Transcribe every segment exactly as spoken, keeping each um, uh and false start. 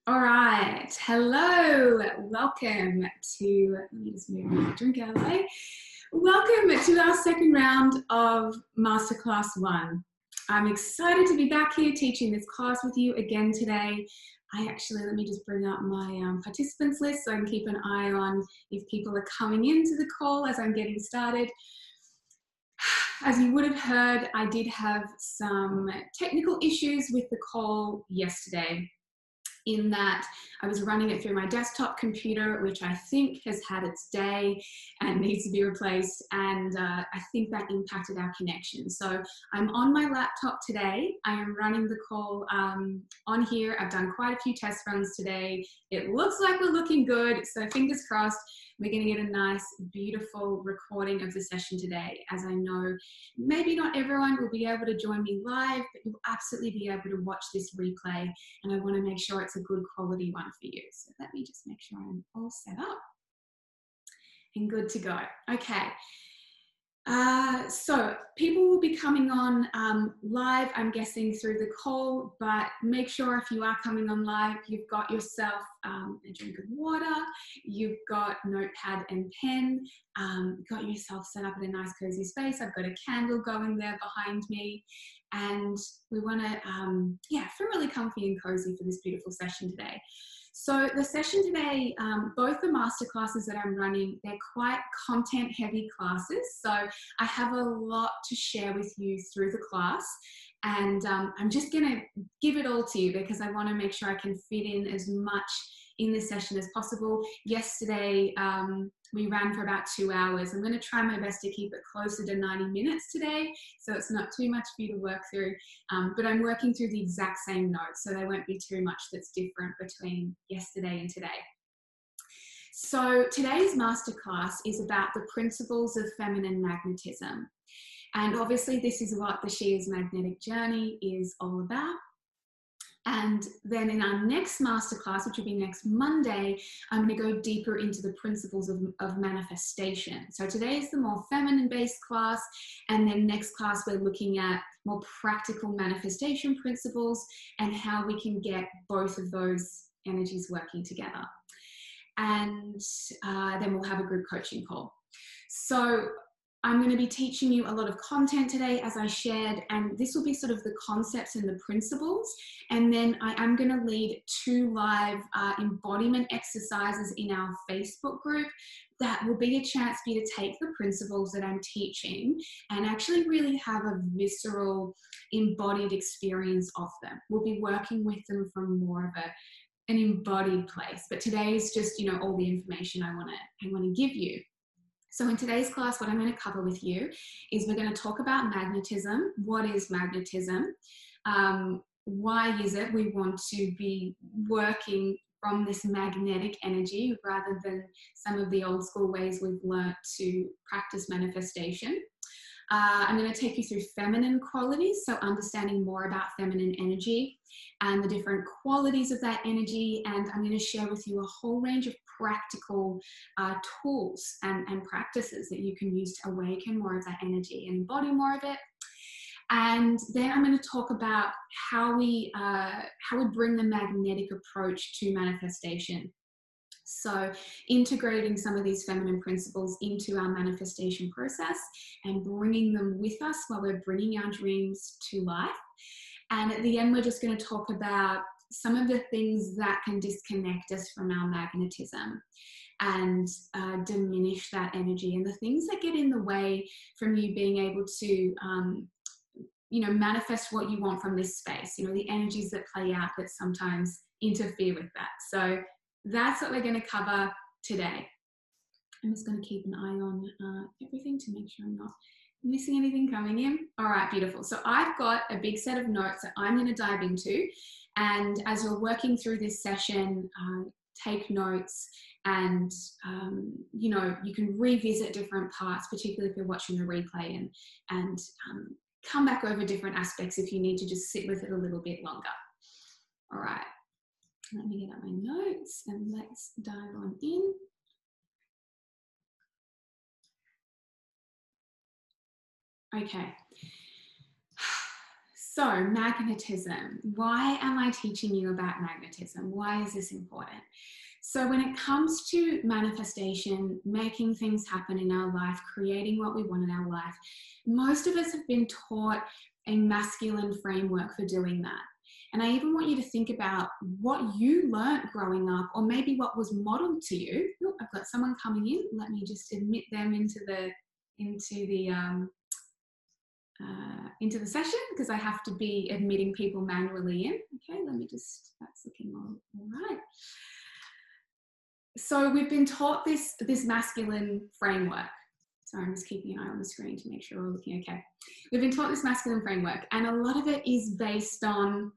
All right, hello, welcome to, let me just move my drink out of the way. Welcome to our second round of Masterclass One. I'm excited to be back here teaching this class with you again today. I actually, let me just bring up my um, participants list so I can keep an eye on if people are coming into the call as I'm getting started. As you would have heard, I did have some technical issues with the call yesterday, in that I was running it through my desktop computer, which I think has had its day and needs to be replaced. And uh, I think that impacted our connection. So I'm on my laptop today. I am running the call um, on here. I've done quite a few test runs today. It looks like we're looking good. So fingers crossed, we're going to get a nice, beautiful recording of the session today. As I know, maybe not everyone will be able to join me live, but you'll absolutely be able to watch this replay. And I want to make sure it's a good quality one for you. So let me just make sure I'm all set up and good to go. Okay. Uh, so people will be coming on um, live, I'm guessing, through the call, but make sure if you are coming on live, you've got yourself um, a drink of water, you've got notepad and pen, um, got yourself set up in a nice cozy space. I've got a candle going there behind me, and we want to, um, yeah, feel really comfy and cozy for this beautiful session today. So the session today, um, both the masterclasses that I'm running, they're quite content heavy classes. So I have a lot to share with you through the class, and um, I'm just gonna give it all to you because I wanna make sure I can fit in as much in this session as possible. Yesterday, um, we ran for about two hours. I'm gonna try my best to keep it closer to ninety minutes today, so it's not too much for you to work through, um, but I'm working through the exact same notes, so there won't be too much that's different between yesterday and today. So today's masterclass is about the principles of feminine magnetism. And obviously this is what the She Is Magnetic Journey is all about. And then in our next masterclass, which will be next Monday, I'm going to go deeper into the principles of, of manifestation. So today is the more feminine-based class, and then next class we're looking at more practical manifestation principles and how we can get both of those energies working together. And uh, then we'll have a group coaching call. So I'm going to be teaching you a lot of content today, as I shared, and this will be sort of the concepts and the principles. And then I am going to lead two live uh, embodiment exercises in our Facebook group that will be a chance for you to take the principles that I'm teaching and actually really have a visceral, embodied experience of them. We'll be working with them from more of a an embodied place, but today is just, you know, all the information I want to I want to give you. So in today's class, what I'm going to cover with you is we're going to talk about magnetism. What is magnetism? Um, why is it we want to be working from this magnetic energy rather than some of the old school ways we've learnt to practice manifestation? Uh, I'm going to take you through feminine qualities, so understanding more about feminine energy and the different qualities of that energy. And I'm going to share with you a whole range of practical uh, tools and, and practices that you can use to awaken more of that energy and embody more of it. And then I'm going to talk about how we, uh, how we bring the magnetic approach to manifestation. So integrating some of these feminine principles into our manifestation process and bringing them with us while we're bringing our dreams to life. And at the end, we're just going to talk about some of the things that can disconnect us from our magnetism and uh, diminish that energy, and the things that get in the way from you being able to um, you know, manifest what you want from this space, you know, the energies that play out that sometimes interfere with that. So that's what we're going to cover today. I'm just going to keep an eye on uh, everything to make sure I'm not missing anything coming in. All right, beautiful. So I've got a big set of notes that I'm going to dive into. And as you're working through this session, uh, take notes, and, um, you know, you can revisit different parts, particularly if you're watching the replay, and, and um, come back over different aspects if you need to just sit with it a little bit longer. All right. Let me get out my notes and let's dive on in. Okay. So magnetism, why am I teaching you about magnetism? Why is this important? So when it comes to manifestation, making things happen in our life, creating what we want in our life, most of us have been taught a masculine framework for doing that. And I even want you to think about what you learnt growing up, or maybe what was modeled to you. Oh, I've got someone coming in. Let me just admit them into the into the um, uh, into the session, because I have to be admitting people manually in. Okay, let me just. That's looking all, all right. So we've been taught this this masculine framework. Sorry, I'm just keeping an eye on the screen to make sure we're looking okay. We've been taught this masculine framework, and a lot of it is based on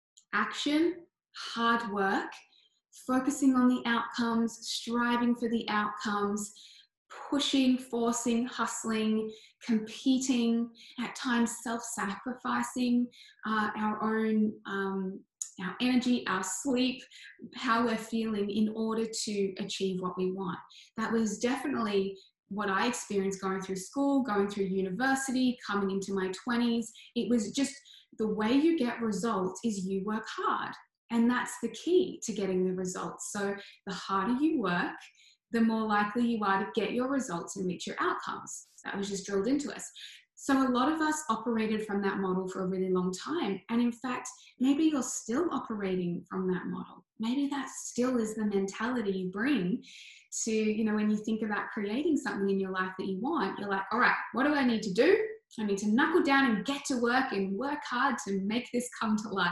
action, hard work, focusing on the outcomes, striving for the outcomes, pushing, forcing, hustling, competing, at times self-sacrificing uh, our own um, our energy, our sleep, how we're feeling in order to achieve what we want. That was definitely what I experienced going through school, going through university, coming into my twenties. It was just the way you get results is you work hard. And that's the key to getting the results. So the harder you work, the more likely you are to get your results and reach your outcomes. That was just drilled into us. So a lot of us operated from that model for a really long time. And in fact, maybe you're still operating from that model. Maybe that still is the mentality you bring to, you know, when you think about creating something in your life that you want, you're like, all right, what do I need to do? I need to knuckle down and get to work and work hard to make this come to life.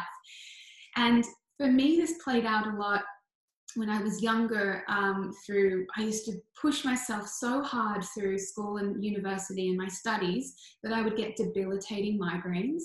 And for me, this played out a lot when I was younger. Um, through, I used to push myself so hard through school and university and my studies that I would get debilitating migraines.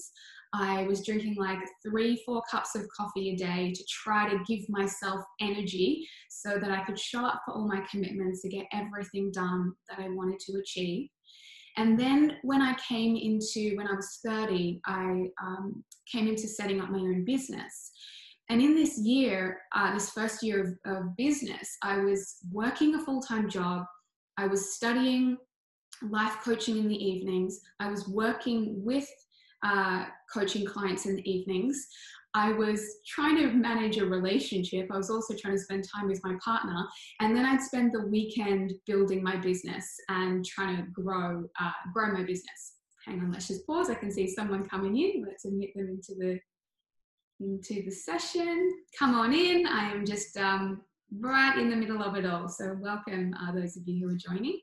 I was drinking like three, four cups of coffee a day to try to give myself energy so that I could show up for all my commitments to get everything done that I wanted to achieve. And then when I came into, when I was thirty, I um, came into setting up my own business. And in this year, uh, this first year of, of business, I was working a full-time job. I was studying life coaching in the evenings. I was working with uh, coaching clients in the evenings. I was trying to manage a relationship. I was also trying to spend time with my partner. And then I'd spend the weekend building my business and trying to grow, uh, grow my business. Hang on, let's just pause. I can see someone coming in. Let's admit them into the into the session. Come on in. I am just um, right in the middle of it all. So welcome uh, those of you who are joining.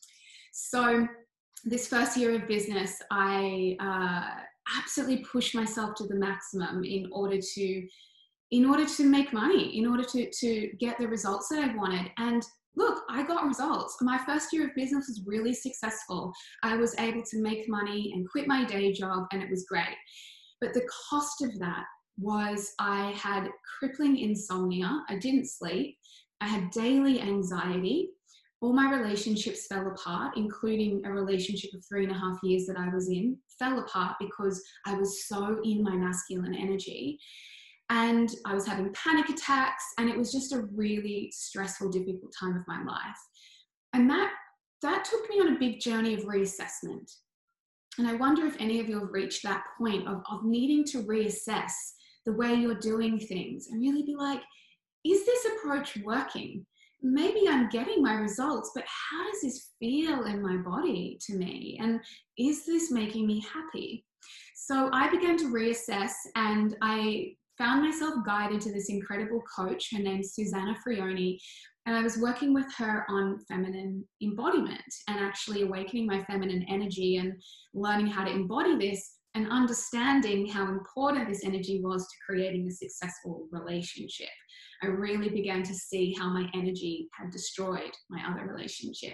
So this first year of business, I uh, absolutely pushed myself to the maximum in order to, in order to make money, in order to, to get the results that I wanted. And look, I got results. My first year of business was really successful. I was able to make money and quit my day job, and it was great. But the cost of that was I had crippling insomnia. I didn't sleep. I had daily anxiety. All my relationships fell apart, including a relationship of three and a half years that I was in, fell apart because I was so in my masculine energy. And I was having panic attacks, and it was just a really stressful, difficult time of my life. And that, that took me on a big journey of reassessment. And I wonder if any of you have reached that point of, of needing to reassess the way you're doing things and really be like, is this approach working? Maybe I'm getting my results, but how does this feel in my body to me? And is this making me happy? So I began to reassess, and I found myself guided to this incredible coach. Her name's Susanna Frioni. And I was working with her on feminine embodiment and actually awakening my feminine energy and learning how to embody this and understanding how important this energy was to creating a successful relationship. I really began to see how my energy had destroyed my other relationship.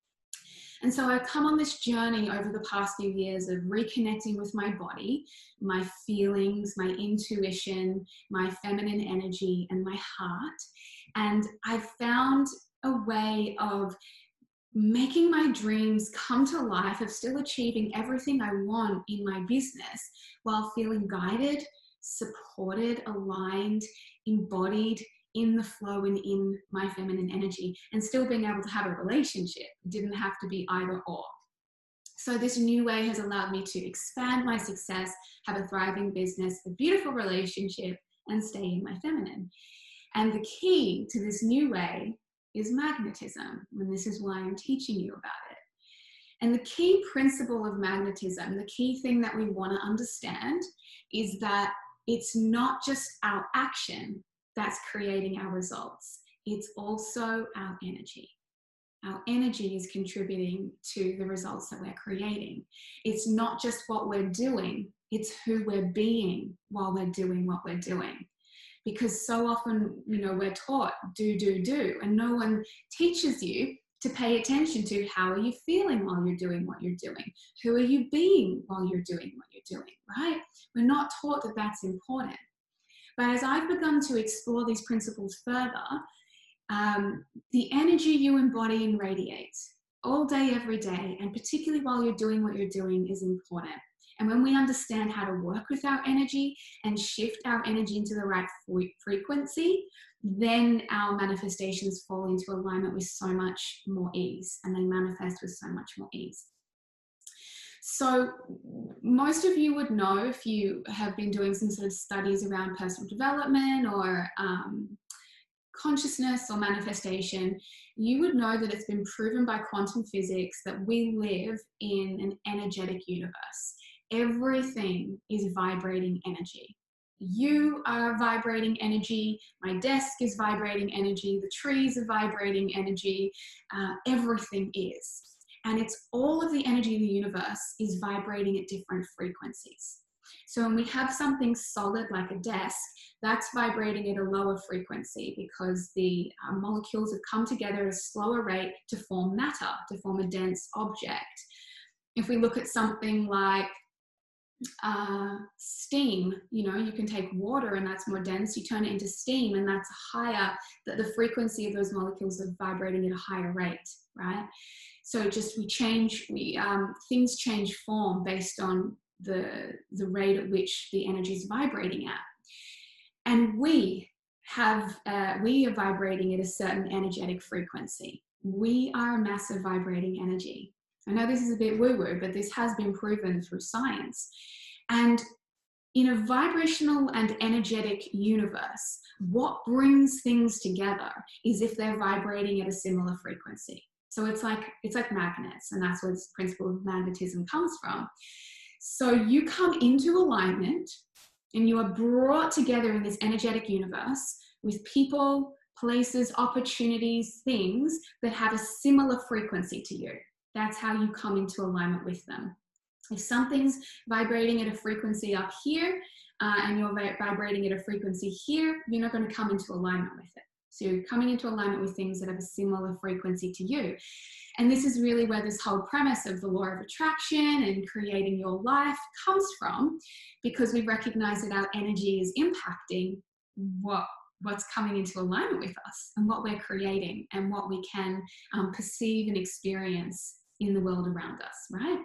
And so I've come on this journey over the past few years of reconnecting with my body, my feelings, my intuition, my feminine energy, and my heart. And I've found a way of making my dreams come to life, of still achieving everything I want in my business while feeling guided, supported, aligned, embodied, in the flow and in my feminine energy, and still being able to have a relationship. It didn't have to be either or. So this new way has allowed me to expand my success, have a thriving business, a beautiful relationship, and stay in my feminine. And the key to this new way is magnetism, and this is why I'm teaching you about it. And the key principle of magnetism, the key thing that we want to understand, is that it's not just our action that's creating our results, it's also our energy. Our energy is contributing to the results that we're creating. It's not just what we're doing, it's who we're being while we're doing what we're doing. Because so often, you know, we're taught do, do, do, and no one teaches you to pay attention to how are you feeling while you're doing what you're doing? Who are you being while you're doing what you're doing, right? We're not taught that that's important. But as I've begun to explore these principles further, Um, the energy you embody and radiate all day, every day, and particularly while you're doing what you're doing, is important. And when we understand how to work with our energy and shift our energy into the right frequency, then our manifestations fall into alignment with so much more ease, and they manifest with so much more ease. So most of you would know, if you have been doing some sort of studies around personal development or um, consciousness or manifestation, you would know that it's been proven by quantum physics that we live in an energetic universe. Everything is vibrating energy. You are vibrating energy, my desk is vibrating energy, the trees are vibrating energy, uh, everything is. And it's all of the energy of the universe is vibrating at different frequencies. So when we have something solid like a desk, that's vibrating at a lower frequency because the uh, molecules have come together at a slower rate to form matter, to form a dense object. If we look at something like uh, steam, you know, you can take water and that's more dense, you turn it into steam and that's higher, that the frequency of those molecules are vibrating at a higher rate, right? So just we change, we um, things change form based on the, the rate at which the energy is vibrating at. And we have, uh, we are vibrating at a certain energetic frequency. We are a massive vibrating energy. I know this is a bit woo-woo, but this has been proven through science. And in a vibrational and energetic universe, what brings things together is if they're vibrating at a similar frequency. So it's like, it's like magnets, and that's where this principle of magnetism comes from. So you come into alignment and you are brought together in this energetic universe with people, places, opportunities, things that have a similar frequency to you. That's how you come into alignment with them. If something's vibrating at a frequency up here uh, and you're vibrating at a frequency here, you're not going to come into alignment with it. So you're coming into alignment with things that have a similar frequency to you. And this is really where this whole premise of the law of attraction and creating your life comes from, because we recognize that our energy is impacting what, what's coming into alignment with us and what we're creating and what we can um, perceive and experience in the world around us, right?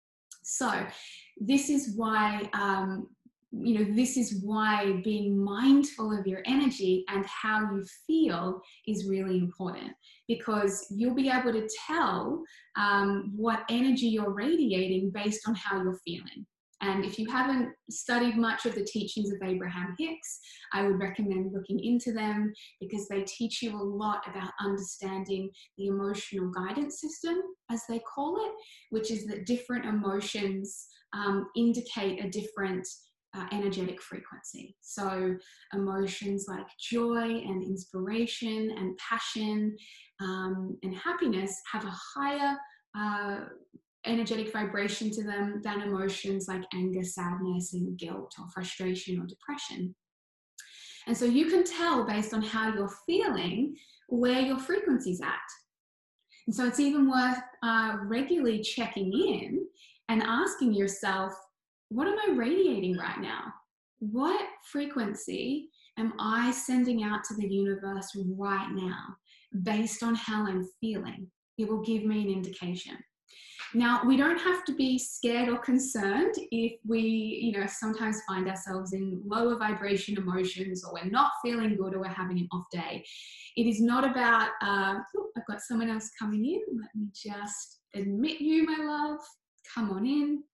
So this is why, um, you know, this is why being mindful of your energy and how you feel is really important, because you'll be able to tell um, what energy you're radiating based on how you're feeling. And if you haven't studied much of the teachings of Abraham Hicks, I would recommend looking into them, because they teach you a lot about understanding the emotional guidance system, as they call it, which is that different emotions um, indicate a different uh, energetic frequency. So emotions like joy and inspiration and passion um, and happiness have a higher uh, energetic vibration to them than emotions like anger, sadness, and guilt, or frustration, or depression. And so you can tell based on how you're feeling where your frequency's at. And so it's even worth uh, regularly checking in and asking yourself, what am I radiating right now? What frequency am I sending out to the universe right now based on how I'm feeling? It will give me an indication. Now, we don't have to be scared or concerned if we, you know, sometimes find ourselves in lower vibration emotions, or we're not feeling good, or we're having an off day. It is not about, uh, oh, I've got someone else coming in. Let me just admit you, my love. come on in.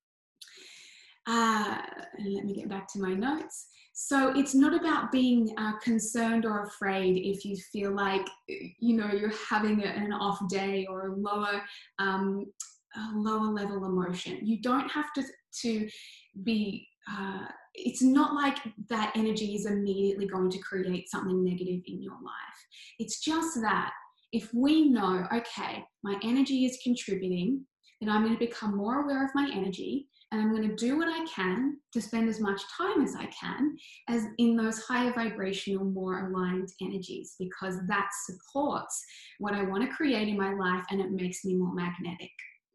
Uh, and let me get back to my notes. So it's not about being uh, concerned or afraid if you feel like, you know, you're having an off day or a lower, um, a lower level emotion. You don't have to, to be, uh, it's not like that energy is immediately going to create something negative in your life. It's just that if we know, okay, my energy is contributing, then I'm going to become more aware of my energy, and I'm going to do what I can to spend as much time as I can as in those higher vibrational, more aligned energies, because that supports what I want to create in my life and it makes me more magnetic.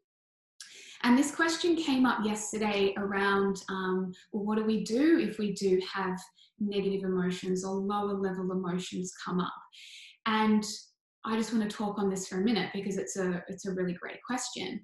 And this question came up yesterday around, um, well, what do we do if we do have negative emotions or lower level emotions come up? And I just want to talk on this for a minute because it's a, it's a really great question.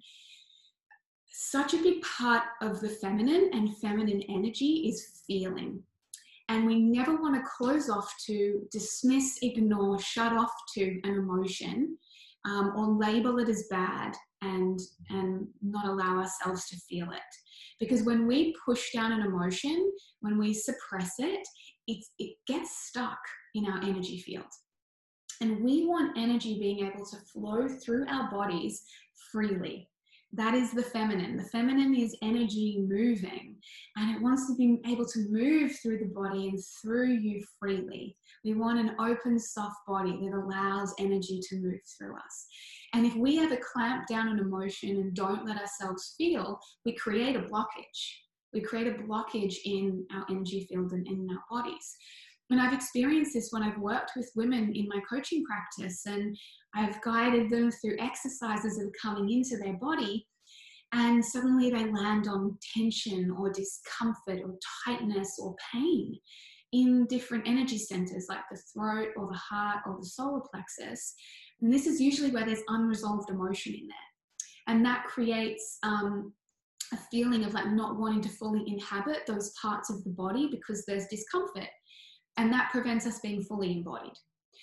Such a big part of the feminine and feminine energy is feeling. And we never want to close off to dismiss, ignore, shut off to an emotion, um, or label it as bad and, and not allow ourselves to feel it. Because when we push down an emotion, when we suppress it, it's, it gets stuck in our energy field. And we want energy being able to flow through our bodies freely. That is the feminine. The feminine is energy moving, and it wants to be able to move through the body and through you freely. We want an open, soft body that allows energy to move through us. And if we ever clamp down an emotion and don't let ourselves feel, we create a blockage. We create a blockage in our energy field and in our bodies. And I've experienced this when I've worked with women in my coaching practice, and I've guided them through exercises that are coming into their body, and suddenly they land on tension or discomfort or tightness or pain in different energy centers like the throat or the heart or the solar plexus. And this is usually where there's unresolved emotion in there. And that creates um, a feeling of like not wanting to fully inhabit those parts of the body because there's discomfort. And that prevents us being fully embodied.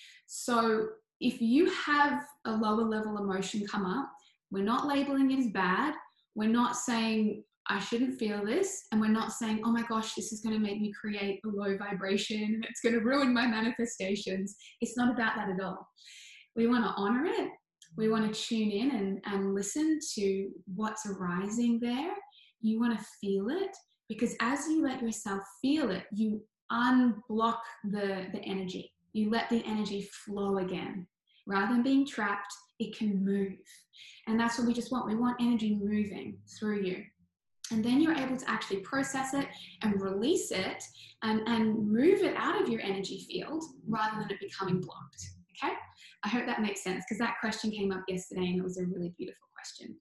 So if you have a lower level emotion come up, we're not labeling it as bad. We're not saying, I shouldn't feel this. And we're not saying, oh my gosh, this is going to make me create a low vibration and it's going to ruin my manifestations. It's not about that at all. We want to honor it. We want to tune in and, and listen to what's arising there. You want to feel it, because as you let yourself feel it, you unblock the, the energy. You let the energy flow again. Rather than being trapped, it can move. And that's what we just want. We want energy moving through you. And then you're able to actually process it and release it and, and move it out of your energy field rather than it becoming blocked. Okay? I hope that makes sense, because that question came up yesterday and it was a really beautiful question.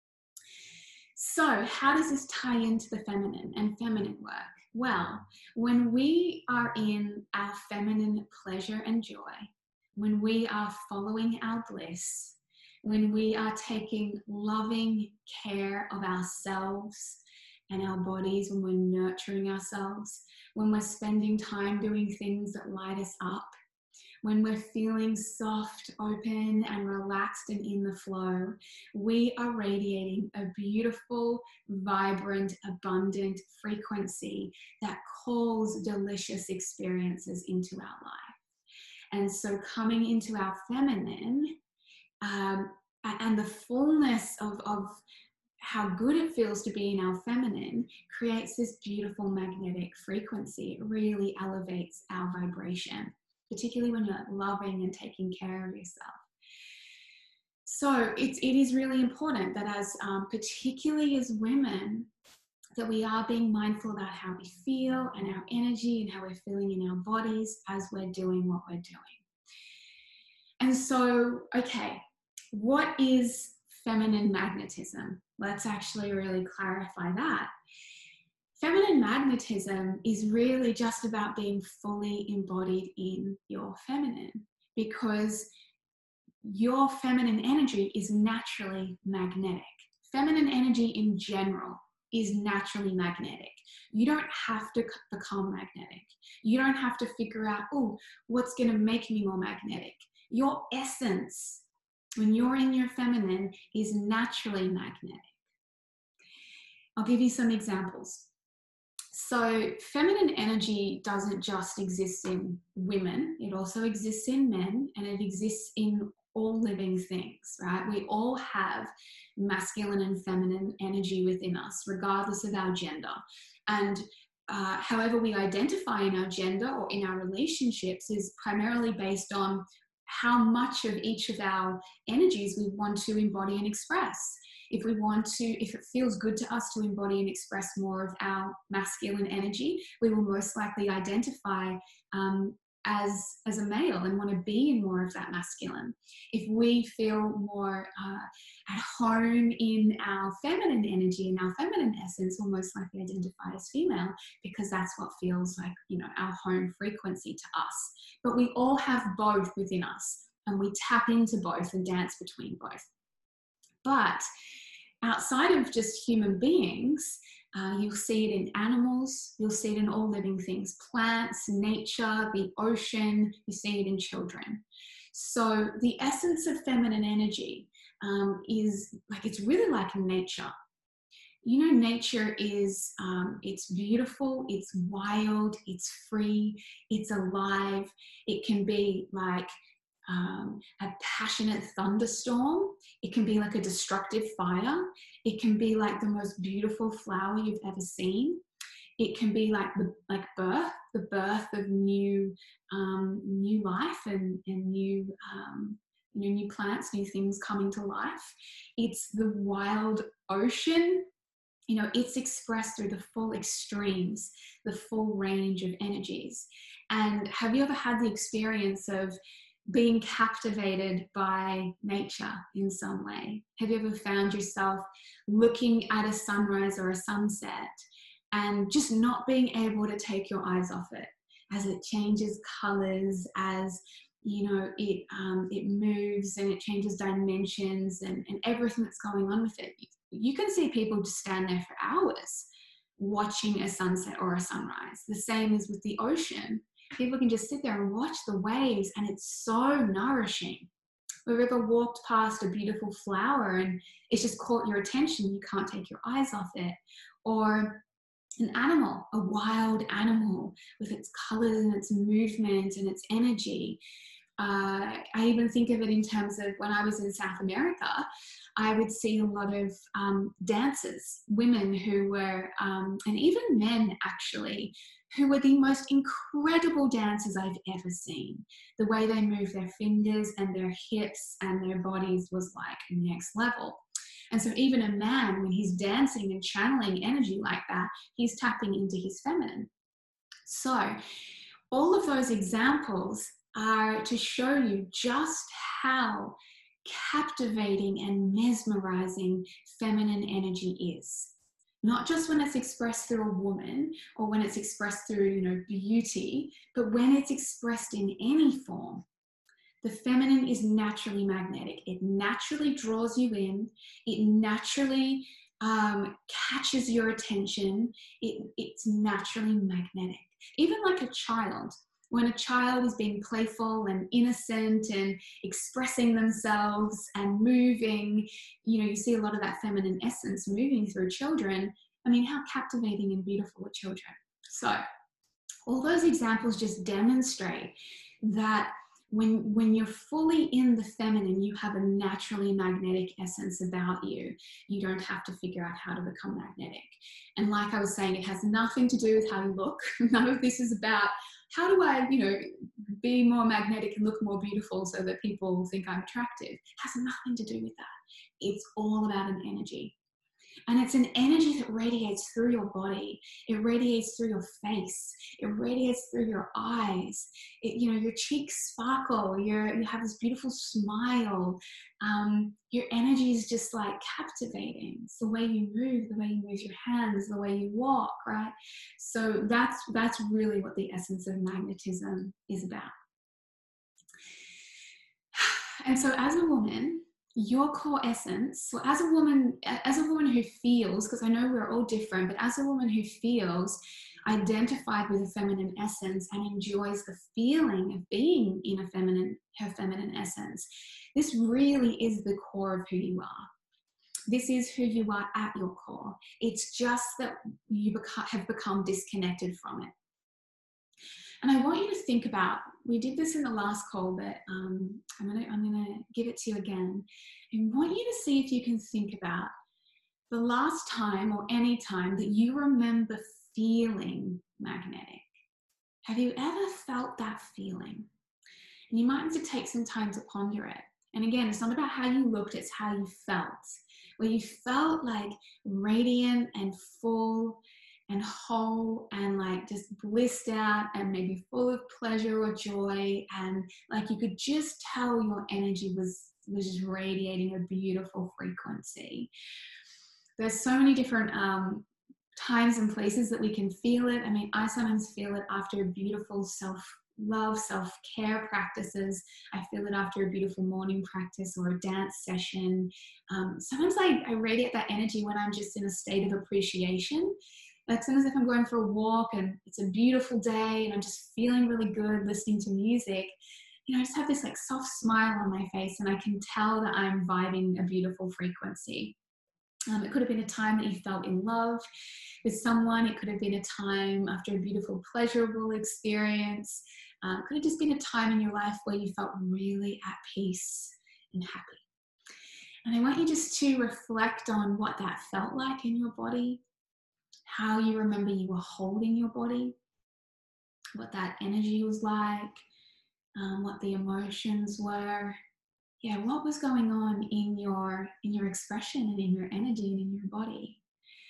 So how does this tie into the feminine and feminine work? Well, when we are in our feminine pleasure and joy, when we are following our bliss, when we are taking loving care of ourselves and our bodies, when we're nurturing ourselves, when we're spending time doing things that light us up, when we're feeling soft, open, and relaxed and in the flow, we are radiating a beautiful, vibrant, abundant frequency that calls delicious experiences into our life. And so coming into our feminine, um, and the fullness of, of how good it feels to be in our feminine creates this beautiful magnetic frequency. It really elevates our vibration, particularly when you're loving and taking care of yourself. So it's, it is really important that as, um, particularly as women, that we are being mindful about how we feel and our energy and how we're feeling in our bodies as we're doing what we're doing. And so, okay, what is feminine magnetism? Let's actually really clarify that. Feminine magnetism is really just about being fully embodied in your feminine, because your feminine energy is naturally magnetic. Feminine energy in general is naturally magnetic. You don't have to become magnetic. You don't have to figure out, oh, what's going to make me more magnetic. Your essence, when you're in your feminine, is naturally magnetic. I'll give you some examples. So feminine energy doesn't just exist in women, it also exists in men, and it exists in all living things, right? We all have masculine and feminine energy within us, regardless of our gender. And uh, however we identify in our gender or in our relationships is primarily based on how much of each of our energies we want to embody and express. If we want to, if it feels good to us to embody and express more of our masculine energy, we will most likely identify um, as, as a male and want to be in more of that masculine. If we feel more uh, at home in our feminine energy, in our feminine essence, we'll most likely identify as female because that's what feels like, you know, our home frequency to us. But we all have both within us, and we tap into both and dance between both. But outside of just human beings, uh, you'll see it in animals, you'll see it in all living things, plants, nature, the ocean, you see it in children. So the essence of feminine energy um, is like, it's really like nature. You know, nature is, um, it's beautiful, it's wild, it's free, it's alive. It can be like Um, a passionate thunderstorm. It can be like a destructive fire. It can be like the most beautiful flower you've ever seen. It can be like the like birth, the birth of new um, new life and, and new um, you know, new plants, new things coming to life. It's the wild ocean. You know, it's expressed through the full extremes, the full range of energies. And have you ever had the experience of being captivated by nature in some way? Have you ever found yourself looking at a sunrise or a sunset and just not being able to take your eyes off it as it changes colors, as you know, it um, it moves and it changes dimensions and, and everything that's going on with it? You can see people just stand there for hours watching a sunset or a sunrise. The same is with the ocean. People can just sit there and watch the waves, and it's so nourishing. We've ever walked past a beautiful flower and it's just caught your attention, you can't take your eyes off it. Or an animal, a wild animal with its colors and its movement and its energy. Uh, I even think of it in terms of when I was in South America, I would see a lot of um, dancers, women who were, um, and even men actually, who were the most incredible dancers I've ever seen. The way they moved their fingers and their hips and their bodies was like next level. And so even a man, when he's dancing and channeling energy like that, he's tapping into his feminine. So all of those examples are to show you just how captivating and mesmerizing feminine energy is. Not just when it's expressed through a woman or when it's expressed through, you know, beauty, but when it's expressed in any form. The feminine is naturally magnetic. It naturally draws you in. It naturally um, catches your attention. It, it's naturally magnetic. Even like a child, when a child is being playful and innocent and expressing themselves and moving, you know, you see a lot of that feminine essence moving through children. I mean, how captivating and beautiful are children? So all those examples just demonstrate that when, when you're fully in the feminine, you have a naturally magnetic essence about you. You don't have to figure out how to become magnetic. And like I was saying, it has nothing to do with how you look. None of this is about how do I, you know, be more magnetic and look more beautiful so that people think I'm attractive. It has nothing to do with that. It's all about an energy. And it's an energy that radiates through your body. It radiates through your face. It radiates through your eyes. It, you know, your cheeks sparkle. You're, you have this beautiful smile. Um, your energy is just like captivating. It's the way you move, the way you move your hands, the way you walk, right? So that's, that's really what the essence of magnetism is about. And so as a woman, your core essence, so as a woman, as a woman who feels, because I know we're all different, but as a woman who feels identified with a feminine essence and enjoys the feeling of being in a feminine, her feminine essence, this really is the core of who you are. This is who you are at your core. It's just that you beca- have become disconnected from it. And I want you to think about, we did this in the last call, but um, I'm gonna, I'm gonna give it to you again. I want you to see if you can think about the last time or any time that you remember feeling magnetic. Have you ever felt that feeling? And you might need to take some time to ponder it. And again, it's not about how you looked, it's how you felt. Where you felt like radiant and full and whole and like just blissed out and maybe full of pleasure or joy, and like you could just tell your energy was, was just radiating a beautiful frequency. There's so many different um, times and places that we can feel it. I mean, I sometimes feel it after beautiful self-love, self-care practices. I feel it after a beautiful morning practice or a dance session. Um, sometimes I, I radiate that energy when I'm just in a state of appreciation. Like sometimes if I'm going for a walk and it's a beautiful day and I'm just feeling really good listening to music, you know, I just have this like soft smile on my face and I can tell that I'm vibing a beautiful frequency. Um, it could have been a time that you felt in love with someone. It could have been a time after a beautiful, pleasurable experience. Um, it could have just been a time in your life where you felt really at peace and happy. And I want you just to reflect on what that felt like in your body, how you remember you were holding your body, what that energy was like, um, what the emotions were. Yeah, what was going on in your in your expression and in your energy and in your body.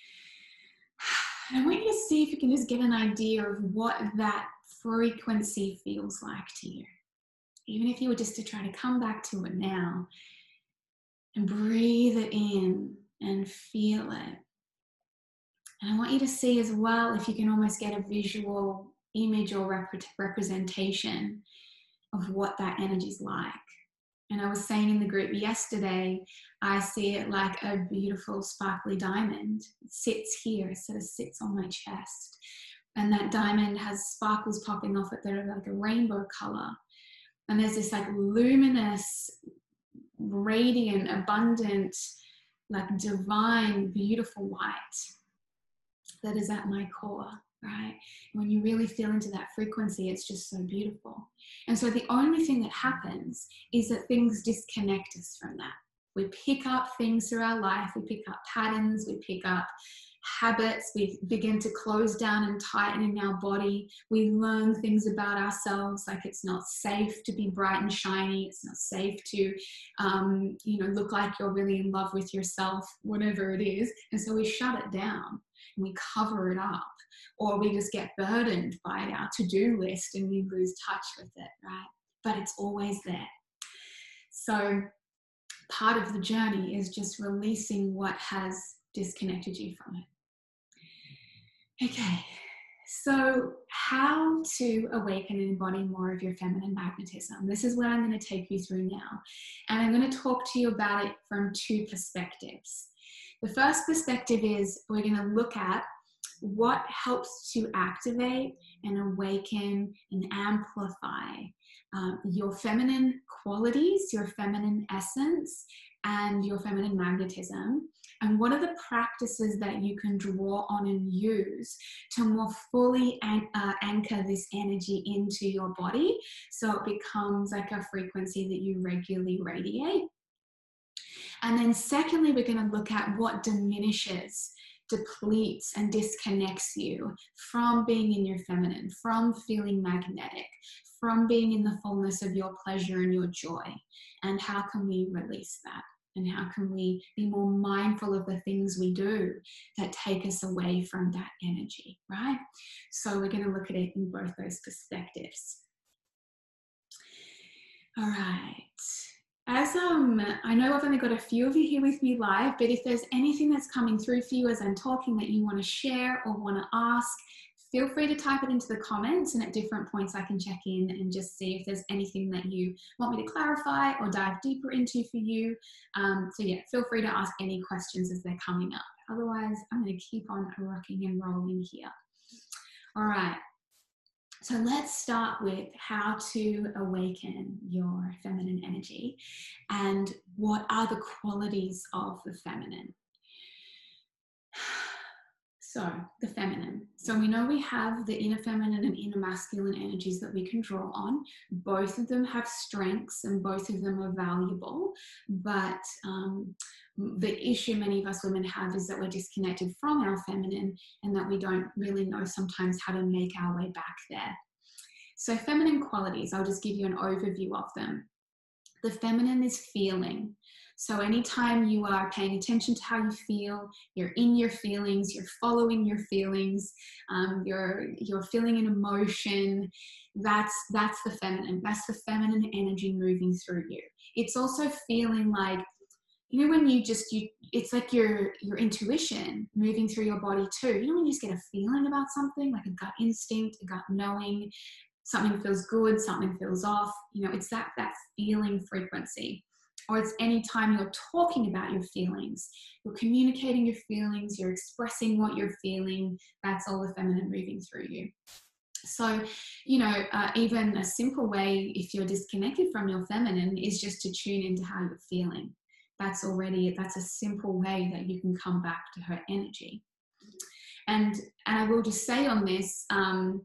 And I want you to see if you can just get an idea of what that frequency feels like to you. Even if you were just to try to come back to it now and breathe it in and feel it. And I want you to see as well if you can almost get a visual image or rep- representation of what that energy is like. And I was saying in the group yesterday, I see it like a beautiful sparkly diamond. It sits here, it sort of sits on my chest. And that diamond has sparkles popping off it that are like a rainbow color. And there's this like luminous, radiant, abundant, like divine, beautiful light that is at my core. Right? When you really feel into that frequency, it's just so beautiful. And so the only thing that happens is that things disconnect us from that. We pick up things through our life, we pick up patterns, we pick up habits, we begin to close down and tighten in our body. We learn things about ourselves, like it's not safe to be bright and shiny, it's not safe to um, you know, look like you're really in love with yourself, whatever it is. And so we shut it down and we cover it up. Or we just get burdened by our to-do list and we lose touch with it, right? But it's always there. So part of the journey is just releasing what has disconnected you from it. Okay, so how to awaken and embody more of your feminine magnetism. This is what I'm going to take you through now. And I'm going to talk to you about it from two perspectives. The first perspective is we're going to look at what helps to activate and awaken and amplify um, your feminine qualities, your feminine essence, and your feminine magnetism. And what are the practices that you can draw on and use to more fully an- uh, anchor this energy into your body so it becomes like a frequency that you regularly radiate. And then secondly, we're going to look at what diminishes, depletes and disconnects you from being in your feminine, from feeling magnetic, from being in the fullness of your pleasure and your joy. And how can we release that? And how can we be more mindful of the things we do that take us away from that energy, right? So we're going to look at it in both those perspectives. All right. As um, I know I've only got a few of you here with me live, but if there's anything that's coming through for you as I'm talking that you want to share or want to ask, feel free to type it into the comments, and at different points I can check in and just see if there's anything that you want me to clarify or dive deeper into for you. Um, so yeah, feel free to ask any questions as they're coming up. Otherwise, I'm going to keep on rocking and rolling here. All right. So let's start with how to awaken your feminine energy and what are the qualities of the feminine. So the feminine. So we know we have the inner feminine and inner masculine energies that we can draw on. Both of them have strengths and both of them are valuable. But um, the issue many of us women have is that we're disconnected from our feminine and that we don't really know sometimes how to make our way back there. So feminine qualities, I'll just give you an overview of them. The feminine is feeling. So anytime you are paying attention to how you feel, you're in your feelings, you're following your feelings, um, you're, you're feeling an emotion, that's, that's the feminine. That's the feminine energy moving through you. It's also feeling like, you know, when you just, you, it's like your, your intuition moving through your body too. You know, when you just get a feeling about something, like a gut instinct, a gut knowing, something feels good, something feels off, you know, it's that, that feeling frequency. Or it's any time you're talking about your feelings, you're communicating your feelings, you're expressing what you're feeling, that's all the feminine moving through you. So, you know, uh, even a simple way, if you're disconnected from your feminine, is just to tune into how you're feeling. That's already, that's a simple way that you can come back to her energy. And, and I will just say on this, um,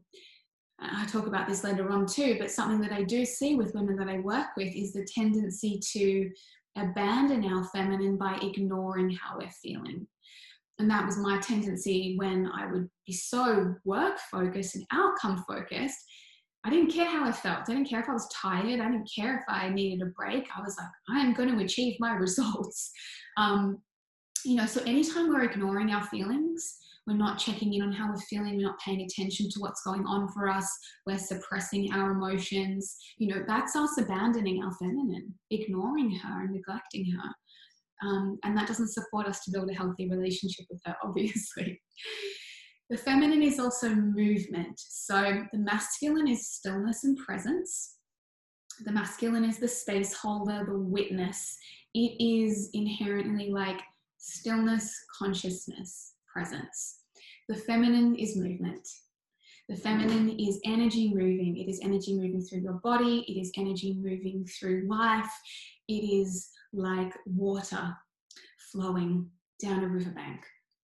I talk about this later on too, but something that I do see with women that I work with is the tendency to abandon our feminine by ignoring how we're feeling. And that was my tendency when I would be so work focused and outcome focused. I didn't care how I felt. I didn't care if I was tired. I didn't care if I needed a break. I was like, I'm going to achieve my results. Um, you know, so anytime we're ignoring our feelings, we're not checking in on how we're feeling, we're not paying attention to what's going on for us, we're suppressing our emotions, you know, that's us abandoning our feminine, ignoring her and neglecting her. Um, and that doesn't support us to build a healthy relationship with her, obviously. The feminine is also movement. So the masculine is stillness and presence. The masculine is the space holder, the witness. It is inherently like stillness, consciousness, presence. The feminine is movement. The feminine is energy moving. It is energy moving through your body. It is energy moving through life. It is like water flowing down a riverbank,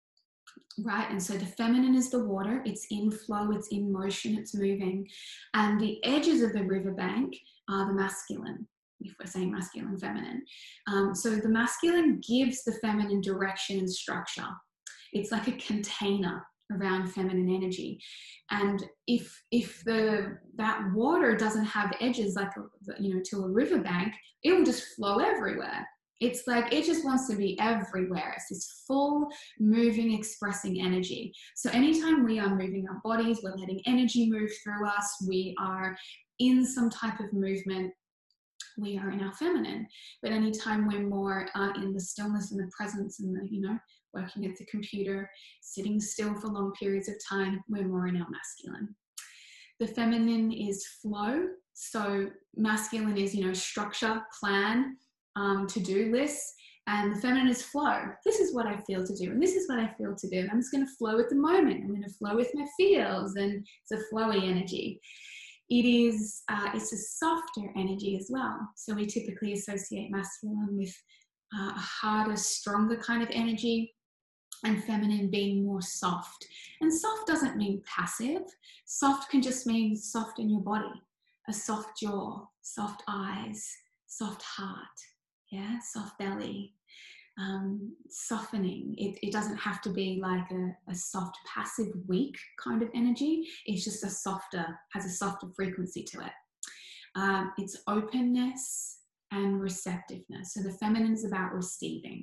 right? And so the feminine is the water. It's in flow, it's in motion, it's moving. And the edges of the riverbank are the masculine, if we're saying masculine, feminine. Um, so the masculine gives the feminine direction and structure. It's like a container around feminine energy. And if if the that water doesn't have edges like a, you know, to a riverbank, it will just flow everywhere. It's like it just wants to be everywhere. It's this full moving, expressing energy. So anytime we are moving our bodies, we're letting energy move through us, we are in some type of movement, we are in our feminine. But anytime we're more uh, in the stillness and the presence and the, you know, working at the computer, sitting still for long periods of time, we're more in our masculine. The feminine is flow. So masculine is, you know, structure, plan, um, to-do lists, and the feminine is flow. This is what I feel to do, and this is what I feel to do. And I'm just going to flow at the moment. I'm going to flow with my feels, and it's a flowy energy. It is, uh, it's a softer energy as well. So we typically associate masculine with uh, a harder, stronger kind of energy, and feminine being more soft. And soft doesn't mean passive. Soft can just mean soft in your body, a soft jaw, soft eyes, soft heart, yeah, soft belly, um, softening. It, it doesn't have to be like a, a soft, passive, weak kind of energy. It's just a softer, has a softer frequency to it. Um, it's openness and receptiveness. So the feminine is about receiving.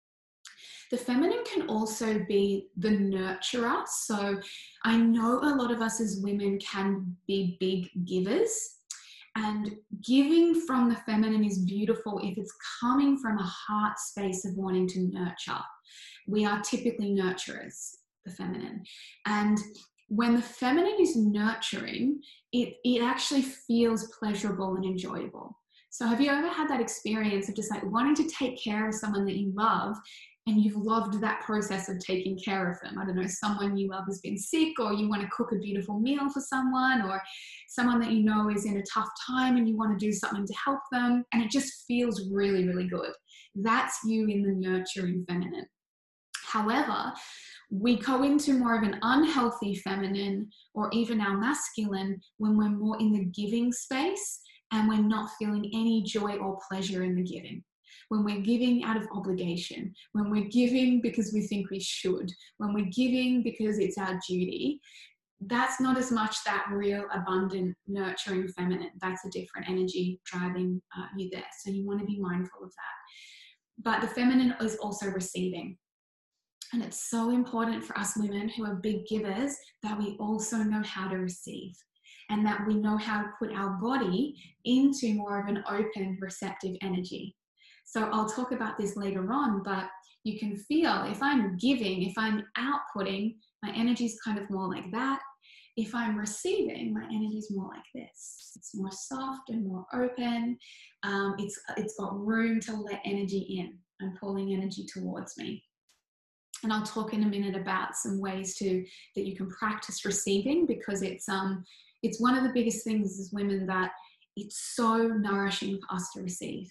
The feminine can also be the nurturer. So I know a lot of us as women can be big givers, and giving from the feminine is beautiful if it's coming from a heart space of wanting to nurture. We are typically nurturers, the feminine. And when the feminine is nurturing, it, it actually feels pleasurable and enjoyable. So have you ever had that experience of just like wanting to take care of someone that you love, and you've loved that process of taking care of them. I don't know, someone you love has been sick, or you want to cook a beautiful meal for someone, or someone that you know is in a tough time and you want to do something to help them, and it just feels really, really good. That's you in the nurturing feminine. However, we go into more of an unhealthy feminine, or even our masculine, when we're more in the giving space and we're not feeling any joy or pleasure in the giving. When we're giving out of obligation, when we're giving because we think we should, when we're giving because it's our duty, that's not as much that real, abundant, nurturing feminine. That's a different energy driving uh, you there. So you want to be mindful of that. But the feminine is also receiving. And it's so important for us women who are big givers that we also know how to receive, and that we know how to put our body into more of an open, receptive energy. So I'll talk about this later on, but you can feel if I'm giving, if I'm outputting, my energy is kind of more like that. If I'm receiving, my energy is more like this. It's more soft and more open. Um, it's, it's got room to let energy in. I'm pulling energy towards me. And I'll talk in a minute about some ways to that you can practice receiving, because it's um it's one of the biggest things as women, that it's so nourishing for us to receive.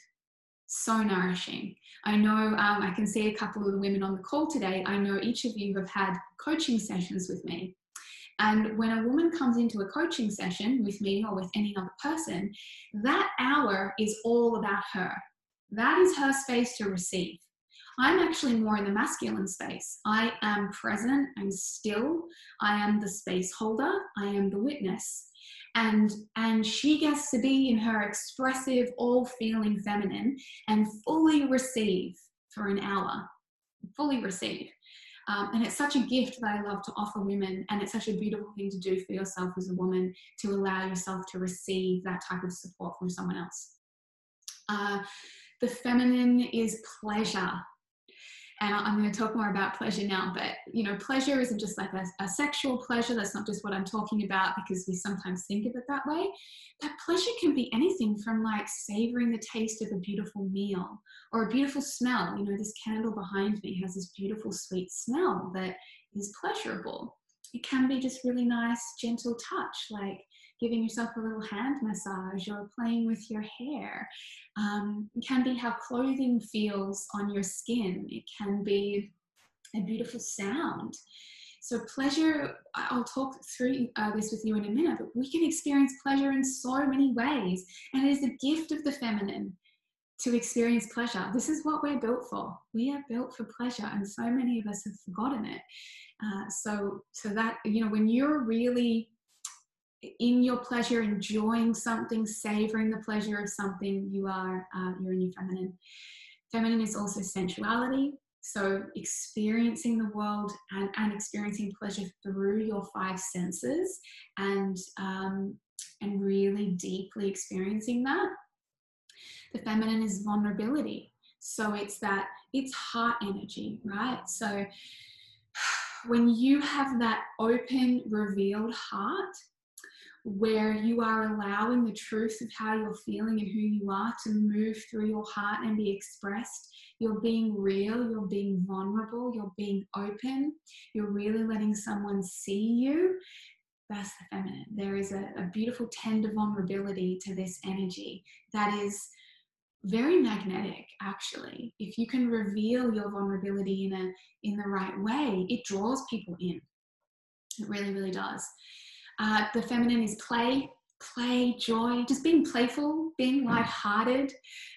So nourishing. I know um, I can see a couple of the women on the call today. I know each of you have had coaching sessions with me. And when a woman comes into a coaching session with me or with any other person, that hour is all about her. That is her space to receive. I'm actually more in the masculine space. I am present, I'm still, I am the space holder, I am the witness. And, and she gets to be in her expressive, all-feeling feminine and fully receive for an hour, fully receive. Um, and it's such a gift that I love to offer women, and it's such a beautiful thing to do for yourself as a woman, to allow yourself to receive that type of support from someone else. Uh, the feminine is pleasure. And I'm going to talk more about pleasure now, but, you know, pleasure isn't just like a, a sexual pleasure. That's not just what I'm talking about, because we sometimes think of it that way. But pleasure can be anything from like savoring the taste of a beautiful meal or a beautiful smell. You know, this candle behind me has this beautiful, sweet smell that is pleasurable. It can be just really nice, gentle touch, like giving yourself a little hand massage or playing with your hair. Um, it can be how clothing feels on your skin. It can be a beautiful sound. So pleasure, I'll talk through uh, this with you in a minute, but we can experience pleasure in so many ways. And it is a gift of the feminine to experience pleasure. This is what we're built for. We are built for pleasure, and so many of us have forgotten it. Uh, so, so that, you know, when you're really in your pleasure, enjoying something, savoring the pleasure of something, you are, uh, you're in your feminine. Feminine is also sensuality. So experiencing the world and, and experiencing pleasure through your five senses, and, um, and really deeply experiencing that. The feminine is vulnerability. So it's that, it's heart energy, right? So when you have that open, revealed heart, where you are allowing the truth of how you're feeling and who you are to move through your heart and be expressed, you're being real, you're being vulnerable, you're being open, you're really letting someone see you. That's the feminine. There is a, a beautiful, tender vulnerability to this energy that is very magnetic, actually. If you can reveal your vulnerability in a in the right way, it draws people in. It really, really does. Uh, the feminine is play, play, joy, just being playful, being lighthearted,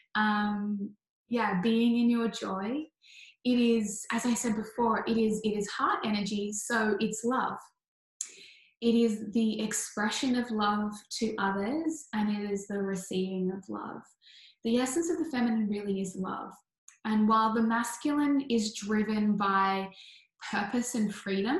um, yeah, being in your joy. It is, as I said before, it is it is heart energy, so it's love. It is the expression of love to others, and it is the receiving of love. The essence of the feminine really is love. And while the masculine is driven by purpose and freedom,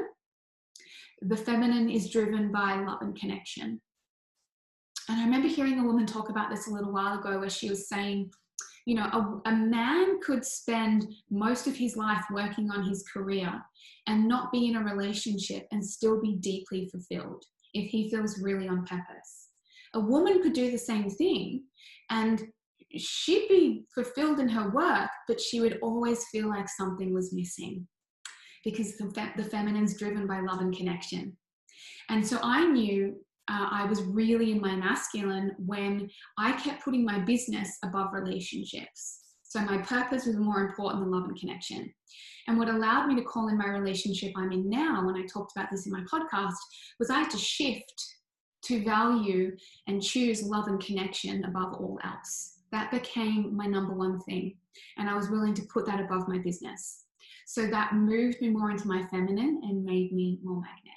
the feminine is driven by love and connection. And I remember hearing a woman talk about this a little while ago, where she was saying, you know, a, a man could spend most of his life working on his career and not be in a relationship and still be deeply fulfilled if he feels really on purpose. A woman could do the same thing and she'd be fulfilled in her work, but she would always feel like something was missing, because the, the feminine's driven by love and connection. And so I knew uh, I was really in my masculine when I kept putting my business above relationships. So my purpose was more important than love and connection. And what allowed me to call in my relationship I'm in now, when I talked about this in my podcast, was I had to shift to value and choose love and connection above all else. That became my number one thing. And I was willing to put that above my business. So that moved me more into my feminine and made me more magnetic.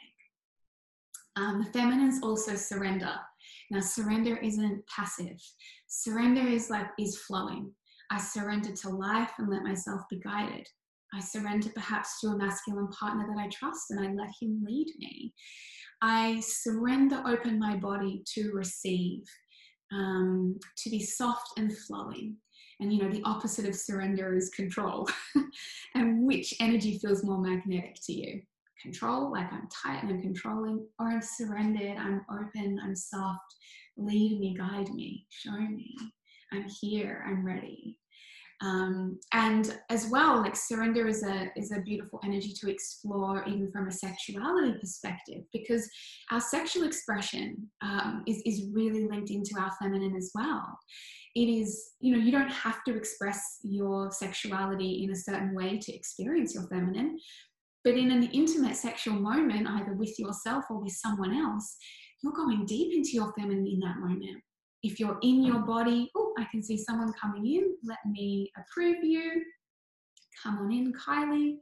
Um, the feminine's also surrender. Now, surrender isn't passive. Surrender is like, is flowing. I surrender to life and let myself be guided. I surrender perhaps to a masculine partner that I trust and I let him lead me. I surrender, open my body to receive, um, to be soft and flowing. And, you know, the opposite of surrender is control. And which energy feels more magnetic to you? Control, like I'm tight and I'm controlling, or I'm surrendered, I'm open, I'm soft, lead me, guide me, show me, I'm here, I'm ready. Um, and as well, like surrender is a, is a beautiful energy to explore even from a sexuality perspective, because our sexual expression um, is, is really linked into our feminine as well. It is, you know, you don't have to express your sexuality in a certain way to experience your feminine, but in an intimate sexual moment, either with yourself or with someone else, you're going deep into your feminine in that moment. If you're in your body, oh, I can see someone coming in. Let me approve you. Come on in, Kylie.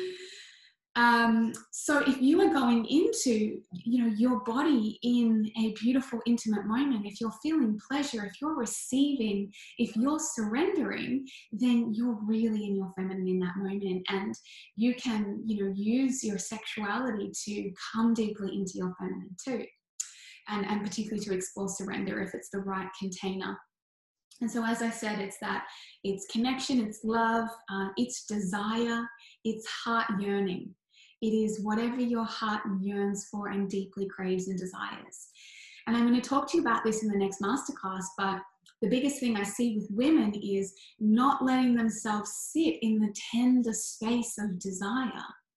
Um, so if you are going into, you know, your body in a beautiful, intimate moment, if you're feeling pleasure, if you're receiving, if you're surrendering, then you're really in your feminine in that moment. And you can, you know, use your sexuality to come deeply into your feminine too. And, and particularly to explore surrender if it's the right container. And so, as I said, it's that, it's connection, it's love, uh, it's desire, it's heart yearning. It is whatever your heart yearns for and deeply craves and desires. And I'm going to talk to you about this in the next masterclass, but the biggest thing I see with women is not letting themselves sit in the tender space of desire.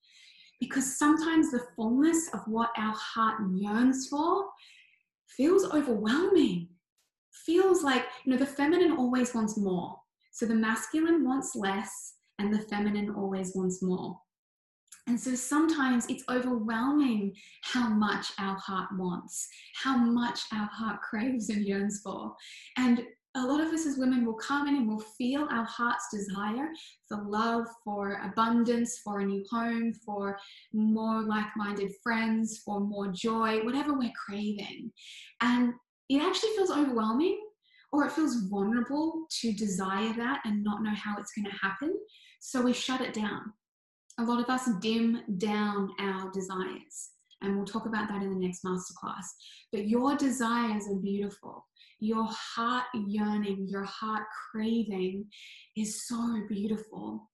Because sometimes the fullness of what our heart yearns for feels overwhelming. Feels like, you know, the feminine always wants more. So the masculine wants less and the feminine always wants more. And so sometimes it's overwhelming how much our heart wants, how much our heart craves and yearns for. And a lot of us as women will come in and will feel our heart's desire for love, for abundance, for a new home, for more like-minded friends, for more joy, whatever we're craving. And it actually feels overwhelming, or it feels vulnerable to desire that and not know how it's going to happen. So we shut it down. A lot of us dim down our desires. And we'll talk about that in the next masterclass. But your desires are beautiful. Your heart yearning, your heart craving is so beautiful.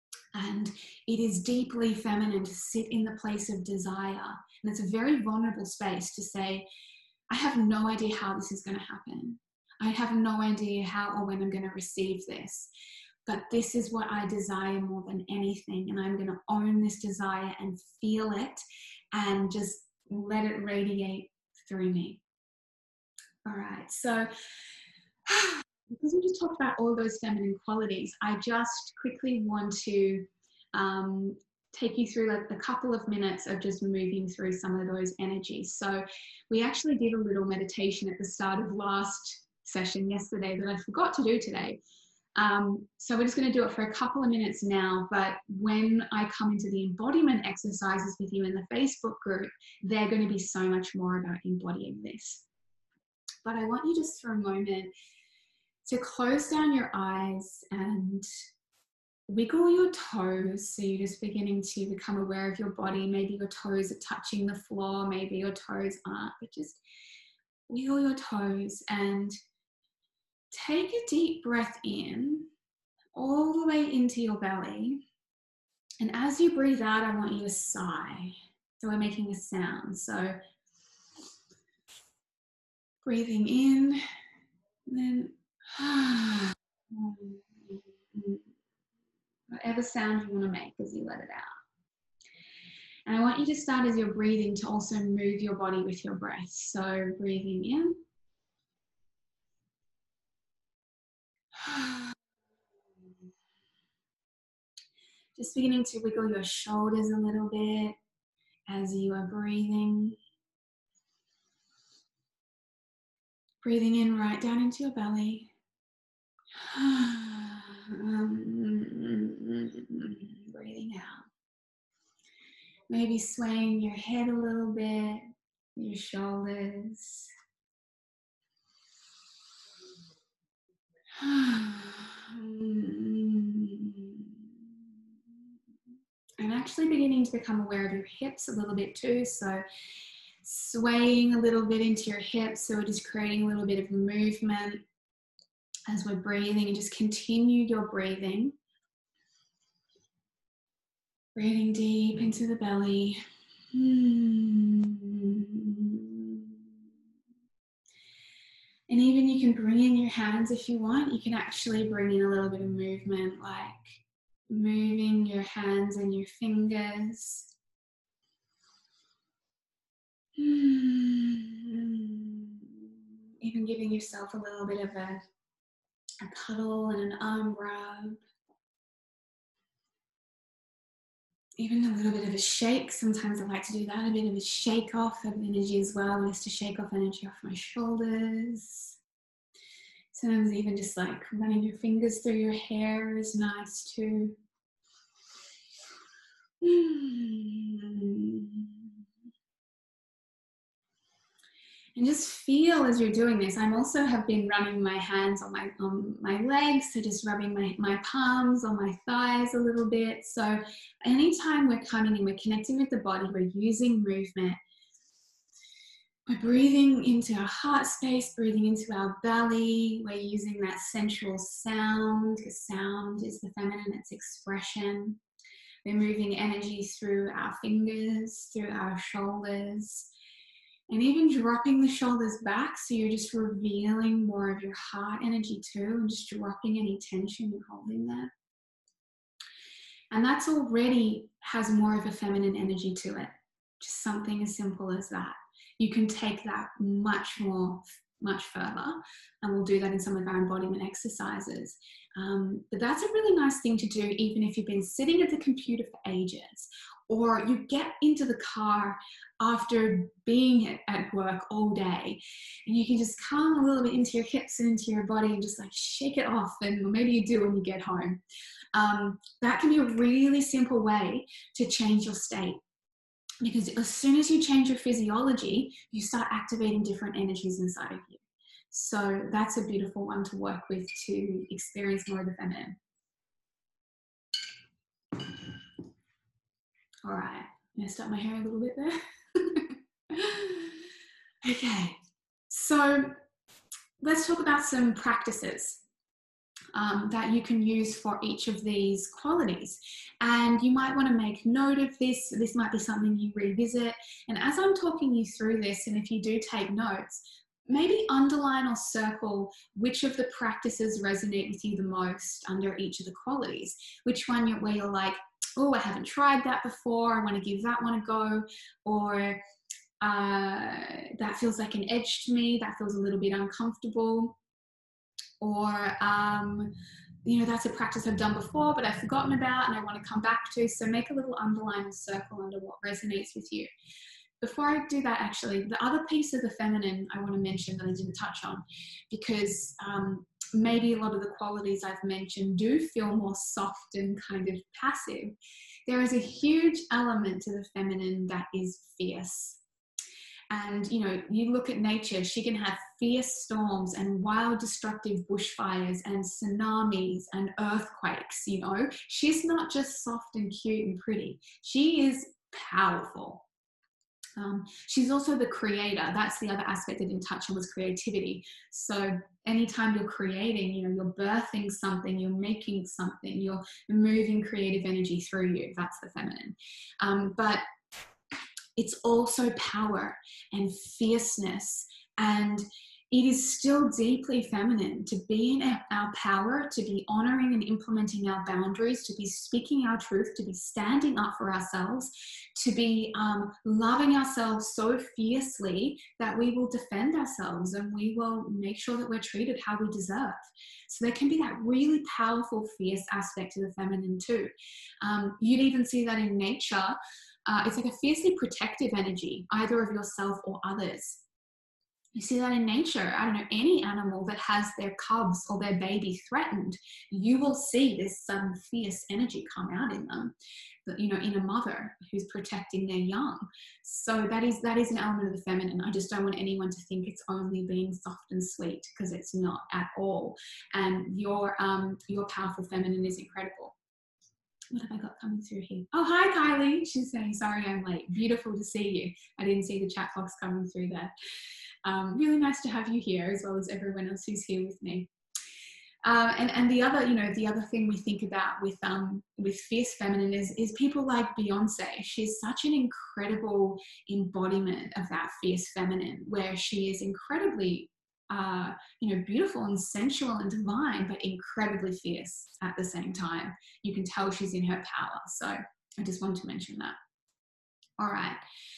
And it is deeply feminine to sit in the place of desire. And it's a very vulnerable space to say, I have no idea how this is going to happen. I have no idea how or when I'm going to receive this. But this is what I desire more than anything. And I'm going to own this desire and feel it and just let it radiate through me. All right. So because we just talked about all those feminine qualities, I just quickly want to um, take you through like a couple of minutes of just moving through some of those energies. So we actually did a little meditation at the start of last session yesterday that I forgot to do today. Um, so we're just going to do it for a couple of minutes now, but when I come into the embodiment exercises with you in the Facebook group, they're going to be so much more about embodying this. But I want you just for a moment to close down your eyes and wiggle your toes. So you're just beginning to become aware of your body. Maybe your toes are touching the floor, maybe your toes aren't, but just wiggle your toes and take a deep breath in, all the way into your belly. And as you breathe out, I want you to sigh. So we're making a sound. So breathing in, and then whatever sound you want to make as you let it out. And I want you to start as you're breathing to also move your body with your breath. So breathing in. Just beginning to wiggle your shoulders a little bit as you are breathing. Breathing in right down into your belly. Breathing out. Maybe swaying your head a little bit, your shoulders. And actually beginning to become aware of your hips a little bit too. So swaying a little bit into your hips. So we're just creating a little bit of movement as we're breathing, and just continue your breathing. Breathing deep into the belly. And even you can bring in your hands if you want. You can actually bring in a little bit of movement, like moving your hands and your fingers. Even giving yourself a little bit of a, a cuddle and an arm rub. Even a little bit of a shake. Sometimes I like to do that, a bit of a shake off of energy as well, just to shake off energy off my shoulders. Sometimes even just like running your fingers through your hair is nice too. And just feel as you're doing this. I also have been running my hands on my on my legs, so just rubbing my, my palms on my thighs a little bit. So anytime we're coming in, we're connecting with the body, we're using movement. We're breathing into our heart space, breathing into our belly. We're using that sensual sound, because sound is the feminine, it's expression. We're moving energy through our fingers, through our shoulders. And even dropping the shoulders back, so you're just revealing more of your heart energy too, and just dropping any tension you're holding there. And that's already has more of a feminine energy to it. Just something as simple as that. You can take that much more, much further, and we'll do that in some of our embodiment exercises. Um, but that's a really nice thing to do, even if you've been sitting at the computer for ages, or you get into the car after being at work all day, and you can just come a little bit into your hips and into your body and just like shake it off, and maybe you do when you get home. Um, that can be a really simple way to change your state, because as soon as you change your physiology, you start activating different energies inside of you. So that's a beautiful one to work with to experience more of the feminine. All right, I'm gonna start my hair a little bit there. Okay, so let's talk about some practices um, that you can use for each of these qualities. And you might want to make note of this. This might be something you revisit. And as I'm talking you through this, and if you do take notes, maybe underline or circle which of the practices resonate with you the most under each of the qualities. Which one you're, where you're like, oh, I haven't tried that before, I want to give that one a go, or uh, that feels like an edge to me, that feels a little bit uncomfortable, or um, you know, that's a practice I've done before but I've forgotten about and I want to come back to. So make a little underline or circle under what resonates with you. Before I do that, actually, the other piece of the feminine I want to mention that I didn't touch on, because um, maybe a lot of the qualities I've mentioned do feel more soft and kind of passive. There is a huge element to the feminine that is fierce. And, you know, you look at nature, she can have fierce storms and wild destructive bushfires and tsunamis and earthquakes, you know. She's not just soft and cute and pretty. She is powerful. Um, she's also the creator. That's the other aspect I didn't touch on, was creativity. So anytime you're creating, you know, you're birthing something, you're making something, you're moving creative energy through you. That's the feminine. Um, but it's also power and fierceness and it is still deeply feminine to be in our power, to be honoring and implementing our boundaries, to be speaking our truth, to be standing up for ourselves, to be um, loving ourselves so fiercely that we will defend ourselves and we will make sure that we're treated how we deserve. So there can be that really powerful, fierce aspect to the feminine too. Um, you'd even see that in nature. Uh, it's like a fiercely protective energy, either of yourself or others. You see that in nature. I don't know, any animal that has their cubs or their baby threatened, you will see this um, fierce energy come out in them, but, you know, in a mother who's protecting their young. So that is that is an element of the feminine. I just don't want anyone to think it's only being soft and sweet, because it's not at all. And your um your powerful feminine is incredible. What have I got coming through here? Oh, hi, Kylie. She's saying, sorry I'm late. Beautiful to see you. I didn't see the chat box coming through there. Um, really nice to have you here, as well as everyone else who's here with me. Uh, and, and the other, you know, the other thing we think about with um, with fierce feminine is, is people like Beyonce. She's such an incredible embodiment of that fierce feminine, where she is incredibly, uh, you know, beautiful and sensual and divine, but incredibly fierce at the same time. You can tell she's in her power. So I just wanted to mention that. All right.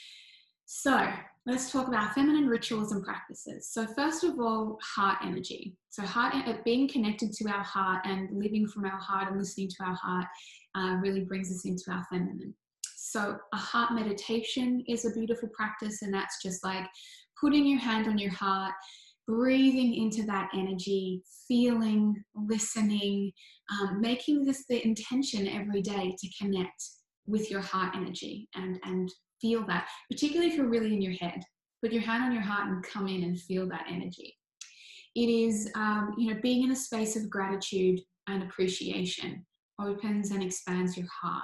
So let's talk about feminine rituals and practices. So first of all, heart energy. So heart, being connected to our heart and living from our heart and listening to our heart uh, really brings us into our feminine. So a heart meditation is a beautiful practice, and that's just like putting your hand on your heart, breathing into that energy, feeling, listening, um, making this the intention every day to connect with your heart energy and, and feel that, particularly if you're really in your head. Put your hand on your heart and come in and feel that energy. It is, um, you know, being in a space of gratitude and appreciation opens and expands your heart.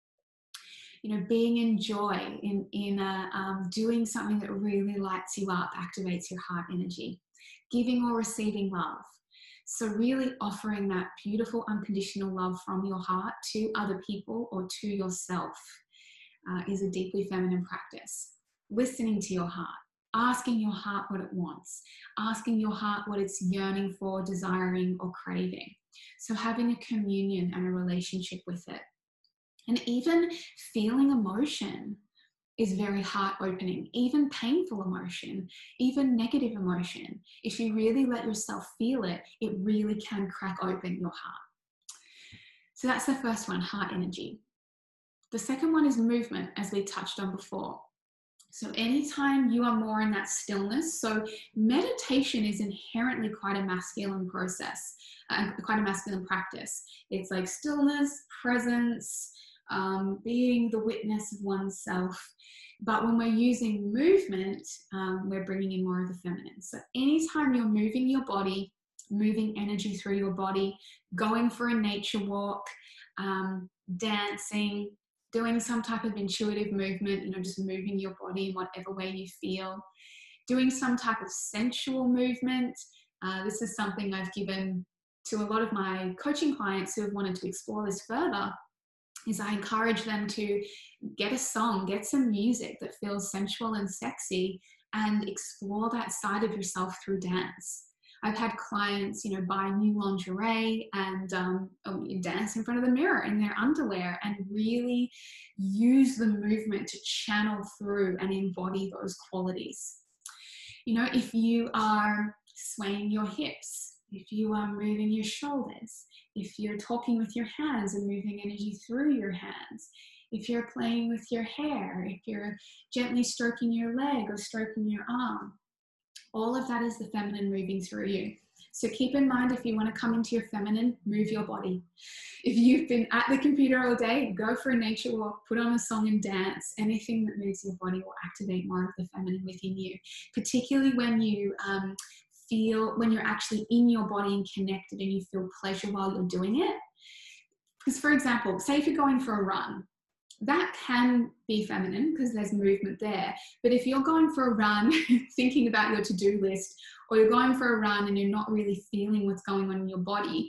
You know, being in joy, in, in a, um, doing something that really lights you up, activates your heart energy. Giving or receiving love. So really offering that beautiful unconditional love from your heart to other people or to yourself uh, is a deeply feminine practice. Listening to your heart, asking your heart what it wants, asking your heart what it's yearning for, desiring, or craving. So having a communion and a relationship with it. And even feeling emotion is very heart opening, even painful emotion, even negative emotion. If you really let yourself feel it, it really can crack open your heart. So that's the first one, heart energy. The second one is movement, as we touched on before. So anytime you are more in that stillness, so meditation is inherently quite a masculine process, uh, quite a masculine practice. It's like stillness, presence, um, being the witness of oneself. But when we're using movement, um, we're bringing in more of the feminine. So anytime you're moving your body, moving energy through your body, going for a nature walk, um, dancing, doing some type of intuitive movement, you know, just moving your body in whatever way you feel, doing some type of sensual movement. Uh, this is something I've given to a lot of my coaching clients who have wanted to explore this further, is I encourage them to get a song, get some music that feels sensual and sexy, and explore that side of yourself through dance. I've had clients, you know, buy new lingerie and um, dance in front of the mirror in their underwear and really use the movement to channel through and embody those qualities. You know, if you are swaying your hips, if you are moving your shoulders, if you're talking with your hands and moving energy through your hands, if you're playing with your hair, if you're gently stroking your leg or stroking your arm, all of that is the feminine moving through you. So keep in mind, if you want to come into your feminine, move your body. If you've been at the computer all day, go for a nature walk, put on a song and dance. Anything that moves your body will activate more of the feminine within you, particularly when you um, feel, when you're actually in your body and connected and you feel pleasure while you're doing it. Because for example, say if you're going for a run, that can be feminine because there's movement there. But if you're going for a run thinking about your to-do list, or you're going for a run and you're not really feeling what's going on in your body,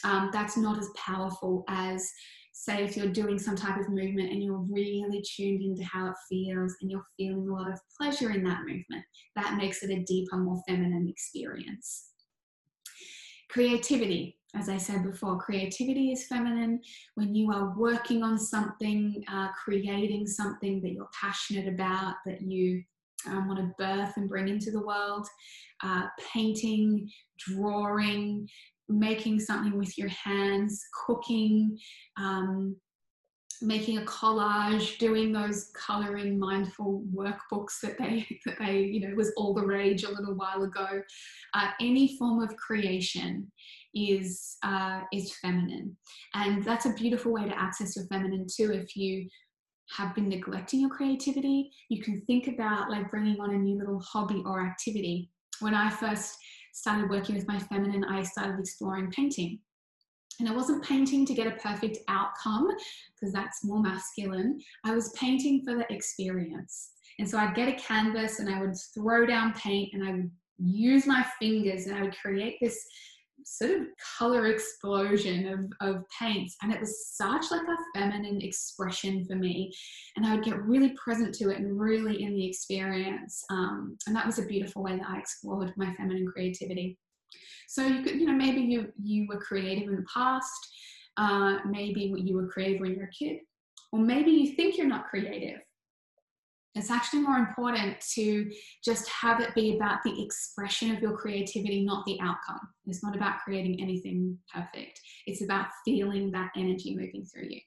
Um, that's not as powerful as, say, if you're doing some type of movement and you're really tuned into how it feels and you're feeling a lot of pleasure in that movement. That makes it a deeper, more feminine experience. Creativity, as I said before, creativity is feminine. When you are working on something, uh, creating something that you're passionate about, that you um, want to birth and bring into the world, uh, painting, drawing, making something with your hands, cooking, um, making a collage, doing those coloring mindful workbooks that they, that they, you know, was all the rage a little while ago. Uh, any form of creation is, uh, is feminine. And that's a beautiful way to access your feminine too. If you have been neglecting your creativity, you can think about like bringing on a new little hobby or activity. When I first started working with my feminine, I started exploring painting. And I wasn't painting to get a perfect outcome, because that's more masculine. I was painting for the experience. And so I'd get a canvas and I would throw down paint and I would use my fingers and I would create this sort of color explosion of, of paints. And it was such like a feminine expression for me. And I would get really present to it and really in the experience. Um, and that was a beautiful way that I explored my feminine creativity. So you could, you know, maybe you, you were creative in the past, uh, maybe you were creative when you were a kid, or maybe you think you're not creative. It's actually more important to just have it be about the expression of your creativity, not the outcome. It's not about creating anything perfect. It's about feeling that energy moving through you.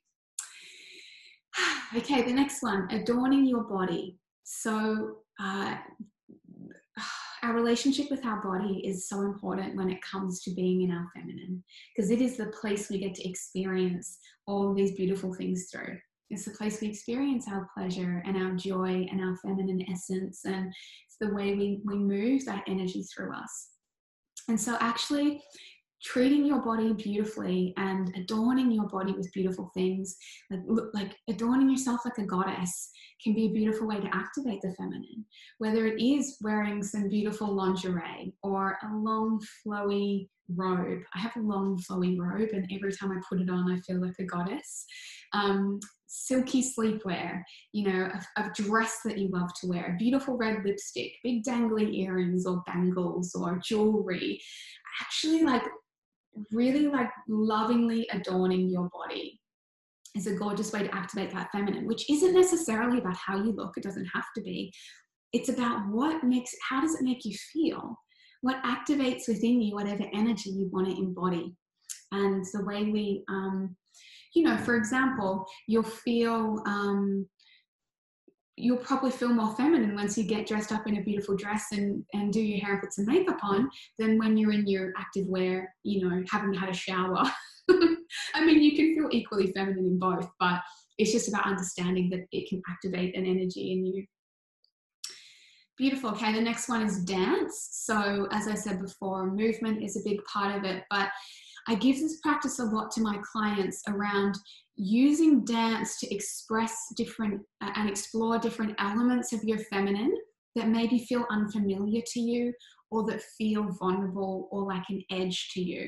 Okay, the next one, adorning your body. So, uh, our relationship with our body is so important when it comes to being in our feminine, because it is the place we get to experience all these beautiful things through. It's the place we experience our pleasure and our joy and our feminine essence, and it's the way we, we move that energy through us. And so actually treating your body beautifully and adorning your body with beautiful things, like, like adorning yourself like a goddess, can be a beautiful way to activate the feminine. Whether it is wearing some beautiful lingerie or a long flowy robe. I have a long flowy robe and every time I put it on I feel like a goddess. Um, silky sleepwear, you know, a, a dress that you love to wear, a beautiful red lipstick, big dangly earrings or bangles or jewelry. Actually, like really like lovingly adorning your body is a gorgeous way to activate that feminine, which isn't necessarily about how you look. It doesn't have to be. It's about what makes, how does it make you feel? What activates within you whatever energy you want to embody. And the way we, um, you know, for example, you'll feel, um, you'll probably feel more feminine once you get dressed up in a beautiful dress and, and do your hair and put some makeup on than when you're in your active wear, you know, haven't had a shower. I mean, you can feel equally feminine in both, but it's just about understanding that it can activate an energy in you. Beautiful. Okay, the next one is dance. So as I said before, movement is a big part of it, but I give this practice a lot to my clients around using dance to express different uh, and explore different elements of your feminine that maybe feel unfamiliar to you or that feel vulnerable or like an edge to you.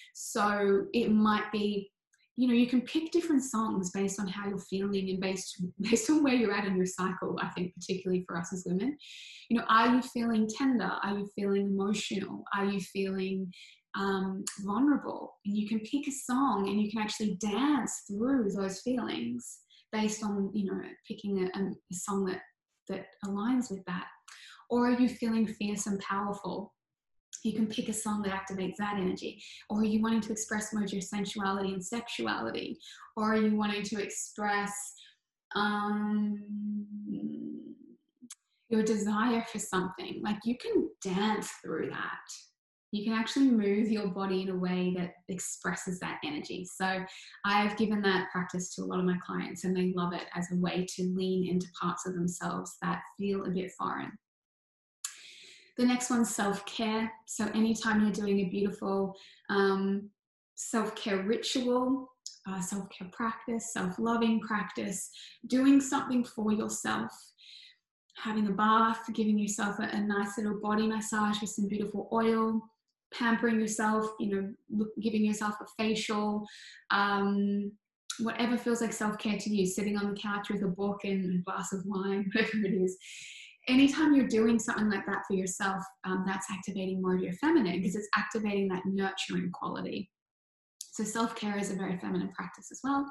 So it might be, you know, you can pick different songs based on how you're feeling and based, based on where you're at in your cycle, I think, particularly for us as women. You know, are you feeling tender? Are you feeling emotional? Are you feeling um, vulnerable? And you can pick a song and you can actually dance through those feelings based on, you know, picking a, a song that, that aligns with that. Or are you feeling fierce and powerful? You can pick a song that activates that energy. Or are you wanting to express more of your sensuality and sexuality? Or are you wanting to express um, your desire for something? Like, you can dance through that. You can actually move your body in a way that expresses that energy. So I've given that practice to a lot of my clients and they love it as a way to lean into parts of themselves that feel a bit foreign. The next one's self-care. So anytime you're doing a beautiful um, self-care ritual, uh, self-care practice, self-loving practice, doing something for yourself, having a bath, giving yourself a, a nice little body massage with some beautiful oil, pampering yourself, you know, look, giving yourself a facial, um, whatever feels like self-care to you, sitting on the couch with a book and a glass of wine, whatever it is. Anytime you're doing something like that for yourself, um, that's activating more of your feminine, because it's activating that nurturing quality. So self-care is a very feminine practice as well.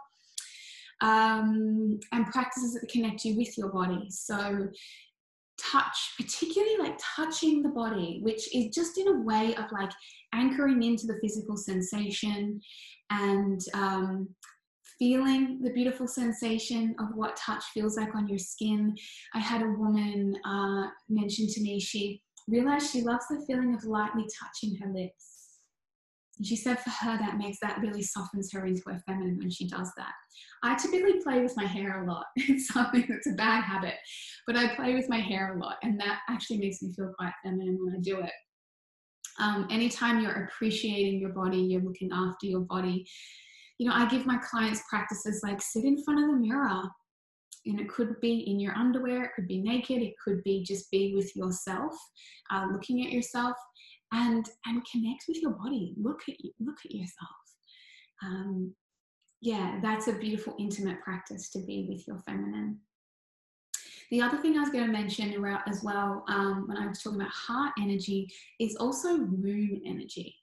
Um, and practices that connect you with your body. So touch, particularly like touching the body, which is just in a way of like anchoring into the physical sensation and um, feeling the beautiful sensation of what touch feels like on your skin. I had a woman uh, mention to me, she realized she loves the feeling of lightly touching her lips. And she said for her, that makes, that really softens her into her feminine when she does that. I typically play with my hair a lot. It's something that's a bad habit, but I play with my hair a lot, and that actually makes me feel quite feminine when I do it. Um, anytime you're appreciating your body, you're looking after your body. You know, I give my clients practices like sit in front of the mirror, and it could be in your underwear, it could be naked, it could be just be with yourself, uh, looking at yourself, and and connect with your body. Look at you, look at yourself. Um, yeah, that's a beautiful, intimate practice to be with your feminine. The other thing I was going to mention around as well, um, when I was talking about heart energy, is also womb energy.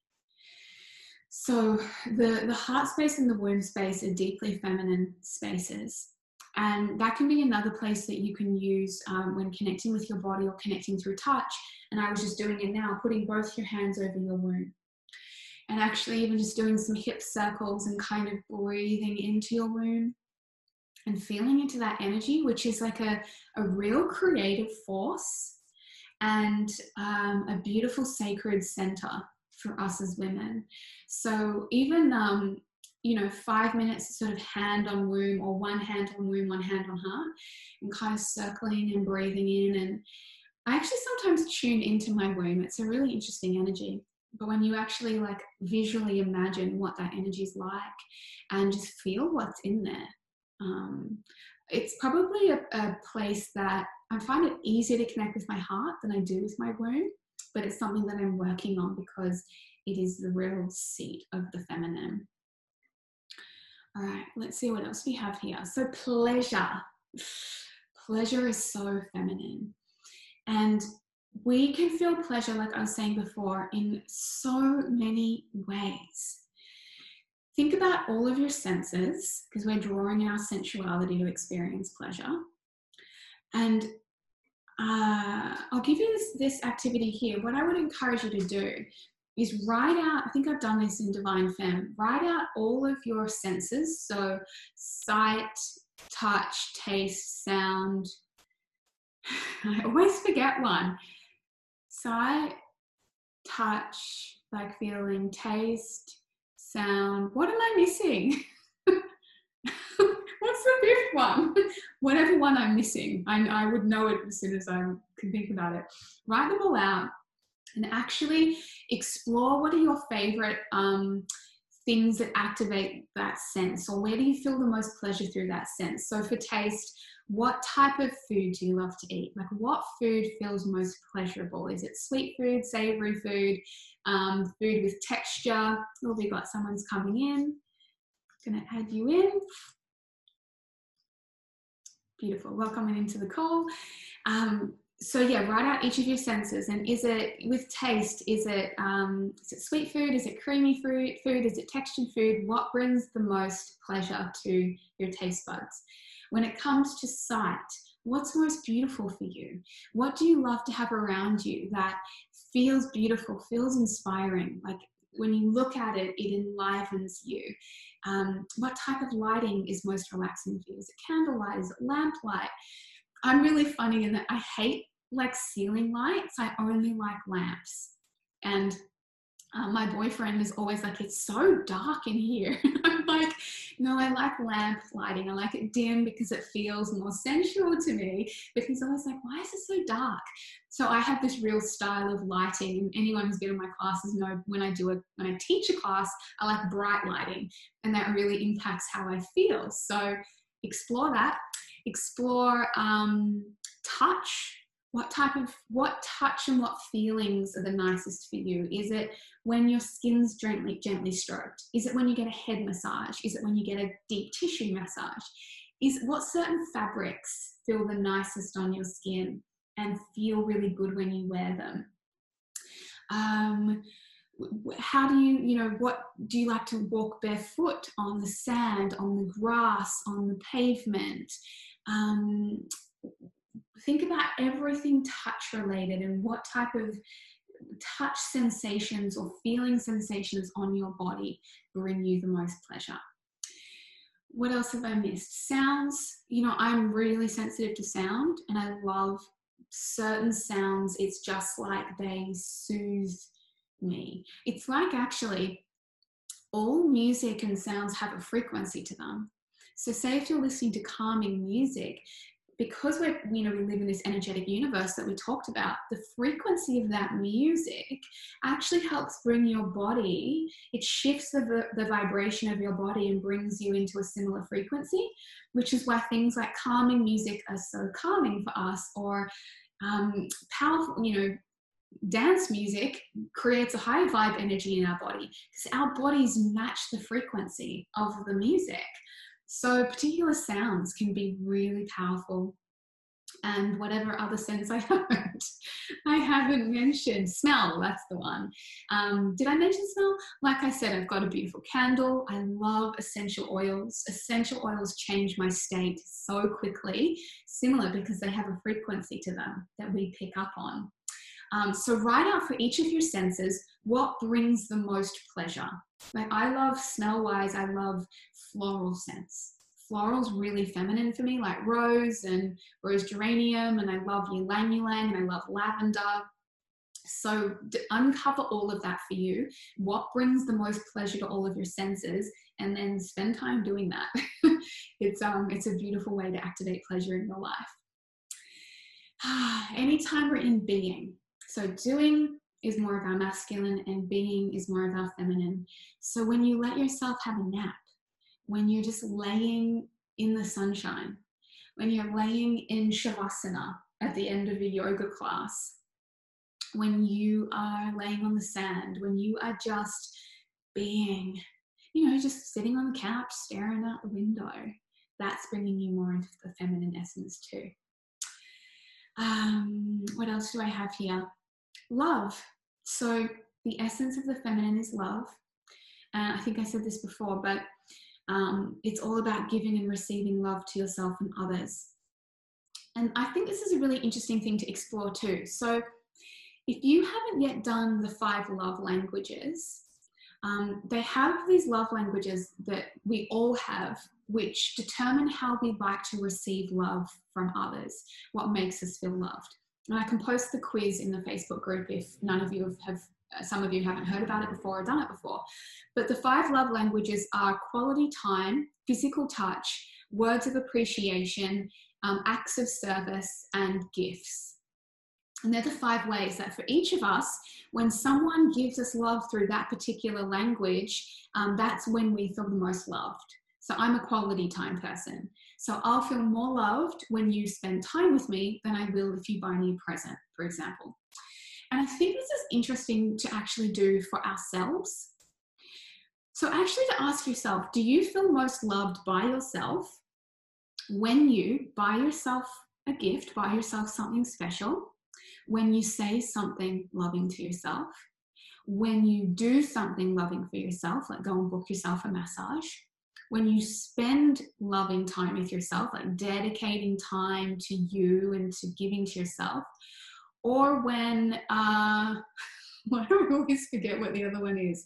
So the, the heart space and the womb space are deeply feminine spaces. And that can be another place that you can use um, when connecting with your body or connecting through touch. And I was just doing it now, putting both your hands over your womb. And actually even just doing some hip circles and kind of breathing into your womb and feeling into that energy, which is like a, a real creative force and um, a beautiful sacred center for us as women. So even, um, you know, five minutes sort of hand on womb, or one hand on womb, one hand on heart, and kind of circling and breathing in. And I actually sometimes tune into my womb. It's a really interesting energy. But when you actually like visually imagine what that energy is like and just feel what's in there, um, it's probably a, a place that I find it easier to connect with my heart than I do with my womb, but it's something that I'm working on because it is the real seat of the feminine. All right, let's see what else we have here. So pleasure. Pleasure is so feminine. And we can feel pleasure, like I was saying before, in so many ways. Think about all of your senses, because we're drawing in our sensuality to experience pleasure. And uh, I'll give you this, this activity here. What I would encourage you to do is write out, I think I've done this in Divine Femme, write out all of your senses. So sight, touch, taste, sound. I always forget one. Sight, touch, like feeling, taste, sound. What am I missing? What's the fifth one? Whatever one I'm missing, I, I would know it as soon as I can think about it. Write them all out and actually explore what are your favorite um, things that activate that sense, or where do you feel the most pleasure through that sense? So for taste, what type of food do you love to eat? Like what food feels most pleasurable? Is it sweet food, savory food, um, food with texture? Oh, we got someone's coming in. Gonna add you in. Beautiful, welcome into the call. Um, so yeah, write out each of your senses. And is it with taste? Is it um, is it sweet food? Is it creamy food? Food? Is it textured food? What brings the most pleasure to your taste buds? When it comes to sight, what's most beautiful for you? What do you love to have around you that feels beautiful, feels inspiring? Like when you look at it, it enlivens you. Um, what type of lighting is most relaxing for you? Is it candlelight? Is it lamplight? I'm really funny in that I hate like ceiling lights. I only like lamps. And uh, my boyfriend is always like, it's so dark in here. I'm like, no, I like lamp lighting. I like it dim because it feels more sensual to me. But he's always like, why is it so dark? So I have this real style of lighting. And anyone who's been in my classes know when I do it, when I teach a class, I like bright lighting. And that really impacts how I feel. So explore that. Explore um, touch. What type of, what touch and what feelings are the nicest for you? Is it when your skin's gently, gently stroked? Is it when you get a head massage? Is it when you get a deep tissue massage? Is what certain fabrics feel the nicest on your skin and feel really good when you wear them? Um, how do you, you know, what do you like to walk barefoot on the sand, on the grass, on the pavement? Um, think about everything touch related and what type of touch sensations or feeling sensations on your body bring you the most pleasure. What else have I missed? Sounds, you know, I'm really sensitive to sound and I love certain sounds. It's just like they soothe me. It's like actually all music and sounds have a frequency to them. So say if you're listening to calming music, because we're, you know, we live in this energetic universe that we talked about, the frequency of that music actually helps bring your body, it shifts the, the vibration of your body and brings you into a similar frequency, which is why things like calming music are so calming for us, or um, powerful, you know, dance music creates a high vibe energy in our body because our bodies match the frequency of the music. So particular sounds can be really powerful. And whatever other sense I haven't, I haven't mentioned. Smell, that's the one. Um, did I mention smell? Like I said, I've got a beautiful candle. I love essential oils. Essential oils change my state so quickly, similar because they have a frequency to them that we pick up on. Um, so write out for each of your senses what brings the most pleasure. Like I love smell-wise, I love floral scents. Floral's really feminine for me, like rose and rose geranium, and I love ylang ylang, and I love lavender. So uncover all of that for you. What brings the most pleasure to all of your senses, and then spend time doing that. it's um, it's a beautiful way to activate pleasure in your life. Anytime we're in being. So doing is more of our masculine and being is more of our feminine. So when you let yourself have a nap, when you're just laying in the sunshine, when you're laying in Shavasana at the end of a yoga class, when you are laying on the sand, when you are just being, you know, just sitting on the couch, staring out the window, that's bringing you more into the feminine essence too. Um, what else do I have here? Love. So the essence of the feminine is love. And I think I said this before, but um, it's all about giving and receiving love to yourself and others. And I think this is a really interesting thing to explore too. So if you haven't yet done the five love languages, um, they have these love languages that we all have, which determine how we like to receive love from others, what makes us feel loved. And I can post the quiz in the Facebook group if none of you have, have some of you haven't heard about it before or done it before. But the five love languages are quality time, physical touch, words of appreciation, um, acts of service, and gifts. And they're the five ways that for each of us, when someone gives us love through that particular language, um, that's when we feel the most loved. So I'm a quality time person. So I'll feel more loved when you spend time with me than I will if you buy me a present, for example. And I think this is interesting to actually do for ourselves. So actually to ask yourself, do you feel most loved by yourself when you buy yourself a gift, buy yourself something special, when you say something loving to yourself, when you do something loving for yourself, like go and book yourself a massage, when you spend loving time with yourself, like dedicating time to you and to giving to yourself, or when, uh, why do I always forget what the other one is?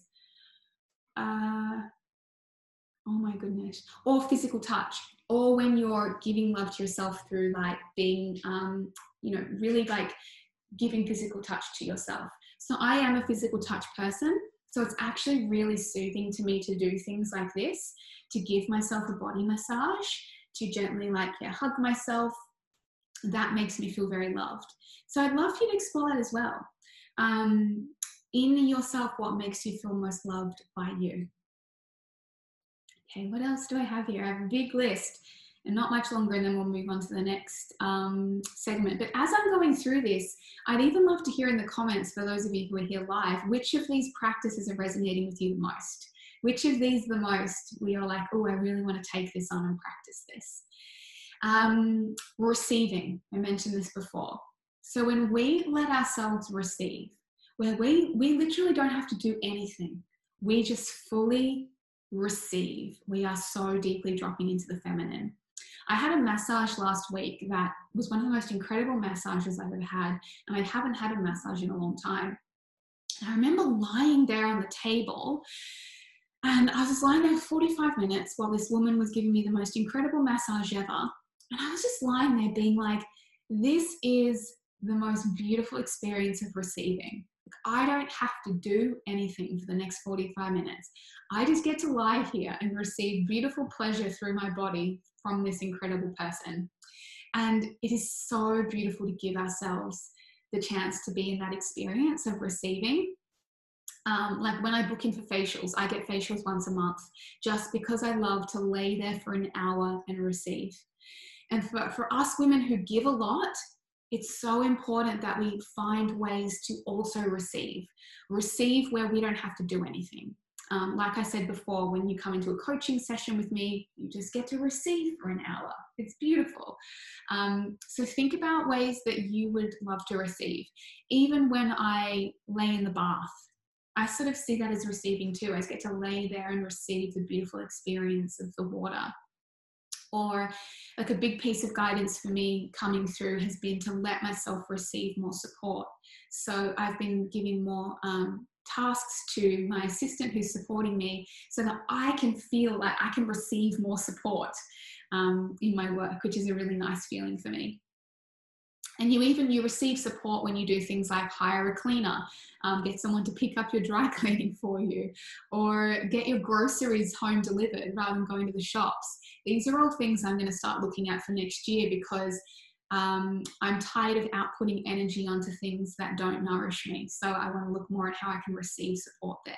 Uh, oh my goodness. Or physical touch, or when you're giving love to yourself through like being, um, you know, really like giving physical touch to yourself. So I am a physical touch person. So it's actually really soothing to me to do things like this, to give myself a body massage, to gently like, yeah, hug myself. That makes me feel very loved. So I'd love for you to explore that as well. Um, in yourself, what makes you feel most loved by you? Okay, what else do I have here? I have a big list. and not much longer, and then we'll move on to the next um, segment. But as I'm going through this, I'd even love to hear in the comments, for those of you who are here live, which of these practices are resonating with you the most? Which of these the most we are like, oh, I really want to take this on and practice this? Um, receiving, I mentioned this before. So when we let ourselves receive, where we, we literally don't have to do anything, we just fully receive. We are so deeply dropping into the feminine. I had a massage last week that was one of the most incredible massages I've ever had, and I haven't had a massage in a long time. And I remember lying there on the table, and I was lying there for forty-five minutes while this woman was giving me the most incredible massage ever. And I was just lying there being like, this is the most beautiful experience of receiving. I don't have to do anything for the next forty-five minutes. I just get to lie here and receive beautiful pleasure through my body from this incredible person. And it is so beautiful to give ourselves the chance to be in that experience of receiving. Um, like when I book in for facials, I get facials once a month just because I love to lay there for an hour and receive. And for, for us women who give a lot, it's so important that we find ways to also receive. Receive where we don't have to do anything. Um, like I said before, when you come into a coaching session with me, you just get to receive for an hour. It's beautiful. Um, so think about ways that you would love to receive. Even when I lay in the bath, I sort of see that as receiving too. I just get to lay there and receive the beautiful experience of the water. Or like a big piece of guidance for me coming through has been to let myself receive more support. So I've been giving more um, tasks to my assistant who's supporting me so that I can feel like I can receive more support um, in my work, which is a really nice feeling for me. And you even, you receive support when you do things like hire a cleaner, um, get someone to pick up your dry cleaning for you, or get your groceries home delivered rather than going to the shops. These are all things I'm going to start looking at for next year because um, I'm tired of outputting energy onto things that don't nourish me. So I want to look more at how I can receive support there.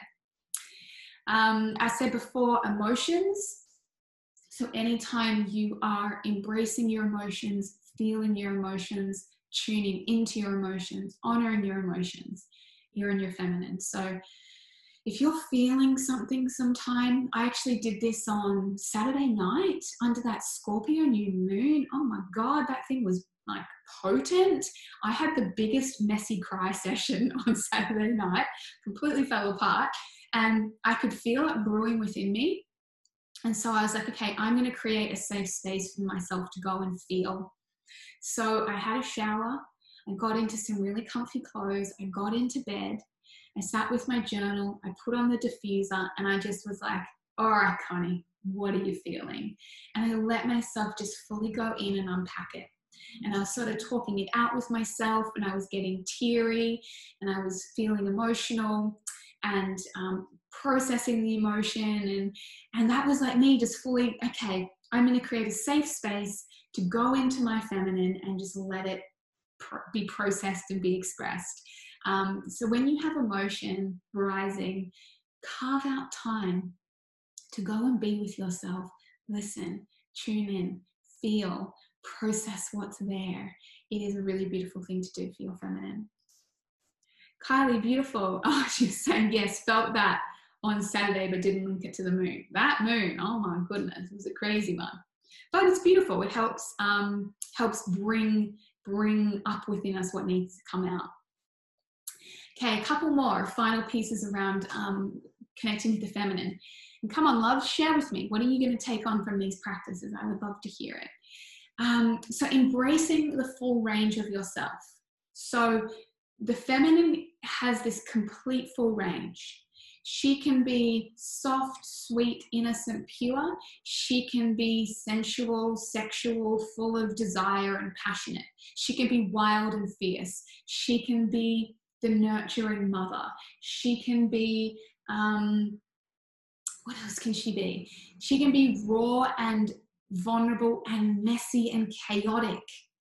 Um, I said before, emotions. So anytime you are embracing your emotions, feeling your emotions, tuning into your emotions, honoring your emotions, you're in your feminine. So if you're feeling something sometime, I actually did this on Saturday night under that Scorpio new moon. Oh my God, that thing was like potent. I had the biggest messy cry session on Saturday night, completely fell apart, and I could feel it brewing within me. And so I was like, okay, I'm going to create a safe space for myself to go and feel. So I had a shower, I got into some really comfy clothes, I got into bed, I sat with my journal, I put on the diffuser, and I just was like, all right, Connie, what are you feeling? And I let myself just fully go in and unpack it. And I was sort of talking it out with myself, and I was getting teary, and I was feeling emotional, and um, processing the emotion. And, and that was like me just fully, okay, I'm going to create a safe space to go into my feminine and just let it pr- be processed and be expressed. Um, so when you have emotion rising, carve out time to go and be with yourself, listen, tune in, feel, process what's there. It is a really beautiful thing to do for your feminine. Kylie, beautiful. Oh, she's saying, yes, felt that on Saturday, but didn't link it to the moon. That moon, oh my goodness, it was a crazy one. But it's beautiful. It helps um, helps bring, bring up within us what needs to come out. Okay, a couple more final pieces around um, connecting with the feminine. And come on, love, share with me. What are you going to take on from these practices? I would love to hear it. Um, so embracing the full range of yourself. So the feminine has this complete full range. She can be soft, sweet, innocent, pure. She can be sensual, sexual, full of desire and passionate. She can be wild and fierce. She can be the nurturing mother. She can be, um, what else can she be? She can be raw and vulnerable and messy and chaotic.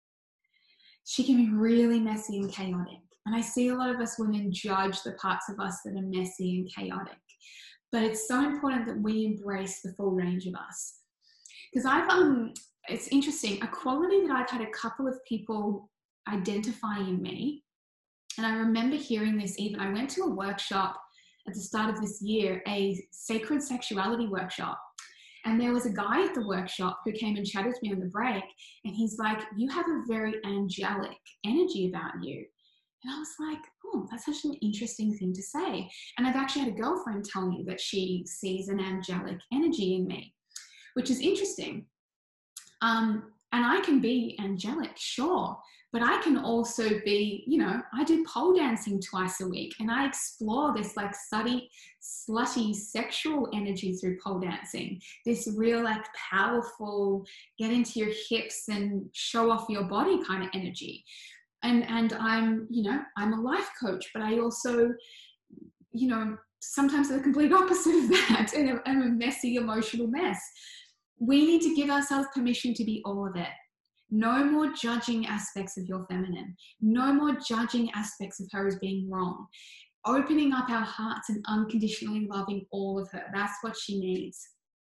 She can be really messy and chaotic. And I see a lot of us women judge the parts of us that are messy and chaotic. But it's so important that we embrace the full range of us. Because I've, um, it's interesting, a quality that I've had a couple of people identify in me, and I remember hearing this even, I went to a workshop at the start of this year, a sacred sexuality workshop. And there was a guy at the workshop who came and chatted to me on the break, and he's like, you have a very angelic energy about you. And I was like, oh, that's such an interesting thing to say. And I've actually had a girlfriend tell me that she sees an angelic energy in me, which is interesting. Um, and I can be angelic, sure, but I can also be, you know, I do pole dancing twice a week, and I explore this like slutty, slutty sexual energy through pole dancing. This real like powerful, get into your hips and show off your body kind of energy. And, and I'm, you know, I'm a life coach, but I also, you know, sometimes the complete opposite of that, and I'm a messy, emotional mess. We need to give ourselves permission to be all of it. No more judging aspects of your feminine. No more judging aspects of her as being wrong. Opening up our hearts and unconditionally loving all of her. That's what she needs.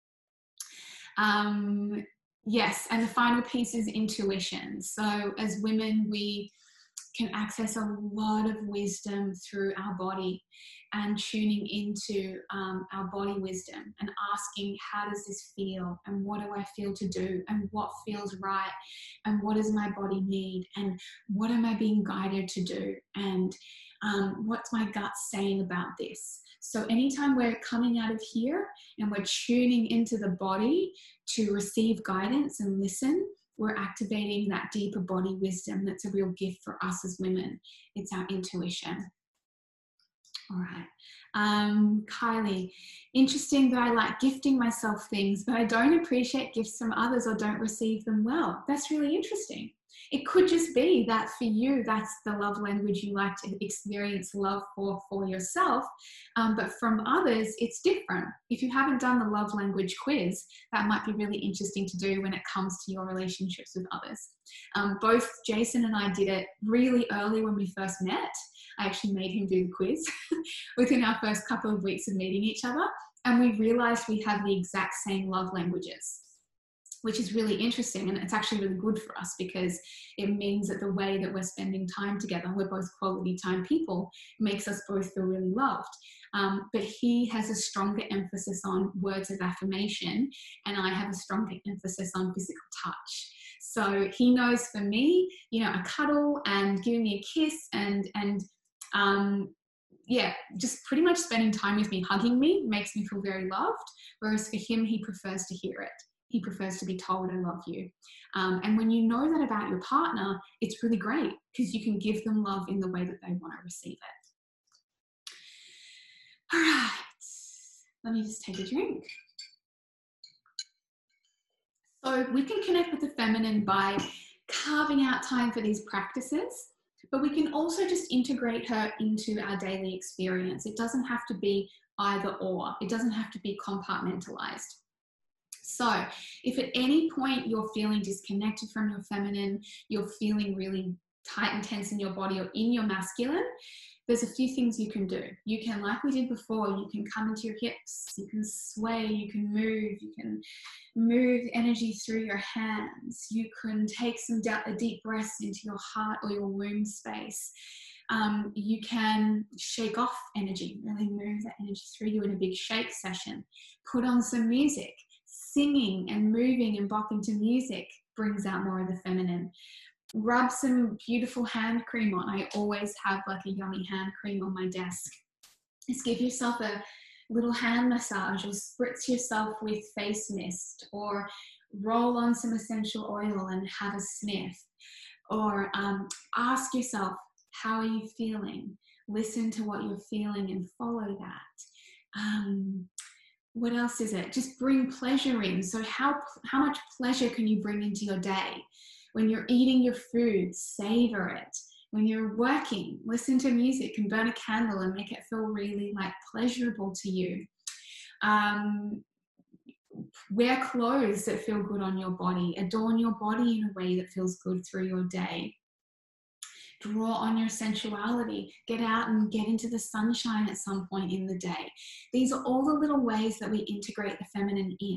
Um, yes, and the final piece is intuition. So as women, we can access a lot of wisdom through our body, and tuning into um, our body wisdom and asking, how does this feel, and what do I feel to do, and what feels right, and what does my body need, and what am I being guided to do, and um, what's my gut saying about this. So anytime we're coming out of here and we're tuning into the body to receive guidance and listen, we're activating that deeper body wisdom that's a real gift for us as women. It's our intuition. All right. Um, Kylie, interesting that I like gifting myself things, but I don't appreciate gifts from others or don't receive them well. That's really interesting. It could just be that for you, that's the love language you like to experience love for, for yourself. Um, but from others, it's different. If you haven't done the love language quiz, that might be really interesting to do when it comes to your relationships with others. Um, both Jason and I did it really early when we first met. I actually made him do the quiz within our first couple of weeks of meeting each other. And we realized we have the exact same love languages, which is really interesting. And it's actually really good for us because it means that the way that we're spending time together, we're both quality time people, makes us both feel really loved. Um, but he has a stronger emphasis on words of affirmation, and I have a stronger emphasis on physical touch. So he knows for me, you know, a cuddle and giving me a kiss and, and, um, yeah, just pretty much spending time with me, hugging me, makes me feel very loved. Whereas for him, he prefers to hear it. He prefers to be told, I love you. Um, and when you know that about your partner, it's really great because you can give them love in the way that they want to receive it. All right, let me just take a drink. So we can connect with the feminine by carving out time for these practices, but we can also just integrate her into our daily experience. It doesn't have to be either or. It doesn't have to be compartmentalized. So if at any point you're feeling disconnected from your feminine, you're feeling really tight and tense in your body or in your masculine, there's a few things you can do. You can, like we did before, you can come into your hips, you can sway, you can move, you can move energy through your hands, you can take some deep breaths into your heart or your womb space. Um, you can shake off energy, really move that energy through you in a big shake session. Put on some music. Singing and moving and bopping to music brings out more of the feminine. Rub some beautiful hand cream on. I always have like a yummy hand cream on my desk. Just give yourself a little hand massage, or spritz yourself with face mist, or roll on some essential oil and have a sniff. Or um, ask yourself, how are you feeling? Listen to what you're feeling and follow that. Um, What else is it? Just bring pleasure in. So how, how much pleasure can you bring into your day? When you're eating your food, savor it. When you're working, listen to music and burn a candle and make it feel really like pleasurable to you. Um, wear clothes that feel good on your body. Adorn your body in a way that feels good through your day. Draw on your sensuality. Get out and get into the sunshine at some point in the day. These are all the little ways that we integrate the feminine in.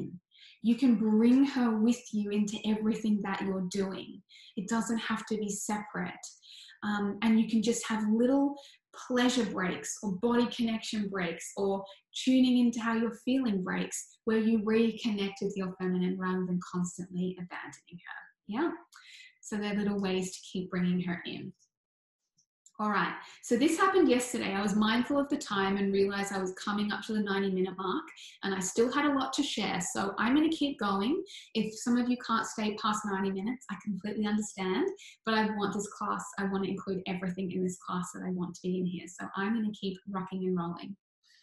You can bring her with you into everything that you're doing. It doesn't have to be separate. Um, and you can just have little pleasure breaks or body connection breaks or tuning into how you're feeling breaks where you reconnect with your feminine rather than constantly abandoning her. Yeah. So they're little ways to keep bringing her in. All right, so this happened yesterday. I was mindful of the time and realized I was coming up to the ninety minute mark and I still had a lot to share. So I'm going to keep going. If some of you can't stay past ninety minutes, I completely understand, but I want this class, I want to include everything in this class that I want to be in here. So I'm going to keep rocking and rolling.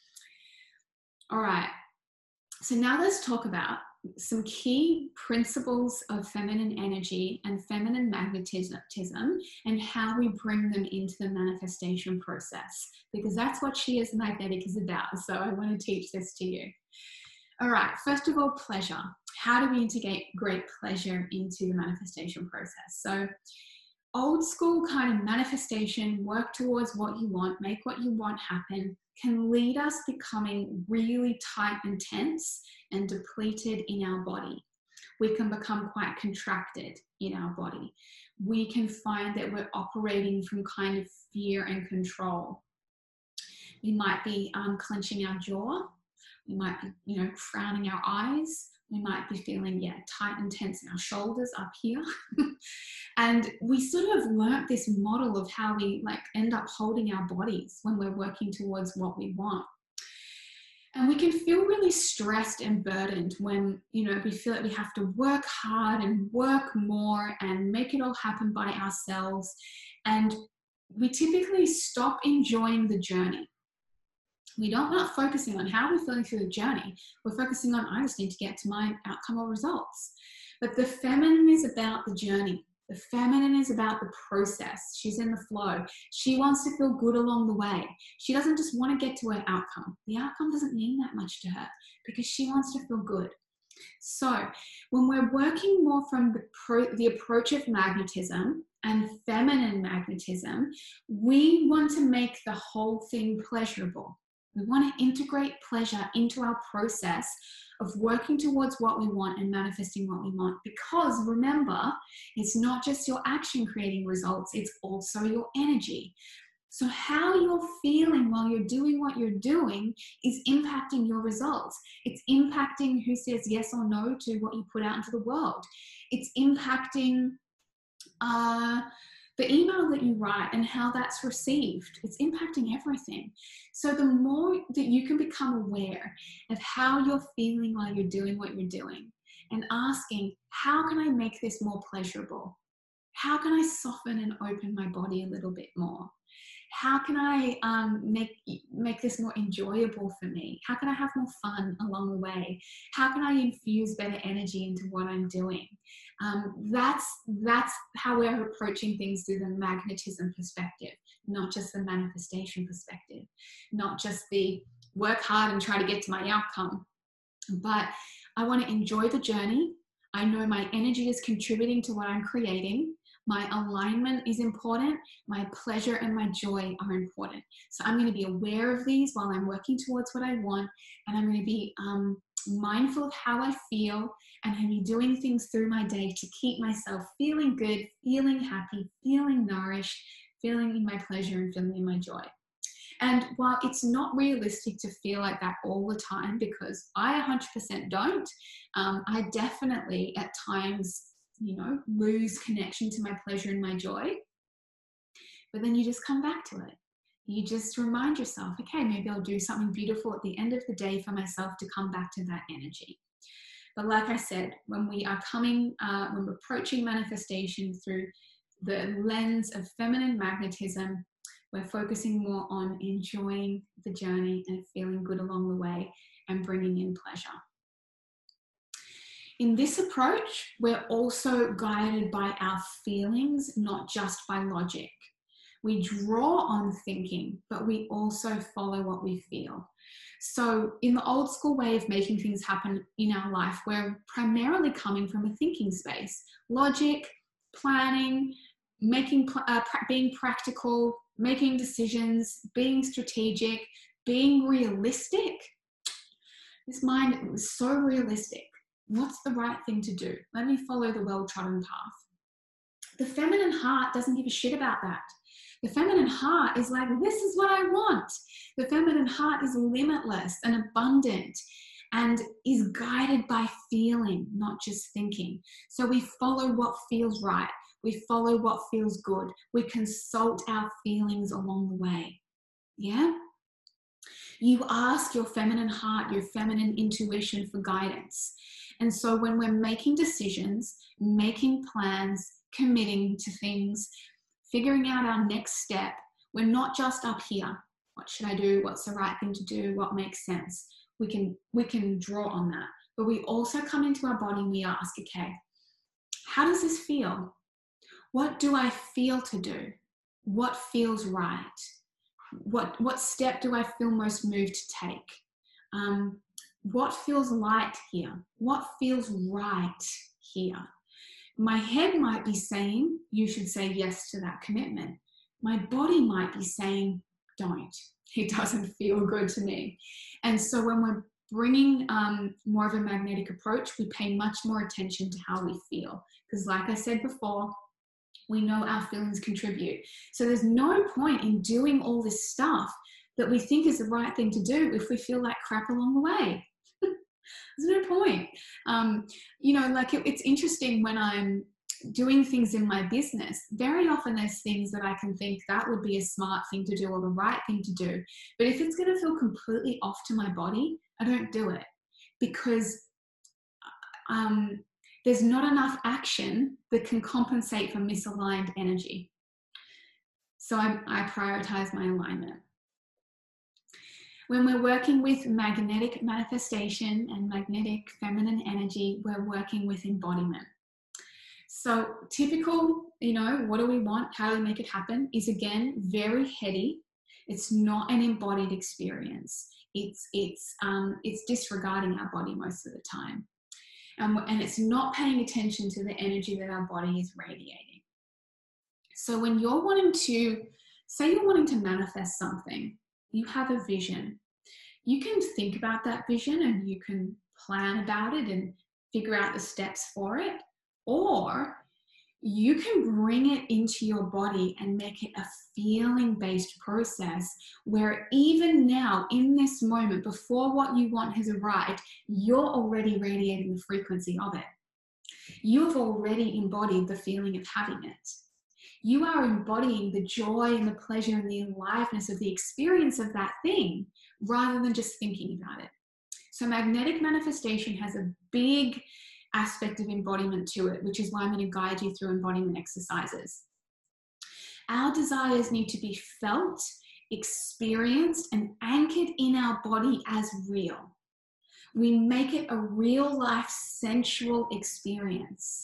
All right, so now let's talk about some key principles of feminine energy and feminine magnetism and how we bring them into the manifestation process, because that's what She Is Magnetic is about. So I want to teach this to you. All right, first of all, pleasure. How do we integrate great pleasure into the manifestation process? So old school kind of manifestation, work towards what you want, make what you want happen, can lead us becoming really tight and tense and depleted in our body. We can become quite contracted in our body. We can find that we're operating from kind of fear and control. We might be um, clenching our jaw. We might be, you know, frowning our eyes. We might be feeling, yeah, tight and tense in our shoulders up here. And we sort of learnt this model of how we like end up holding our bodies when we're working towards what we want. And we can feel really stressed and burdened when, you know, we feel like we have to work hard and work more and make it all happen by ourselves. And we typically stop enjoying the journey. We don't not focusing on how we're feeling through the journey. We're focusing on, I just need to get to my outcome or results. But the feminine is about the journey. The feminine is about the process. She's in the flow. She wants to feel good along the way. She doesn't just want to get to her outcome. The outcome doesn't mean that much to her because she wants to feel good. So when we're working more from the, pro, the approach of magnetism and feminine magnetism, we want to make the whole thing pleasurable. We want to integrate pleasure into our process of working towards what we want and manifesting what we want. Because remember, it's not just your action creating results, it's also your energy. So how you're feeling while you're doing what you're doing is impacting your results. It's impacting who says yes or no to what you put out into the world. It's impacting uh, the email that you write and how that's received. It's impacting everything. So the more that you can become aware of how you're feeling while you're doing what you're doing and asking, how can I make this more pleasurable? How can I soften and open my body a little bit more? How can I um, make, make this more enjoyable for me? How can I have more fun along the way? How can I infuse better energy into what I'm doing? Um, that's, that's how we're approaching things through the magnetism perspective, not just the manifestation perspective, not just the work hard and try to get to my outcome. But I want to enjoy the journey. I know my energy is contributing to what I'm creating. My alignment is important. My pleasure and my joy are important. So I'm going to be aware of these while I'm working towards what I want. And I'm going to be um, mindful of how I feel. And I'm going to be doing things through my day to keep myself feeling good, feeling happy, feeling nourished, feeling in my pleasure and feeling in my joy. And while it's not realistic to feel like that all the time, because I one hundred percent don't, um, I definitely at times, you know, lose connection to my pleasure and my joy. But then you just come back to it. You just remind yourself, okay, maybe I'll do something beautiful at the end of the day for myself to come back to that energy. But like I said, when we are coming, uh, when we're approaching manifestation through the lens of feminine magnetism, we're focusing more on enjoying the journey and feeling good along the way and bringing in pleasure. In this approach, we're also guided by our feelings, not just by logic. We draw on thinking, but we also follow what we feel. So in the old school way of making things happen in our life, we're primarily coming from a thinking space. Logic, planning, making, uh, being practical, making decisions, being strategic, being realistic. This mind is so realistic. What's the right thing to do? Let me follow the well-trodden path. The feminine heart doesn't give a shit about that. The feminine heart is like, this is what I want. The feminine heart is limitless and abundant and is guided by feeling, not just thinking. So we follow what feels right. We follow what feels good. We consult our feelings along the way. Yeah? You ask your feminine heart, your feminine intuition for guidance. And so when we're making decisions, making plans, committing to things, figuring out our next step, we're not just up here. What should I do? What's the right thing to do? What makes sense? We can, we can draw on that. But we also come into our body and we ask, okay, how does this feel? What do I feel to do? What feels right? What, what step do I feel most moved to take? Um, what feels light here? What feels right here? My head might be saying, you should say yes to that commitment. My body might be saying, don't. It doesn't feel good to me. And so when we're bringing um, more of a magnetic approach, we pay much more attention to how we feel. Because like I said before, we know our feelings contribute. So there's no point in doing all this stuff that we think is the right thing to do if we feel like crap along the way. There's no point. Um, you know, like it, it's interesting when I'm doing things in my business, very often there's things that I can think that would be a smart thing to do or the right thing to do. But if it's going to feel completely off to my body, I don't do it because um, there's not enough action that can compensate for misaligned energy. So I, I prioritize my alignment. When we're working with magnetic manifestation and magnetic feminine energy, we're working with embodiment. So typical, you know, what do we want? How do we make it happen? Is again, very heady. It's not an embodied experience. It's, it's, um, it's disregarding our body most of the time. Um, and it's not paying attention to the energy that our body is radiating. So when you're wanting to, say you're wanting to manifest something, you have a vision. You can think about that vision and you can plan about it and figure out the steps for it. Or you can bring it into your body and make it a feeling-based process where even now, in this moment, before what you want has arrived, you're already radiating the frequency of it. You've already embodied the feeling of having it. You are embodying the joy and the pleasure and the aliveness of the experience of that thing rather than just thinking about it. So magnetic manifestation has a big aspect of embodiment to it, which is why I'm going to guide you through embodiment exercises. Our desires need to be felt, experienced, and anchored in our body as real. We make it a real life sensual experience.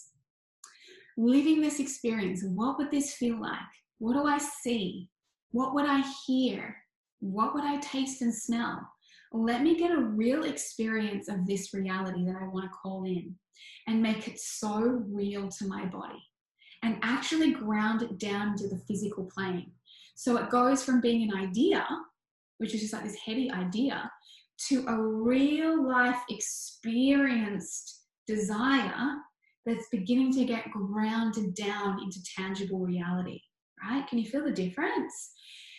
Living this experience, what would this feel like? What do I see? What would I hear? What would I taste and smell? Let me get a real experience of this reality that I want to call in and make it so real to my body and actually ground it down into the physical plane. So it goes from being an idea, which is just like this heady idea, to a real life experienced desire that's beginning to get grounded down into tangible reality, right? Can you feel the difference?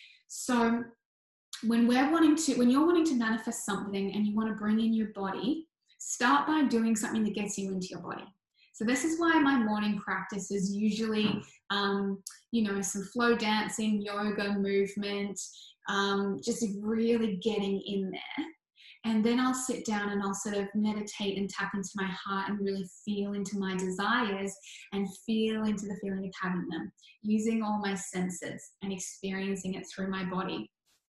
So when we're wanting to, when you're wanting to manifest something and you want to bring in your body, start by doing something that gets you into your body. So this is why my morning practice is usually, um, you know, some flow dancing, yoga, movement, um, just really getting in there. And then I'll sit down and I'll sort of meditate and tap into my heart and really feel into my desires and feel into the feeling of having them, using all my senses and experiencing it through my body.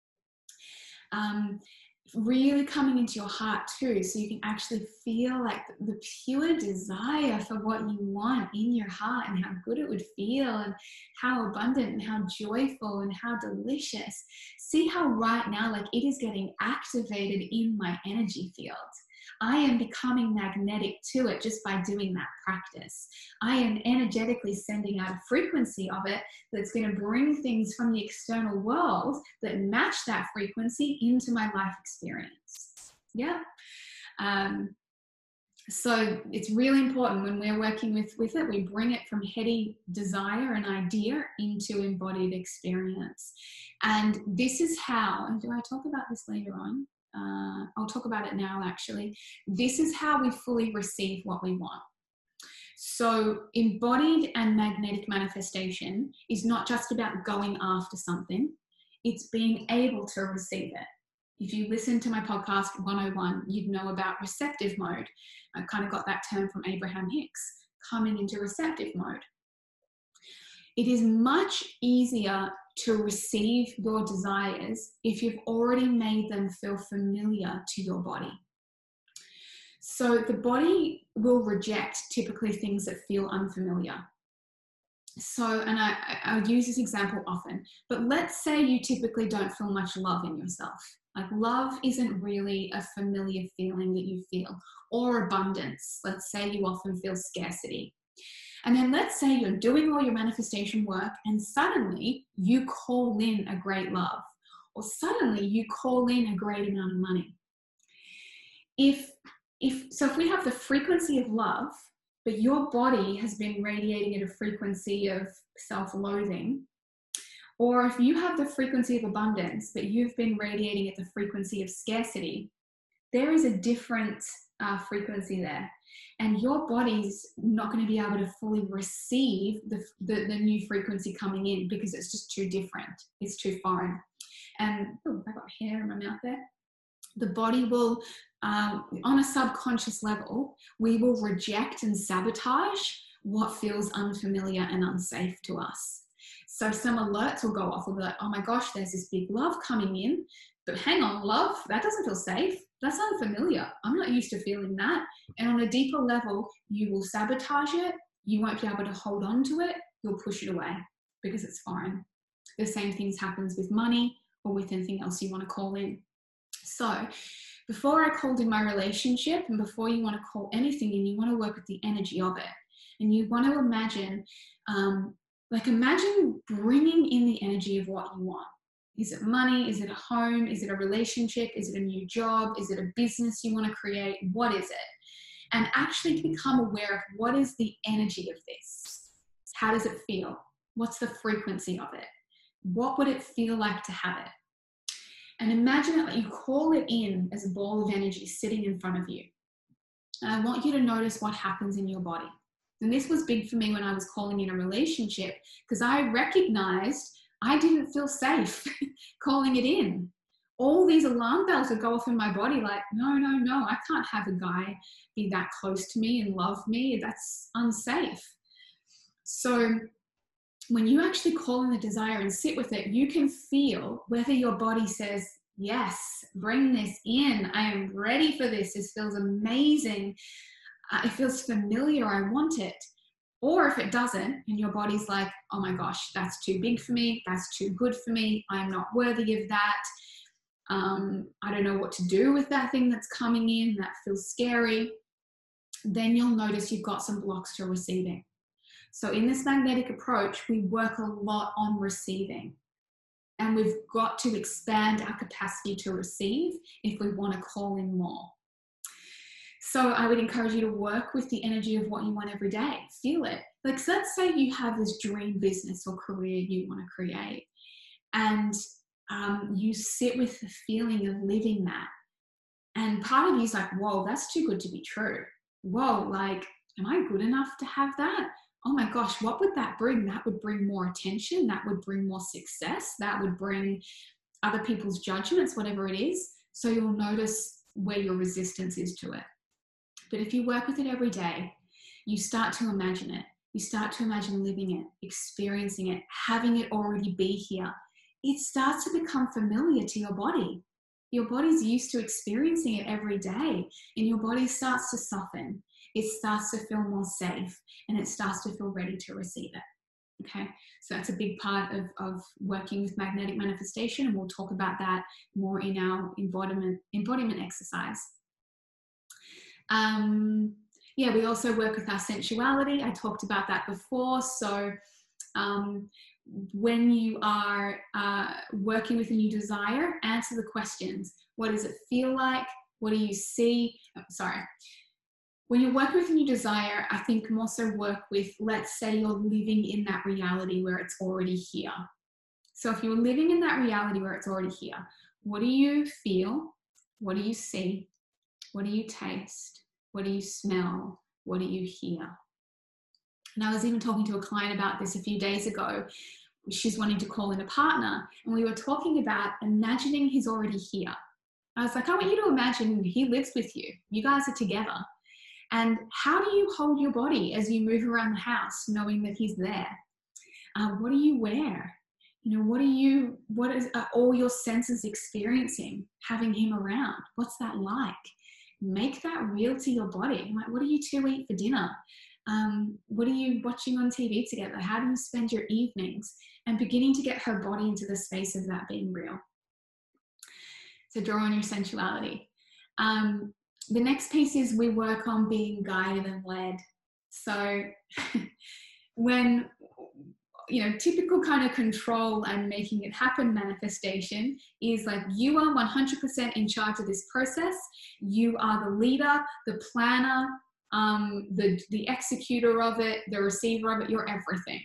Um, really coming into your heart too, so you can actually feel like the pure desire for what you want in your heart and how good it would feel and how abundant and how joyful and how delicious. See how right now, like it is getting activated in my energy field. I am becoming magnetic to it just by doing that practice. I am energetically sending out a frequency of it that's going to bring things from the external world that match that frequency into my life experience. Yeah. Um, So it's really important when we're working with, with it, we bring it from heady desire and idea into embodied experience. And this is how, and do I talk about this later on? Uh, I'll talk about it now, actually. This is how we fully receive what we want. So embodied and magnetic manifestation is not just about going after something, it's being able to receive it. If you listen to my podcast one oh one, you'd know about receptive mode. I kind of got that term from Abraham Hicks, coming into receptive mode. It is much easier to receive your desires if you've already made them feel familiar to your body. So the body will reject typically things that feel unfamiliar. So, and I, I use this example often, but let's say you typically don't feel much love in yourself. Like love isn't really a familiar feeling that you feel, or abundance. Let's say you often feel scarcity. And then let's say you're doing all your manifestation work and suddenly you call in a great love, or suddenly you call in a great amount of money. If, if, so if we have the frequency of love, but your body has been radiating at a frequency of self-loathing, or if you have the frequency of abundance, but you've been radiating at the frequency of scarcity, there is a different uh, frequency there. And your body's not going to be able to fully receive the, the, the new frequency coming in because it's just too different. It's too foreign. And, oh, I got hair in my mouth there. The body will, um, on a subconscious level, we will reject and sabotage what feels unfamiliar and unsafe to us. So some alerts will go off. We'll be like, oh my gosh, there's this big love coming in. But hang on, love, that doesn't feel safe. That's unfamiliar. I'm not used to feeling that. And on a deeper level, you will sabotage it. You won't be able to hold on to it. You'll push it away because it's foreign. The same things happens with money or with anything else you want to call in. So before I called in my relationship, and before you want to call anything in, you want to work with the energy of it. And you want to imagine, um, like imagine bringing in the energy of what you want. Is it money? Is it a home? Is it a relationship? Is it a new job? Is it a business you want to create? What is it? And actually become aware of what is the energy of this? How does it feel? What's the frequency of it? What would it feel like to have it? And imagine it like you call it in as a ball of energy sitting in front of you. And I want you to notice what happens in your body. And this was big for me when I was calling in a relationship, because I recognized I didn't feel safe calling it in. All these alarm bells would go off in my body like, no, no, no, I can't have a guy be that close to me and love me. That's unsafe. So when you actually call in the desire and sit with it, you can feel whether your body says, yes, bring this in. I am ready for this. This feels amazing. Uh, it feels familiar. I want it. Or if it doesn't, and your body's like, oh my gosh, that's too big for me. That's too good for me. I'm not worthy of that. Um, I don't know what to do with that thing that's coming in. That feels scary. Then you'll notice you've got some blocks to receiving. So in this magnetic approach, we work a lot on receiving. And we've got to expand our capacity to receive if we want to call in more. So I would encourage you to work with the energy of what you want every day. Feel it. Like, so let's say you have this dream business or career you want to create, and um, you sit with the feeling of living that. And part of you is like, whoa, that's too good to be true. Whoa, like, am I good enough to have that? Oh my gosh, what would that bring? That would bring more attention. That would bring more success. That would bring other people's judgments, whatever it is. So you'll notice where your resistance is to it. But if you work with it every day, you start to imagine it. You start to imagine living it, experiencing it, having it already be here. It starts to become familiar to your body. Your body's used to experiencing it every day, and your body starts to soften. It starts to feel more safe, and it starts to feel ready to receive it. Okay, so that's a big part of, of working with magnetic manifestation, and we'll talk about that more in our embodiment, embodiment exercise. Um, yeah, we also work with our sensuality. I talked about that before. So um, when you are uh, working with a new desire, answer the questions. What does it feel like? What do you see? Oh, sorry. When you're working with a new desire, I think more so work with, let's say you're living in that reality where it's already here. So if you're living in that reality where it's already here, what do you feel? What do you see? What do you taste? What do you smell? What do you hear? And I was even talking to a client about this a few days ago. She's wanting to call in a partner, and we were talking about imagining he's already here. I was like, I want you to imagine he lives with you. You guys are together. And how do you hold your body as you move around the house, knowing that he's there? Uh, what do you wear? You know, what are you, what is are all your senses experiencing having him around? What's that like? Make that real to your body. Like, what do you two eat for dinner? Um, what are you watching on T V together? How do you spend your evenings? And beginning to get her body into the space of that being real. So draw on your sensuality. Um, the next piece is we work on being guided and led. So when, you know, typical kind of control and making it happen manifestation is like, you are one hundred percent in charge of this process. You are the leader, the planner, um, the, the executor of it, the receiver of it, you're everything.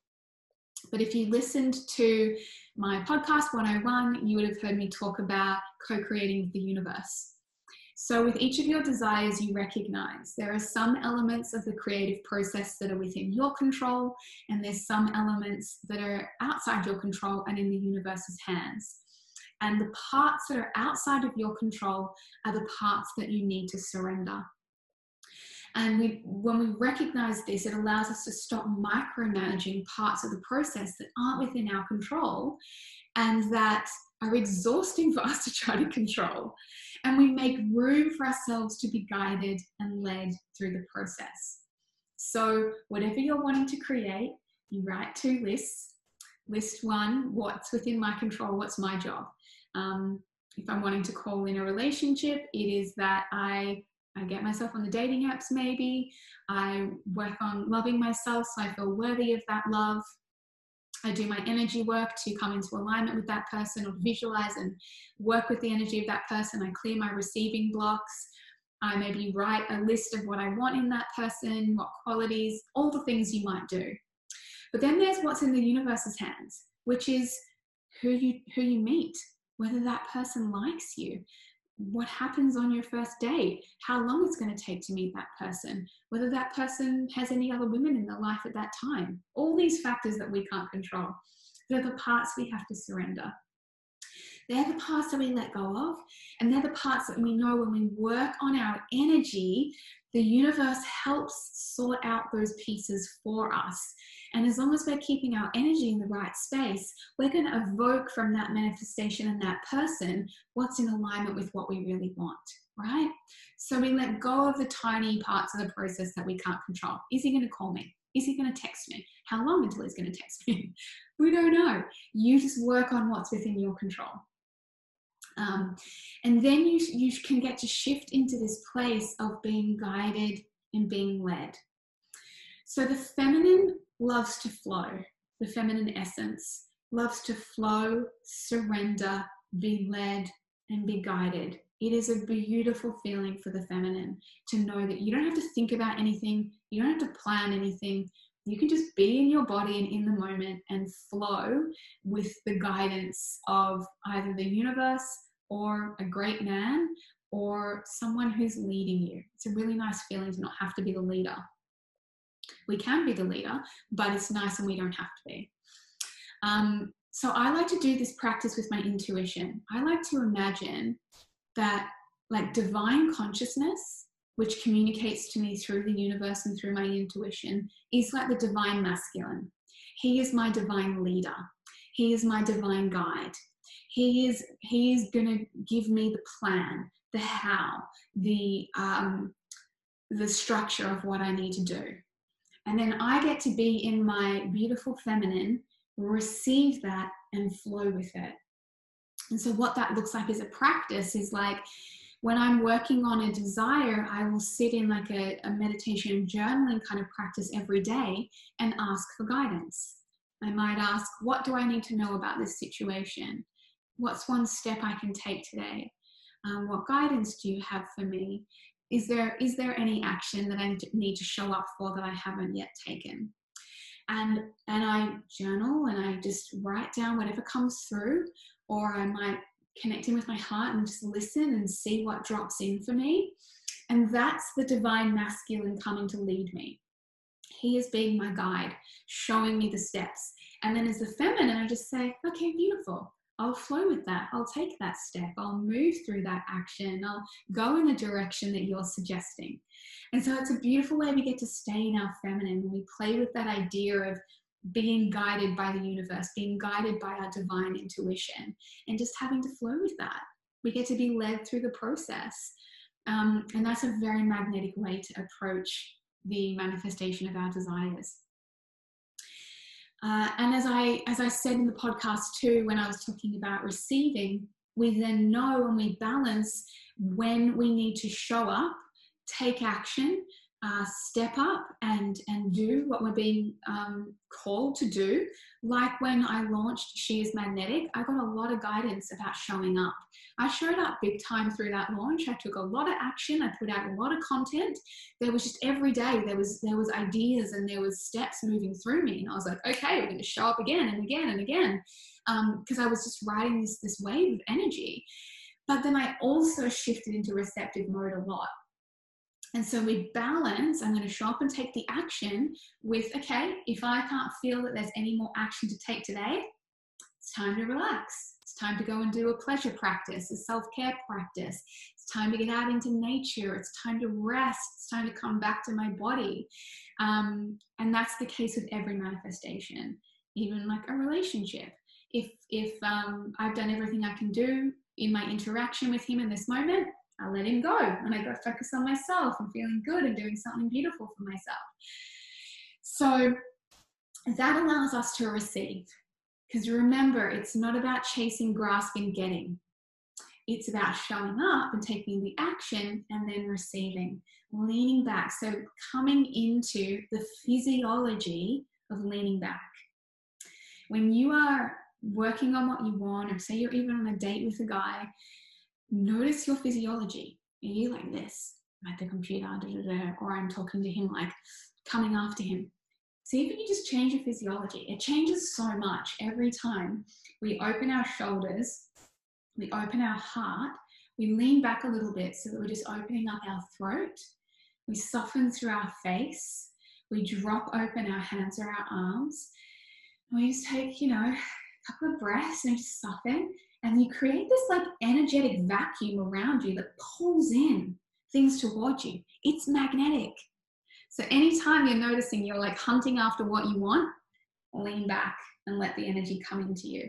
But if you listened to my podcast one oh one, you would have heard me talk about co-creating with the universe. So with each of your desires, you recognize there are some elements of the creative process that are within your control, and there's some elements that are outside your control and in the universe's hands. And the parts that are outside of your control are the parts that you need to surrender. And we, when we recognize this, it allows us to stop micromanaging parts of the process that aren't within our control and that are exhausting for us to try to control. And we make room for ourselves to be guided and led through the process. So whatever you're wanting to create, you write two lists. List one, what's within my control, what's my job? Um, if I'm wanting to call in a relationship, it is that I I get myself on the dating apps maybe. I work on loving myself so I feel worthy of that love. I do my energy work to come into alignment with that person or visualize and work with the energy of that person. I clear my receiving blocks. I maybe write a list of what I want in that person, what qualities, all the things you might do. But then there's what's in the universe's hands, which is who you, who you meet, whether that person likes you, what happens on your first date, how long it's going to take to meet that person, whether that person has any other women in their life at that time. All these factors that we can't control. They're the parts we have to surrender. They're the parts that we let go of, and they're the parts that we know when we work on our energy, the universe helps sort out those pieces for us. And as long as we're keeping our energy in the right space, we're going to evoke from that manifestation and that person what's in alignment with what we really want, right? So we let go of the tiny parts of the process that we can't control. Is he going to call me? Is he going to text me? How long until he's going to text me? We don't know. You just work on what's within your control. Um, and then you, you can get to shift into this place of being guided and being led. So the feminine loves to flow. The feminine essence loves to flow, surrender, be led, and be guided. It is a beautiful feeling for the feminine to know that you don't have to think about anything. You don't have to plan anything. You can just be in your body and in the moment and flow with the guidance of either the universe or a great man or someone who's leading you. It's a really nice feeling to not have to be the leader. We can be the leader, but it's nice and we don't have to be. Um, so I like to do this practice with my intuition. I like to imagine that like divine consciousness, which communicates to me through the universe and through my intuition, is like the divine masculine. He is my divine leader. He is my divine guide. He is, he is going to give me the plan, the how, the, um, the structure of what I need to do. And then I get to be in my beautiful feminine, receive that and flow with it. And so what that looks like as a practice is like, when I'm working on a desire, I will sit in like a, a meditation and journaling kind of practice every day and ask for guidance. I might ask, what do I need to know about this situation? What's one step I can take today? Um, what guidance do you have for me? Is there, is there any action that I need to show up for that I haven't yet taken? And, and I journal and I just write down whatever comes through, or I might connect in with my heart and just listen and see what drops in for me. And that's the divine masculine coming to lead me. He is being my guide, showing me the steps. And then as the feminine, I just say, okay, beautiful. I'll flow with that. I'll take that step. I'll move through that action. I'll go in the direction that you're suggesting. And so it's a beautiful way we get to stay in our feminine. We play with that idea of being guided by the universe, being guided by our divine intuition, and just having to flow with that. We get to be led through the process. Um, and that's a very magnetic way to approach the manifestation of our desires. Uh, and as I, as I said in the podcast too, when I was talking about receiving, we then know and we balance when we need to show up, take action, uh, step up and, and do what we're being um, called to do. Like when I launched She Is Magnetic, I got a lot of guidance about showing up. I showed up big time through that launch. I took a lot of action. I put out a lot of content. There was just every day, there was, there was ideas and there was steps moving through me. And I was like, okay, we're going to show up again and again and again. Because um, I was just riding this, this wave of energy. But then I also shifted into receptive mode a lot. And so we balance, I'm going to show up and take the action with, okay, if I can't feel that there's any more action to take today, it's time to relax. It's time to go and do a pleasure practice, a self-care practice. It's time to get out into nature. It's time to rest. It's time to come back to my body. Um, and that's the case with every manifestation, even like a relationship. If, if um, I've done everything I can do in my interaction with him in this moment, I let him go and I go focus on myself and feeling good and doing something beautiful for myself. So that allows us to receive. Because remember, it's not about chasing, grasping, getting. It's about showing up and taking the action and then receiving, leaning back. So coming into the physiology of leaning back. When you are working on what you want, or say you're even on a date with a guy, notice your physiology. Are you like this at the computer, da, da, da, or I'm talking to him like coming after him? See if you can just change your physiology. It changes so much every time we open our shoulders, we open our heart, we lean back a little bit so that we're just opening up our throat. We soften through our face. We drop open our hands or our arms. And we just take, you know, a couple of breaths and just soften. And you create this like energetic vacuum around you that pulls in things towards you. It's magnetic. So anytime you're noticing you're like hunting after what you want, lean back and let the energy come into you.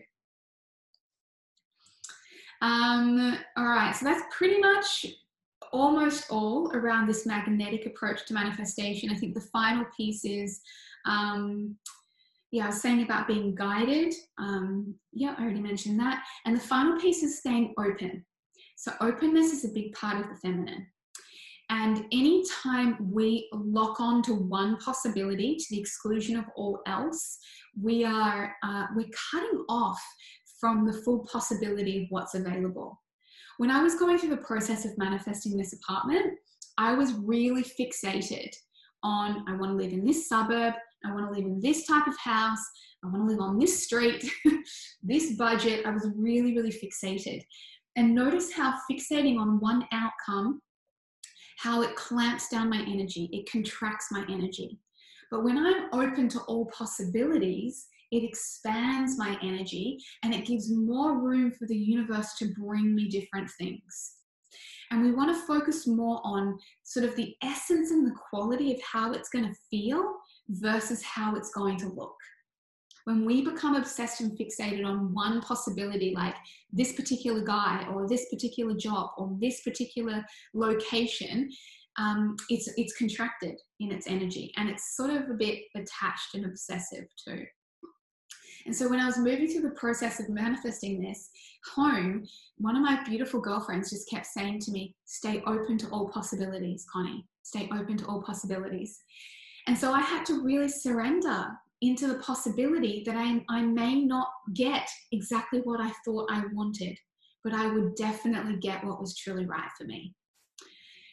Um, all right, so that's pretty much almost all around this magnetic approach to manifestation. I think the final piece is, um, yeah, I was saying about being guided. Um, yeah, I already mentioned that. And the final piece is staying open. So openness is a big part of the feminine. And anytime we lock on to one possibility to the exclusion of all else, we are uh, we're cutting off from the full possibility of what's available. When I was going through the process of manifesting this apartment, I was really fixated on, I want to live in this suburb, I want to live in this type of house, I want to live on this street, this budget. I was really, really fixated. And notice how fixating on one outcome, how it clamps down my energy, it contracts my energy. But when I'm open to all possibilities, it expands my energy and it gives more room for the universe to bring me different things. And we want to focus more on sort of the essence and the quality of how it's going to feel versus how it's going to look. When we become obsessed and fixated on one possibility, like this particular guy or this particular job or this particular location, um, it's, it's contracted in its energy and it's sort of a bit attached and obsessive too. And so when I was moving through the process of manifesting this home, one of my beautiful girlfriends just kept saying to me, stay open to all possibilities, Connie, stay open to all possibilities. And so I had to really surrender into the possibility that I, I may not get exactly what I thought I wanted, but I would definitely get what was truly right for me.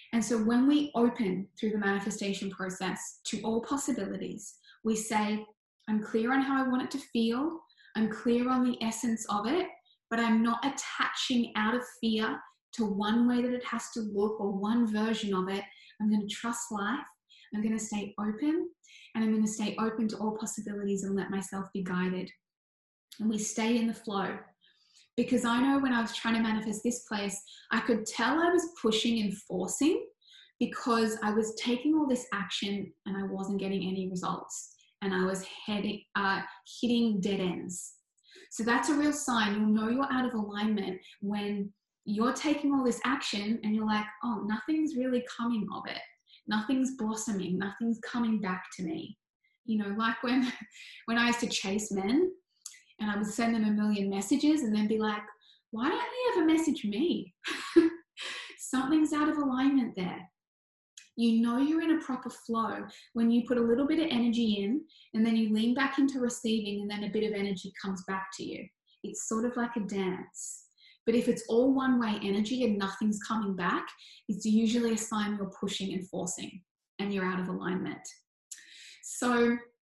And so when we open through the manifestation process to all possibilities, we say, I'm clear on how I want it to feel. I'm clear on the essence of it, but I'm not attaching out of fear to one way that it has to look or one version of it. I'm going to trust life. I'm going to stay open, and I'm going to stay open to all possibilities and let myself be guided. And we stay in the flow. Because I know when I was trying to manifest this place, I could tell I was pushing and forcing because I was taking all this action and I wasn't getting any results. And I was heading, uh, hitting dead ends. So that's a real sign. You'll know you're out of alignment when you're taking all this action and you're like, oh, nothing's really coming of it. Nothing's blossoming. Nothing's coming back to me. You know, like when, when I used to chase men and I would send them a million messages and then be like, why don't they ever message me? Something's out of alignment there. You know you're in a proper flow when you put a little bit of energy in and then you lean back into receiving and then a bit of energy comes back to you. It's sort of like a dance. But if it's all one-way energy and nothing's coming back, it's usually a sign you're pushing and forcing and you're out of alignment. So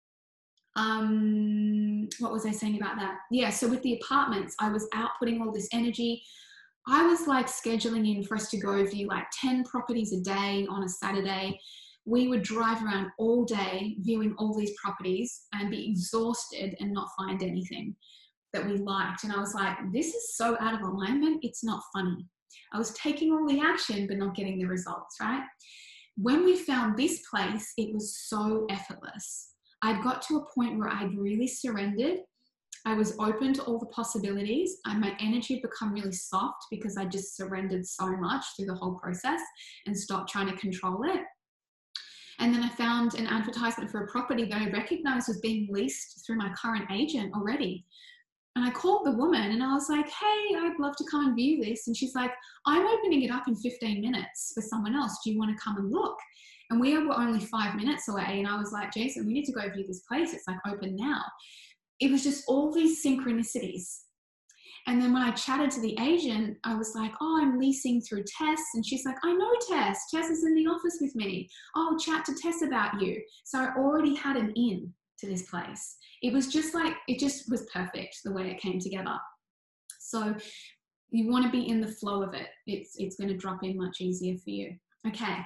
um, what was I saying about that? Yeah, so with the apartments, I was out putting all this energy. I was like scheduling in for us to go view like ten properties a day on a Saturday. We would drive around all day viewing all these properties and be exhausted and not find anything that we liked. And I was like, this is so out of alignment, it's not funny. I was taking all the action but not getting the results, right? When we found this place, it was so effortless. I'd got to a point where I'd really surrendered. I was open to all the possibilities, and my energy had become really soft because I just surrendered so much through the whole process and stopped trying to control it. And then I found an advertisement for a property that I recognized was being leased through my current agent already. And I called the woman and I was like, hey, I'd love to come and view this. And she's like, I'm opening it up in fifteen minutes for someone else. Do you want to come and look? And we were only five minutes away. And I was like, Jason, we need to go view this place. It's like open now. It was just all these synchronicities. And then when I chatted to the agent, I was like, oh, I'm leasing through Tess. And she's like, I know Tess. Tess is in the office with me. Oh, chat to Tess about you. So I already had an in to this place. It was just like, it just was perfect the way it came together. So you want to be in the flow of it. It's, it's going to drop in much easier for you. Okay.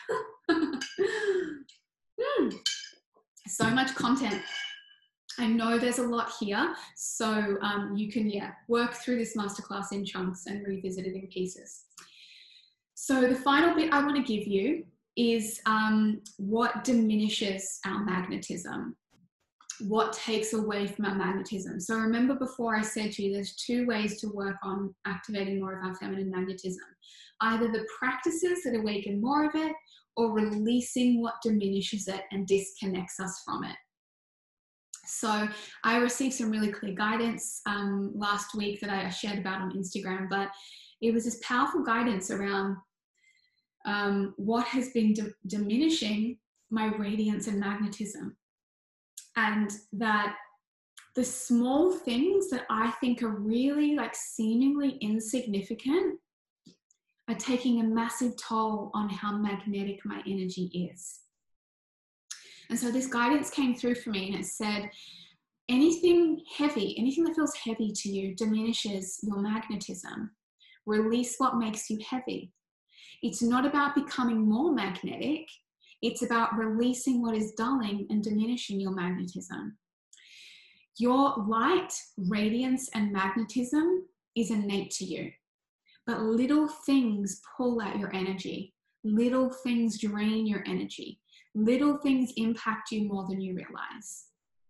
mm. So much content. I know there's a lot here, so um, you can, yeah, work through this masterclass in chunks and revisit it in pieces. So the final bit I want to give you is um, what diminishes our magnetism, what takes away from our magnetism. So remember before I said to you, there's two ways to work on activating more of our feminine magnetism. Either the practices that awaken more of it, or releasing what diminishes it and disconnects us from it. So I received some really clear guidance um, last week that I shared about on Instagram, but it was this powerful guidance around um, what has been di- diminishing my radiance and magnetism. And that the small things that I think are really like seemingly insignificant are taking a massive toll on how magnetic my energy is. And so this guidance came through for me and it said, anything heavy, anything that feels heavy to you diminishes your magnetism. Release what makes you heavy. It's not about becoming more magnetic. It's about releasing what is dulling and diminishing your magnetism. Your light, radiance, and magnetism is innate to you. But little things pull at your energy. Little things drain your energy. Little things impact you more than you realize.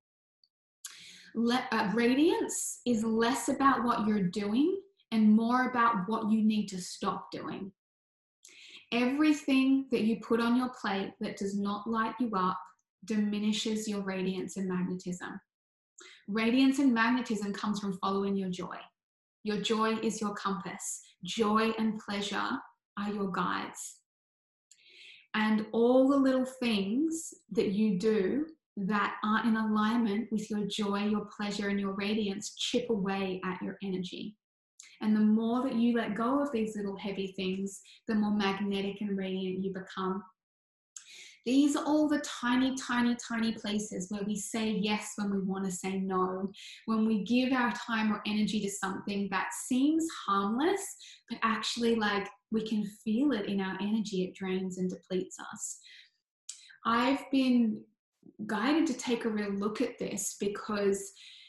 Le- uh, radiance is less about what you're doing and more about what you need to stop doing. Everything that you put on your plate that does not light you up diminishes your radiance and magnetism. Radiance and magnetism comes from following your joy. Your joy is your compass. Joy and pleasure are your guides. And all the little things that you do that aren't in alignment with your joy, your pleasure, and your radiance chip away at your energy. And the more that you let go of these little heavy things, the more magnetic and radiant you become. These are all the tiny, tiny, tiny places where we say yes when we want to say no, when we give our time or energy to something that seems harmless, but actually like we can feel it in our energy, it drains and depletes us. I've been guided to take a real look at this because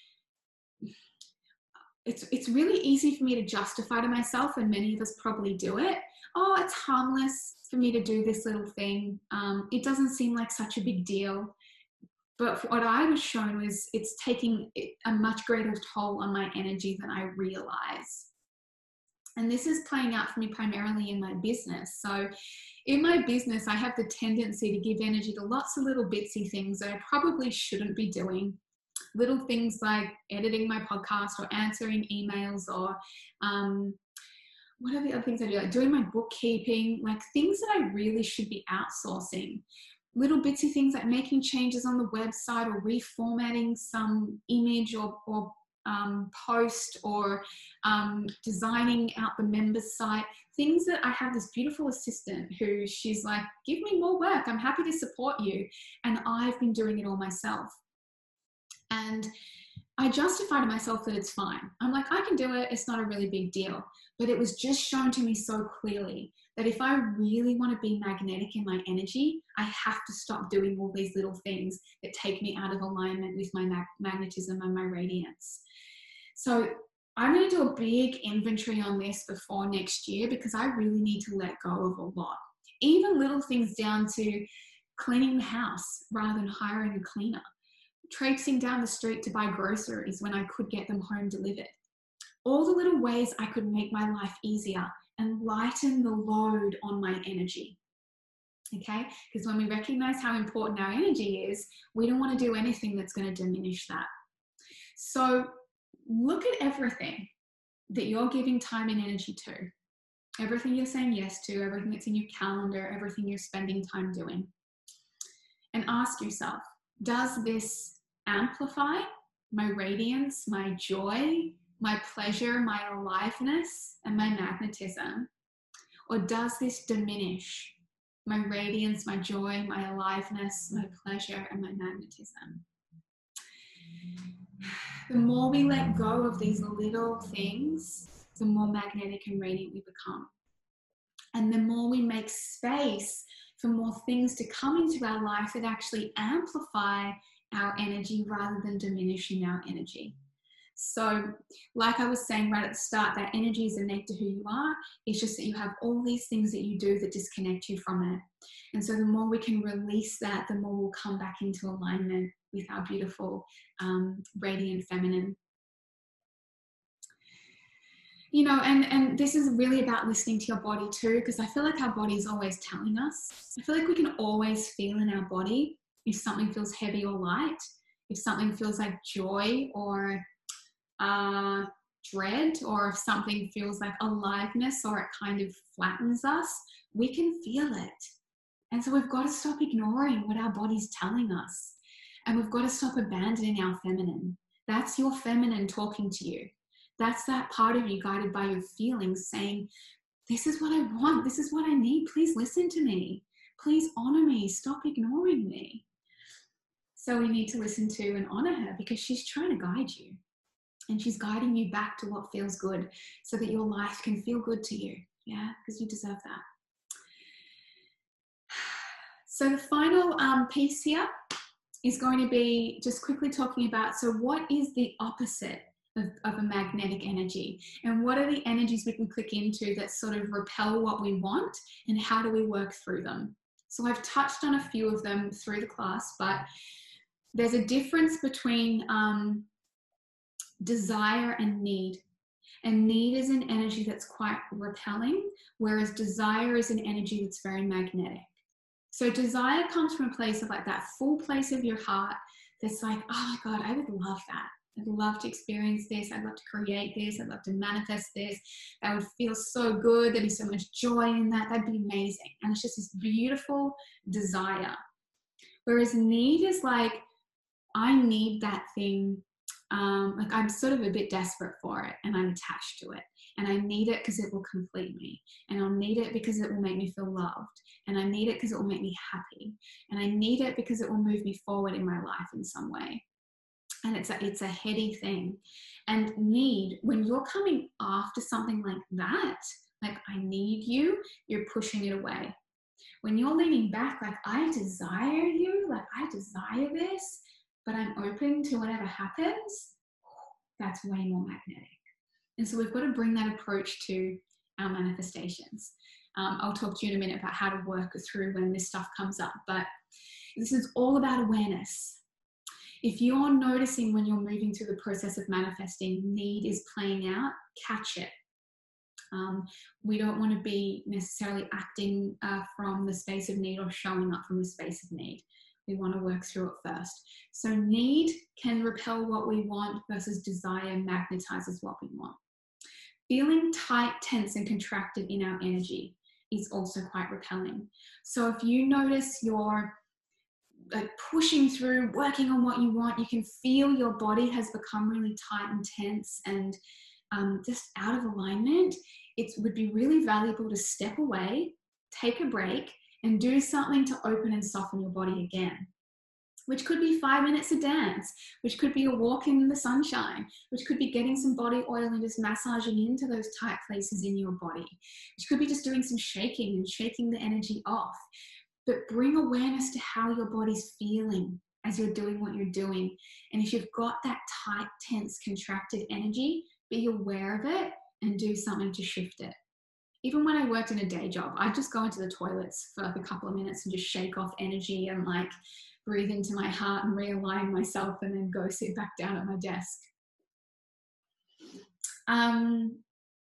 it's, it's really easy for me to justify to myself, and many of us probably do it. Oh, it's harmless for me to do this little thing. Um, it doesn't seem like such a big deal. But what I was shown was it's taking a much greater toll on my energy than I realize. And this is playing out for me primarily in my business. So in my business, I have the tendency to give energy to lots of little bitsy things that I probably shouldn't be doing. Little things like editing my podcast or answering emails or um, what are the other things I do? Like doing my bookkeeping, like things that I really should be outsourcing. Little bitsy things like making changes on the website or reformatting some image or, or um, post or um, designing out the members site. Things that I have this beautiful assistant who she's like, give me more work. I'm happy to support you. And I've been doing it all myself. And I justify to myself that it's fine. I'm like, I can do it. It's not a really big deal. But it was just shown to me so clearly that if I really want to be magnetic in my energy, I have to stop doing all these little things that take me out of alignment with my mag- magnetism and my radiance. So I'm going to do a big inventory on this before next year because I really need to let go of a lot. Even little things down to cleaning the house rather than hiring a cleaner. Traipsing down the street to buy groceries when I could get them home delivered. All the little ways I could make my life easier and lighten the load on my energy. Okay? Because when we recognize how important our energy is, we don't want to do anything that's going to diminish that. So look at everything that you're giving time and energy to. Everything you're saying yes to, everything that's in your calendar, everything you're spending time doing. And ask yourself, does this amplify my radiance, my joy, my pleasure, my aliveness, and my magnetism? Or does this diminish my radiance, my joy, my aliveness, my pleasure, and my magnetism? The more we let go of these little things, the more magnetic and radiant we become. And the more we make space for more things to come into our life that actually amplify our energy rather than diminishing our energy. So like I was saying right at the start, that energy is innate to who you are. It's just that you have all these things that you do that disconnect you from it. And so the more we can release that, the more we'll come back into alignment with our beautiful, um, radiant feminine. You know, and, and this is really about listening to your body too, because I feel like our body is always telling us. I feel like we can always feel in our body if something feels heavy or light, if something feels like joy or uh, dread, or if something feels like aliveness or it kind of flattens us, we can feel it. And so we've got to stop ignoring what our body's telling us. And we've got to stop abandoning our feminine. That's your feminine talking to you. That's that part of you guided by your feelings saying, this is what I want. This is what I need. Please listen to me. Please honor me. Stop ignoring me. So we need to listen to and honor her because she's trying to guide you. And she's guiding you back to what feels good so that your life can feel good to you. Yeah, because you deserve that. So the final um, piece here is going to be just quickly talking about, so what is the opposite of, of a magnetic energy? And what are the energies we can click into that sort of repel what we want, and how do we work through them? So I've touched on a few of them through the class, but there's a difference between um, desire and need. And need is an energy that's quite repelling, whereas desire is an energy that's very magnetic. So desire comes from a place of like that full place of your heart that's like, oh my God, I would love that. I'd love to experience this. I'd love to create this. I'd love to manifest this. That would feel so good. There'd be so much joy in that. That'd be amazing. And it's just this beautiful desire. Whereas need is like, I need that thing. Um, like I'm sort of a bit desperate for it and I'm attached to it. And I need it because it will complete me. And I'll need it because it will make me feel loved. And I need it because it will make me happy. And I need it because it will move me forward in my life in some way. And it's a, it's a heady thing. And need, when you're coming after something like that, like I need you, you're pushing it away. When you're leaning back, like I desire you, like I desire this, but I'm open to whatever happens, that's way more magnetic. And so we've got to bring that approach to our manifestations. Um, I'll talk to you in a minute about how to work through when this stuff comes up, but this is all about awareness. If you're noticing when you're moving through the process of manifesting, need is playing out, catch it. Um, we don't want to be necessarily acting uh, from the space of need or showing up from the space of need. We want to work through it first. So need can repel what we want versus desire magnetizes what we want. Feeling tight, tense, and contracted in our energy is also quite repelling. So if you notice you're like pushing through, working on what you want, you can feel your body has become really tight and tense and um, just out of alignment, it would be really valuable to step away, take a break, and do something to open and soften your body again. Which could be five minutes of dance, which could be a walk in the sunshine, which could be getting some body oil and just massaging into those tight places in your body, which could be just doing some shaking and shaking the energy off. But bring awareness to how your body's feeling as you're doing what you're doing. And if you've got that tight, tense, contracted energy, be aware of it and do something to shift it. Even when I worked in a day job, I'd just go into the toilets for like a couple of minutes and just shake off energy and like breathe into my heart and realign myself and then go sit back down at my desk. Um,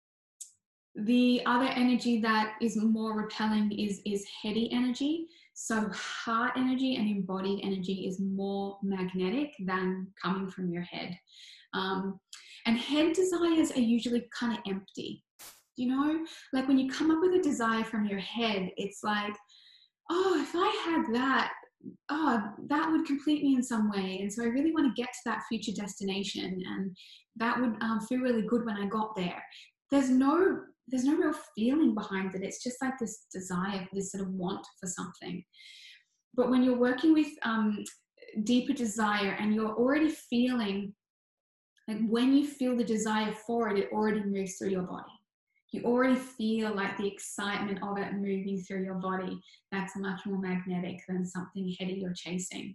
the other energy that is more repelling is, is heady energy. So heart energy and embodied energy is more magnetic than coming from your head. Um, and head desires are usually kind of empty. You know, like when you come up with a desire from your head, it's like, oh, if I had that, oh, that would complete me in some way. And so I really want to get to that future destination. And that would um, feel really good when I got there. There's no, there's no real feeling behind it. It's just like this desire, this sort of want for something. But when you're working with um, deeper desire and you're already feeling, like when you feel the desire for it, it already moves through your body. You already feel like the excitement of it moving through your body. That's much more magnetic than something heady you're chasing.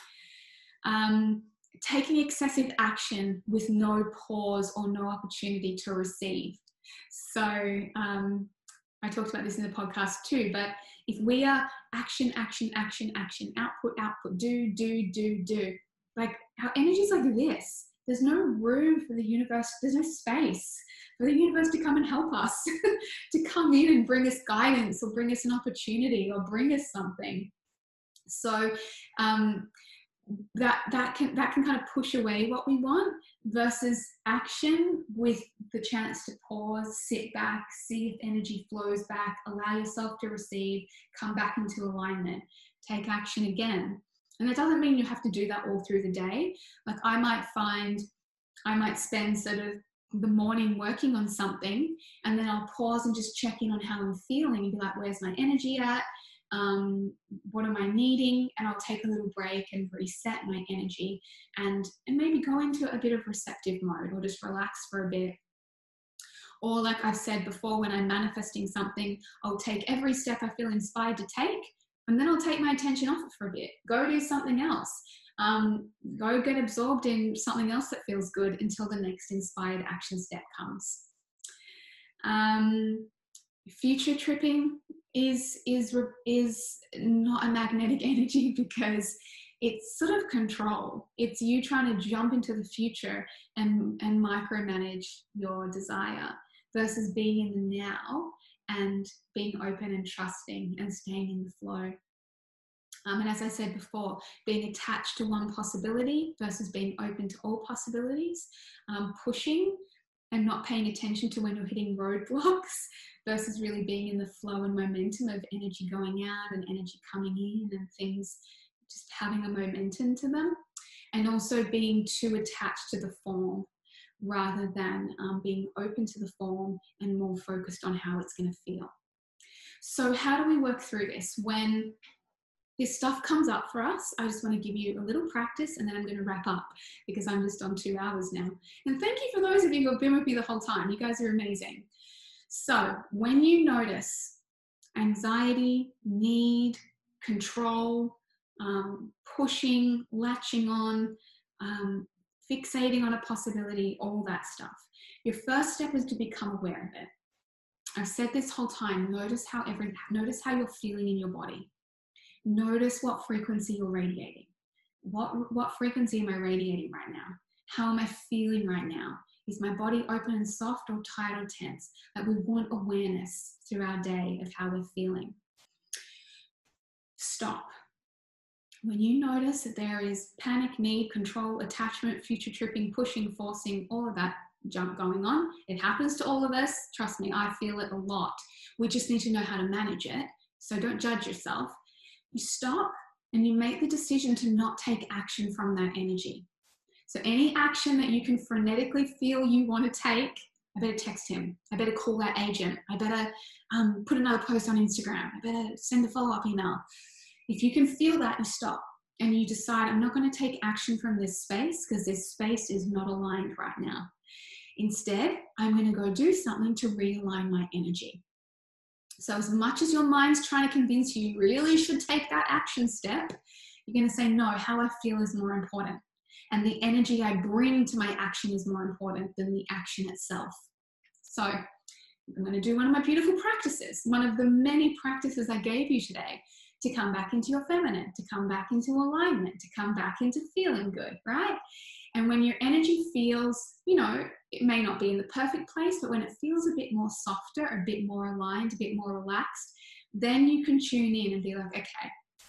Um, taking excessive action with no pause or no opportunity to receive. So um, I talked about this in the podcast too, but if we are action, action, action, action, output, output, do, do, do, do, like our energy is like this. There's no room for the universe. There's no space for the universe to come and help us, to come in and bring us guidance or bring us an opportunity or bring us something. So um, that, that, can, that can kind of push away what we want versus action with the chance to pause, sit back, see if energy flows back, allow yourself to receive, come back into alignment, take action again. And that doesn't mean you have to do that all through the day. Like I might find, I might spend sort of the morning working on something and then I'll pause and just check in on how I'm feeling and be like, where's my energy at? Um, what am I needing? And I'll take a little break and reset my energy and, and maybe go into a bit of receptive mode or just relax for a bit. Or like I've said before, when I'm manifesting something, I'll take every step I feel inspired to take and then I'll take my attention off it for a bit. Go do something else. Um, go get absorbed in something else that feels good until the next inspired action step comes. Um, future tripping is, is, is not a magnetic energy because it's sort of control. It's you trying to jump into the future and, and micromanage your desire versus being in the now and being open and trusting and staying in the flow. Um, and as I said before, being attached to one possibility versus being open to all possibilities, um, pushing and not paying attention to when you're hitting roadblocks versus really being in the flow and momentum of energy going out and energy coming in and things just having a momentum to them. And also being too attached to the form, rather than um, being open to the form and more focused on how it's going to feel. So how do we work through this? When this stuff comes up for us, I just want to give you a little practice and then I'm going to wrap up because I'm just on two hours now. And thank you for those of you who have been with me the whole time. You guys are amazing. So when you notice anxiety, need, control, um, pushing, latching on, um, fixating on a possibility, all that stuff, your first step is to become aware of it. I've said this whole time, notice how every, notice how you're feeling in your body. Notice what frequency you're radiating. What, what frequency am I radiating right now? How am I feeling right now? Is my body open and soft or tight or tense? Like, we want awareness through our day of how we're feeling. Stop. When you notice that there is panic, need, control, attachment, future tripping, pushing, forcing, all of that junk going on, it happens to all of us. Trust me, I feel it a lot. We just need to know how to manage it. So don't judge yourself. You stop and you make the decision to not take action from that energy. So any action that you can frenetically feel you want to take, I better text him. I better call that agent. I better um, put another post on Instagram. I better send a follow-up email. If you can feel that, you stop and you decide, I'm not going to take action from this space because this space is not aligned right now. Instead, I'm going to go do something to realign my energy. So as much as your mind's trying to convince you you really should take that action step, you're going to say, no, how I feel is more important. And the energy I bring to my action is more important than the action itself. So I'm going to do one of my beautiful practices, one of the many practices I gave you today, to come back into your feminine, to come back into alignment, to come back into feeling good, right? And when your energy feels, you know, it may not be in the perfect place, but when it feels a bit more softer, a bit more aligned, a bit more relaxed, then you can tune in and be like, okay,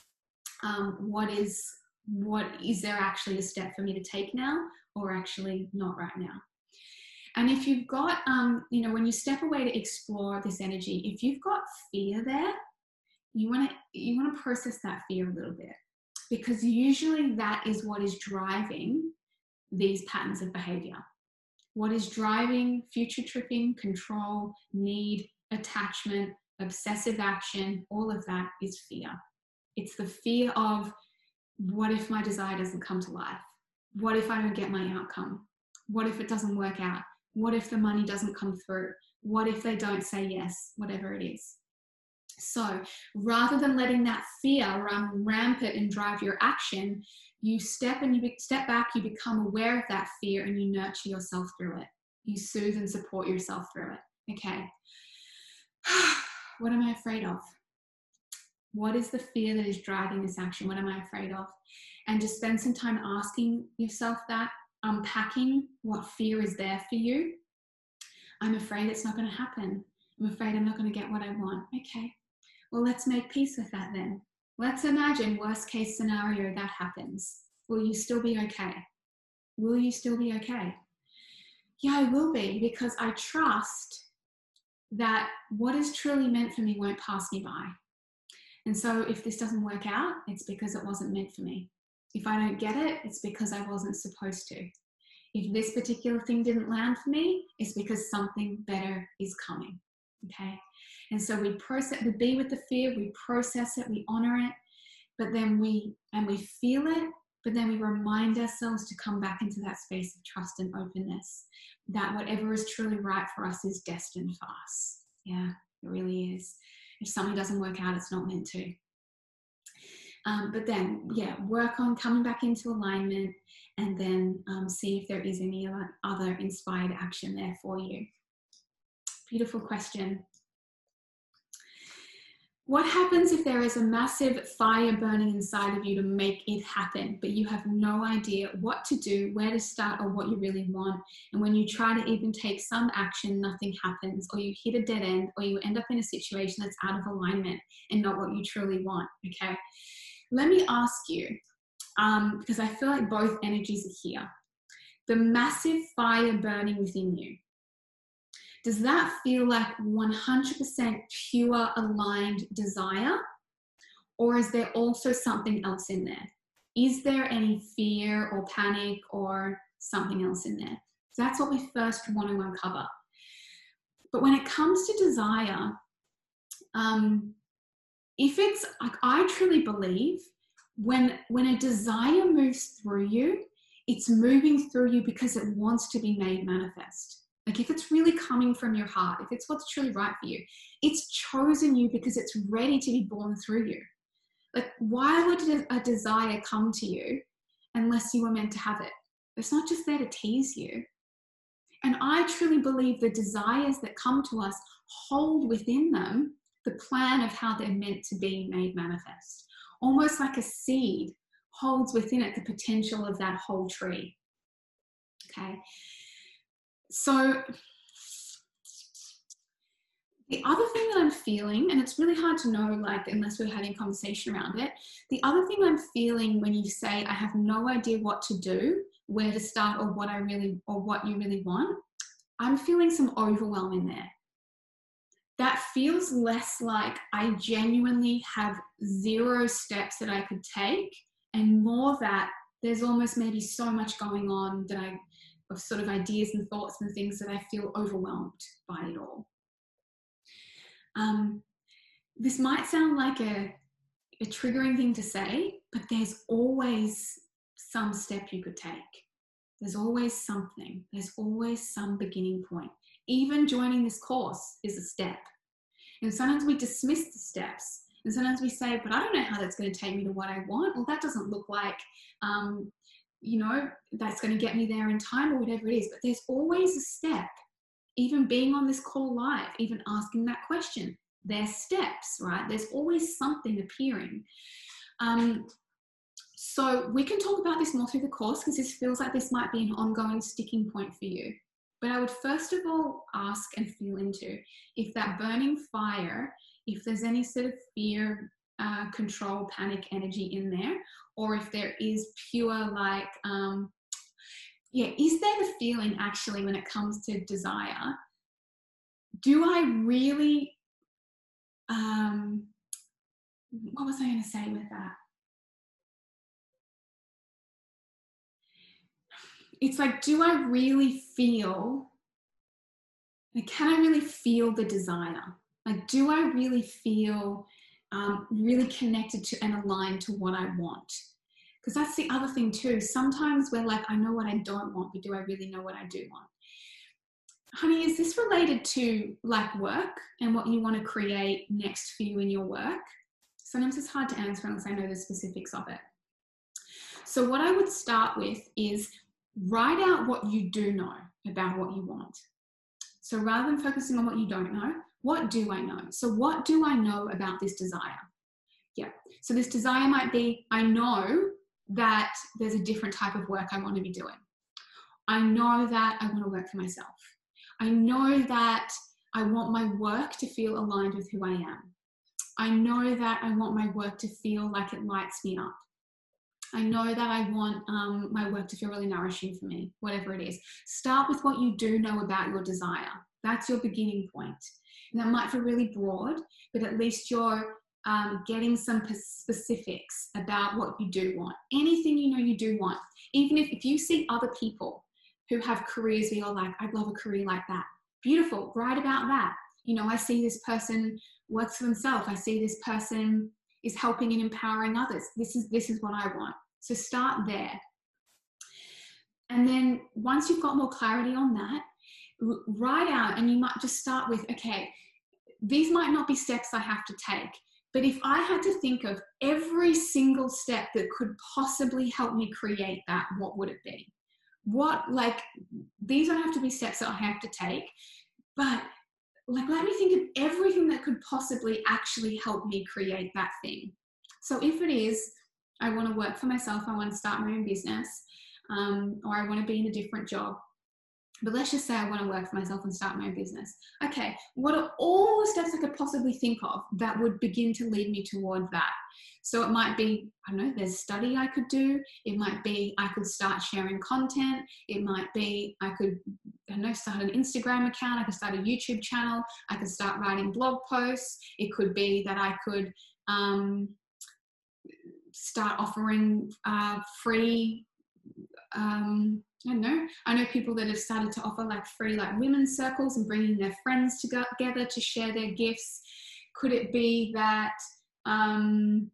um, what is, what is there actually a step for me to take now, or actually not right now? And if you've got, um, you know, when you step away to explore this energy, if you've got fear there, you want to you want to process that fear a little bit, because usually that is what is driving these patterns of behavior. What is driving future tripping, control, need, attachment, obsessive action, all of that is fear. It's the fear of, what if my desire doesn't come to life? What if I don't get my outcome? What if it doesn't work out? What if the money doesn't come through? What if they don't say yes? Whatever it is. So rather than letting that fear run rampant and drive your action, you step and you be, step back, you become aware of that fear and you nurture yourself through it. You soothe and support yourself through it. Okay. What am I afraid of? What is the fear that is driving this action? What am I afraid of? And just spend some time asking yourself that, unpacking what fear is there for you. I'm afraid it's not going to happen. I'm afraid I'm not going to get what I want. Okay. Well, let's make peace with that then. Let's imagine worst case scenario that happens. Will you still be okay? Will you still be okay? Yeah, I will be, because I trust that what is truly meant for me won't pass me by. And so if this doesn't work out, it's because it wasn't meant for me. If I don't get it, it's because I wasn't supposed to. If this particular thing didn't land for me, it's because something better is coming. Okay. And so we process, we be with the fear, we process it, we honor it, but then we, and we feel it, but then we remind ourselves to come back into that space of trust and openness, that whatever is truly right for us is destined for us. Yeah, it really is. If something doesn't work out, it's not meant to. Um, but then, yeah, work on coming back into alignment, and then um, see if there is any other inspired action there for you. Beautiful question. What happens if there is a massive fire burning inside of you to make it happen, but you have no idea what to do, where to start, or what you really want? And when you try to even take some action, nothing happens, or you hit a dead end, or you end up in a situation that's out of alignment and not what you truly want, okay? Let me ask you, um, because I feel like both energies are here. The massive fire burning within you, does that feel like one hundred percent pure aligned desire? Or is there also something else in there? Is there any fear or panic or something else in there? So that's what we first want to uncover. But when it comes to desire, um, if it's like, I truly believe when, when a desire moves through you, it's moving through you because it wants to be made manifest. Like if it's really coming from your heart, if it's what's truly right for you, it's chosen you because it's ready to be born through you. Like, why would a desire come to you unless you were meant to have it? It's not just there to tease you. And I truly believe the desires that come to us hold within them the plan of how they're meant to be made manifest. Almost like a seed holds within it the potential of that whole tree. Okay. So the other thing that I'm feeling, and it's really hard to know, like, unless we're having a conversation around it, the other thing I'm feeling when you say, I have no idea what to do, where to start, or what I really, or what you really want, I'm feeling some overwhelm in there. That feels less like I genuinely have zero steps that I could take, and more that there's almost maybe so much going on that I, of sort of ideas and thoughts and things that I feel overwhelmed by it all. Um, this might sound like a, a triggering thing to say, but there's always some step you could take. There's always something. There's always some beginning point. Even joining this course is a step. And sometimes we dismiss the steps. And sometimes we say, but I don't know how that's going to take me to what I want. Well, that doesn't look like, um, you know, that's going to get me there in time or whatever it is. But there's always a step. Even being on this call live, even asking that question, there's steps, right? There's always something appearing. Um, so we can talk about this more through the course because this feels like this might be an ongoing sticking point for you. But I would first of all ask and feel into if that burning fire, if there's any sort of fear, uh, control, panic energy in there, or if there is pure like, um, yeah, is there the feeling actually when it comes to desire, do I really, um, what was I going to say with that? It's like, do I really feel, like, can I really feel the desire? Like, do I really feel um, really connected to and aligned to what I want? Because that's the other thing too. Sometimes we're like, I know what I don't want, but do I really know what I do want? Honey, is this related to like work and what you want to create next for you in your work? Sometimes it's hard to answer unless I know the specifics of it. So what I would start with is write out what you do know about what you want. So rather than focusing on what you don't know, what do I know? So what do I know about this desire? Yeah. So this desire might be, I know that there's a different type of work I want to be doing. I know that I want to work for myself. I know that I want my work to feel aligned with who I am. I know that I want my work to feel like it lights me up. I know that I want um, my work to feel really nourishing for me, whatever it is. Start with what you do know about your desire. That's your beginning point. And that might feel really broad, but at least you're um, getting some specifics about what you do want. Anything you know you do want. Even if, if you see other people who have careers where you're like, I'd love a career like that. Beautiful, write about that. You know, I see this person works for themselves. I see this person is helping and empowering others. This is, this is what I want. So start there. And then once you've got more clarity on that, write out, and you might just start with, okay, these might not be steps I have to take, but if I had to think of every single step that could possibly help me create that, what would it be? What, like, these don't have to be steps that I have to take, but like, let me think of everything that could possibly actually help me create that thing. So if it is, I want to work for myself, I want to start my own business, um, or I want to be in a different job, but let's just say I want to work for myself and start my own business. Okay, what are all the steps I could possibly think of that would begin to lead me toward that? So it might be, I don't know, there's study I could do. It might be I could start sharing content. It might be I could, I don't know, start an Instagram account. I could start a YouTube channel. I could start writing blog posts. It could be that I could um, start offering uh, free um, I don't know. I know people that have started to offer like free like women's circles and bringing their friends together to share their gifts. Could it be that um,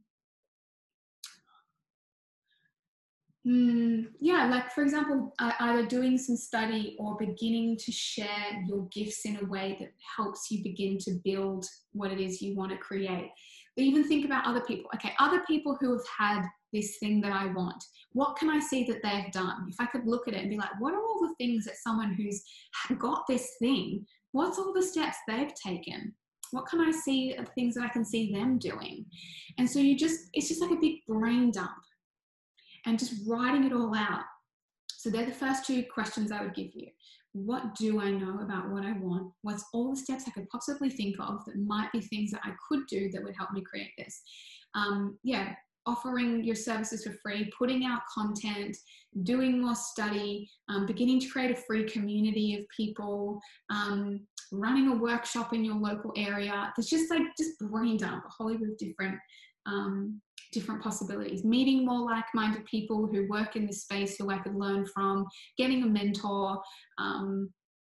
Mm, yeah, like for example, uh, either doing some study or beginning to share your gifts in a way that helps you begin to build what it is you want to create. But even think about other people. Okay, other people who have had this thing that I want. What can I see that they've done? If I could look at it and be like, what are all the things that someone who's got this thing, what's all the steps they've taken? What can I see of things that I can see them doing? And so you just, it's just like a big brain dump. And just writing it all out. So they're the first two questions I would give you. What do I know about what I want? What's all the steps I could possibly think of that might be things that I could do that would help me create this? Um, yeah, offering your services for free, putting out content, doing more study, um, beginning to create a free community of people, um, running a workshop in your local area. There's just like, just brain dump, a whole heap of different um, different possibilities, meeting more like-minded people who work in this space who I could learn from, getting a mentor, um,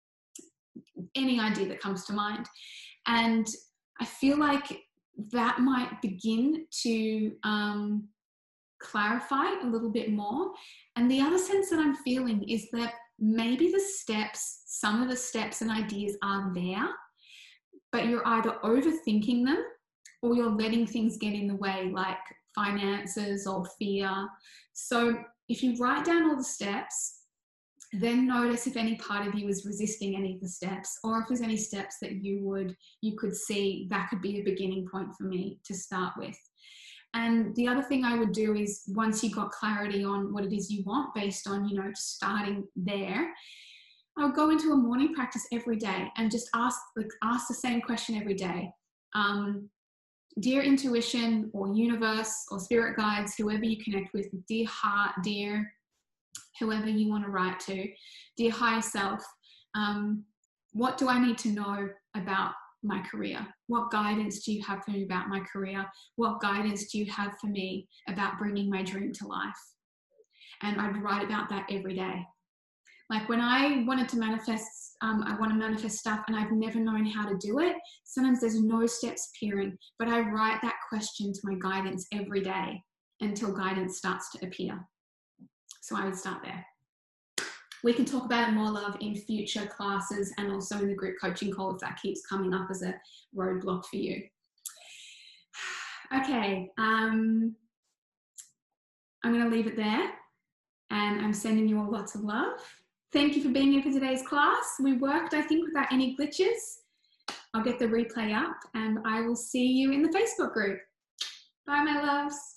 any idea that comes to mind. And I feel like that might begin to um, clarify a little bit more. And the other sense that I'm feeling is that maybe the steps, some of the steps and ideas are there, but you're either overthinking them or you're letting things get in the way, like finances or fear. So if you write down all the steps, then notice if any part of you is resisting any of the steps, or if there's any steps that you would, you could see that could be a beginning point for me to start with. And the other thing I would do is, once you got clarity on what it is you want based on, you know, just starting there, I would go into a morning practice every day and just ask, like, ask the same question every day. Um, Dear intuition or universe or spirit guides, whoever you connect with, dear heart, dear whoever you want to write to, dear higher self, um, what do I need to know about my career? What guidance do you have for me about my career? What guidance do you have for me about bringing my dream to life? And I'd write about that every day. Like when I wanted to manifest, um, I want to manifest stuff and I've never known how to do it. Sometimes there's no steps appearing, but I write that question to my guidance every day until guidance starts to appear. So I would start there. We can talk about it more, love, in future classes and also in the group coaching call if that keeps coming up as a roadblock for you. Okay, um, I'm going to leave it there and I'm sending you all lots of love. Thank you for being here for today's class. We worked, I think, without any glitches. I'll get the replay up and I will see you in the Facebook group. Bye, my loves.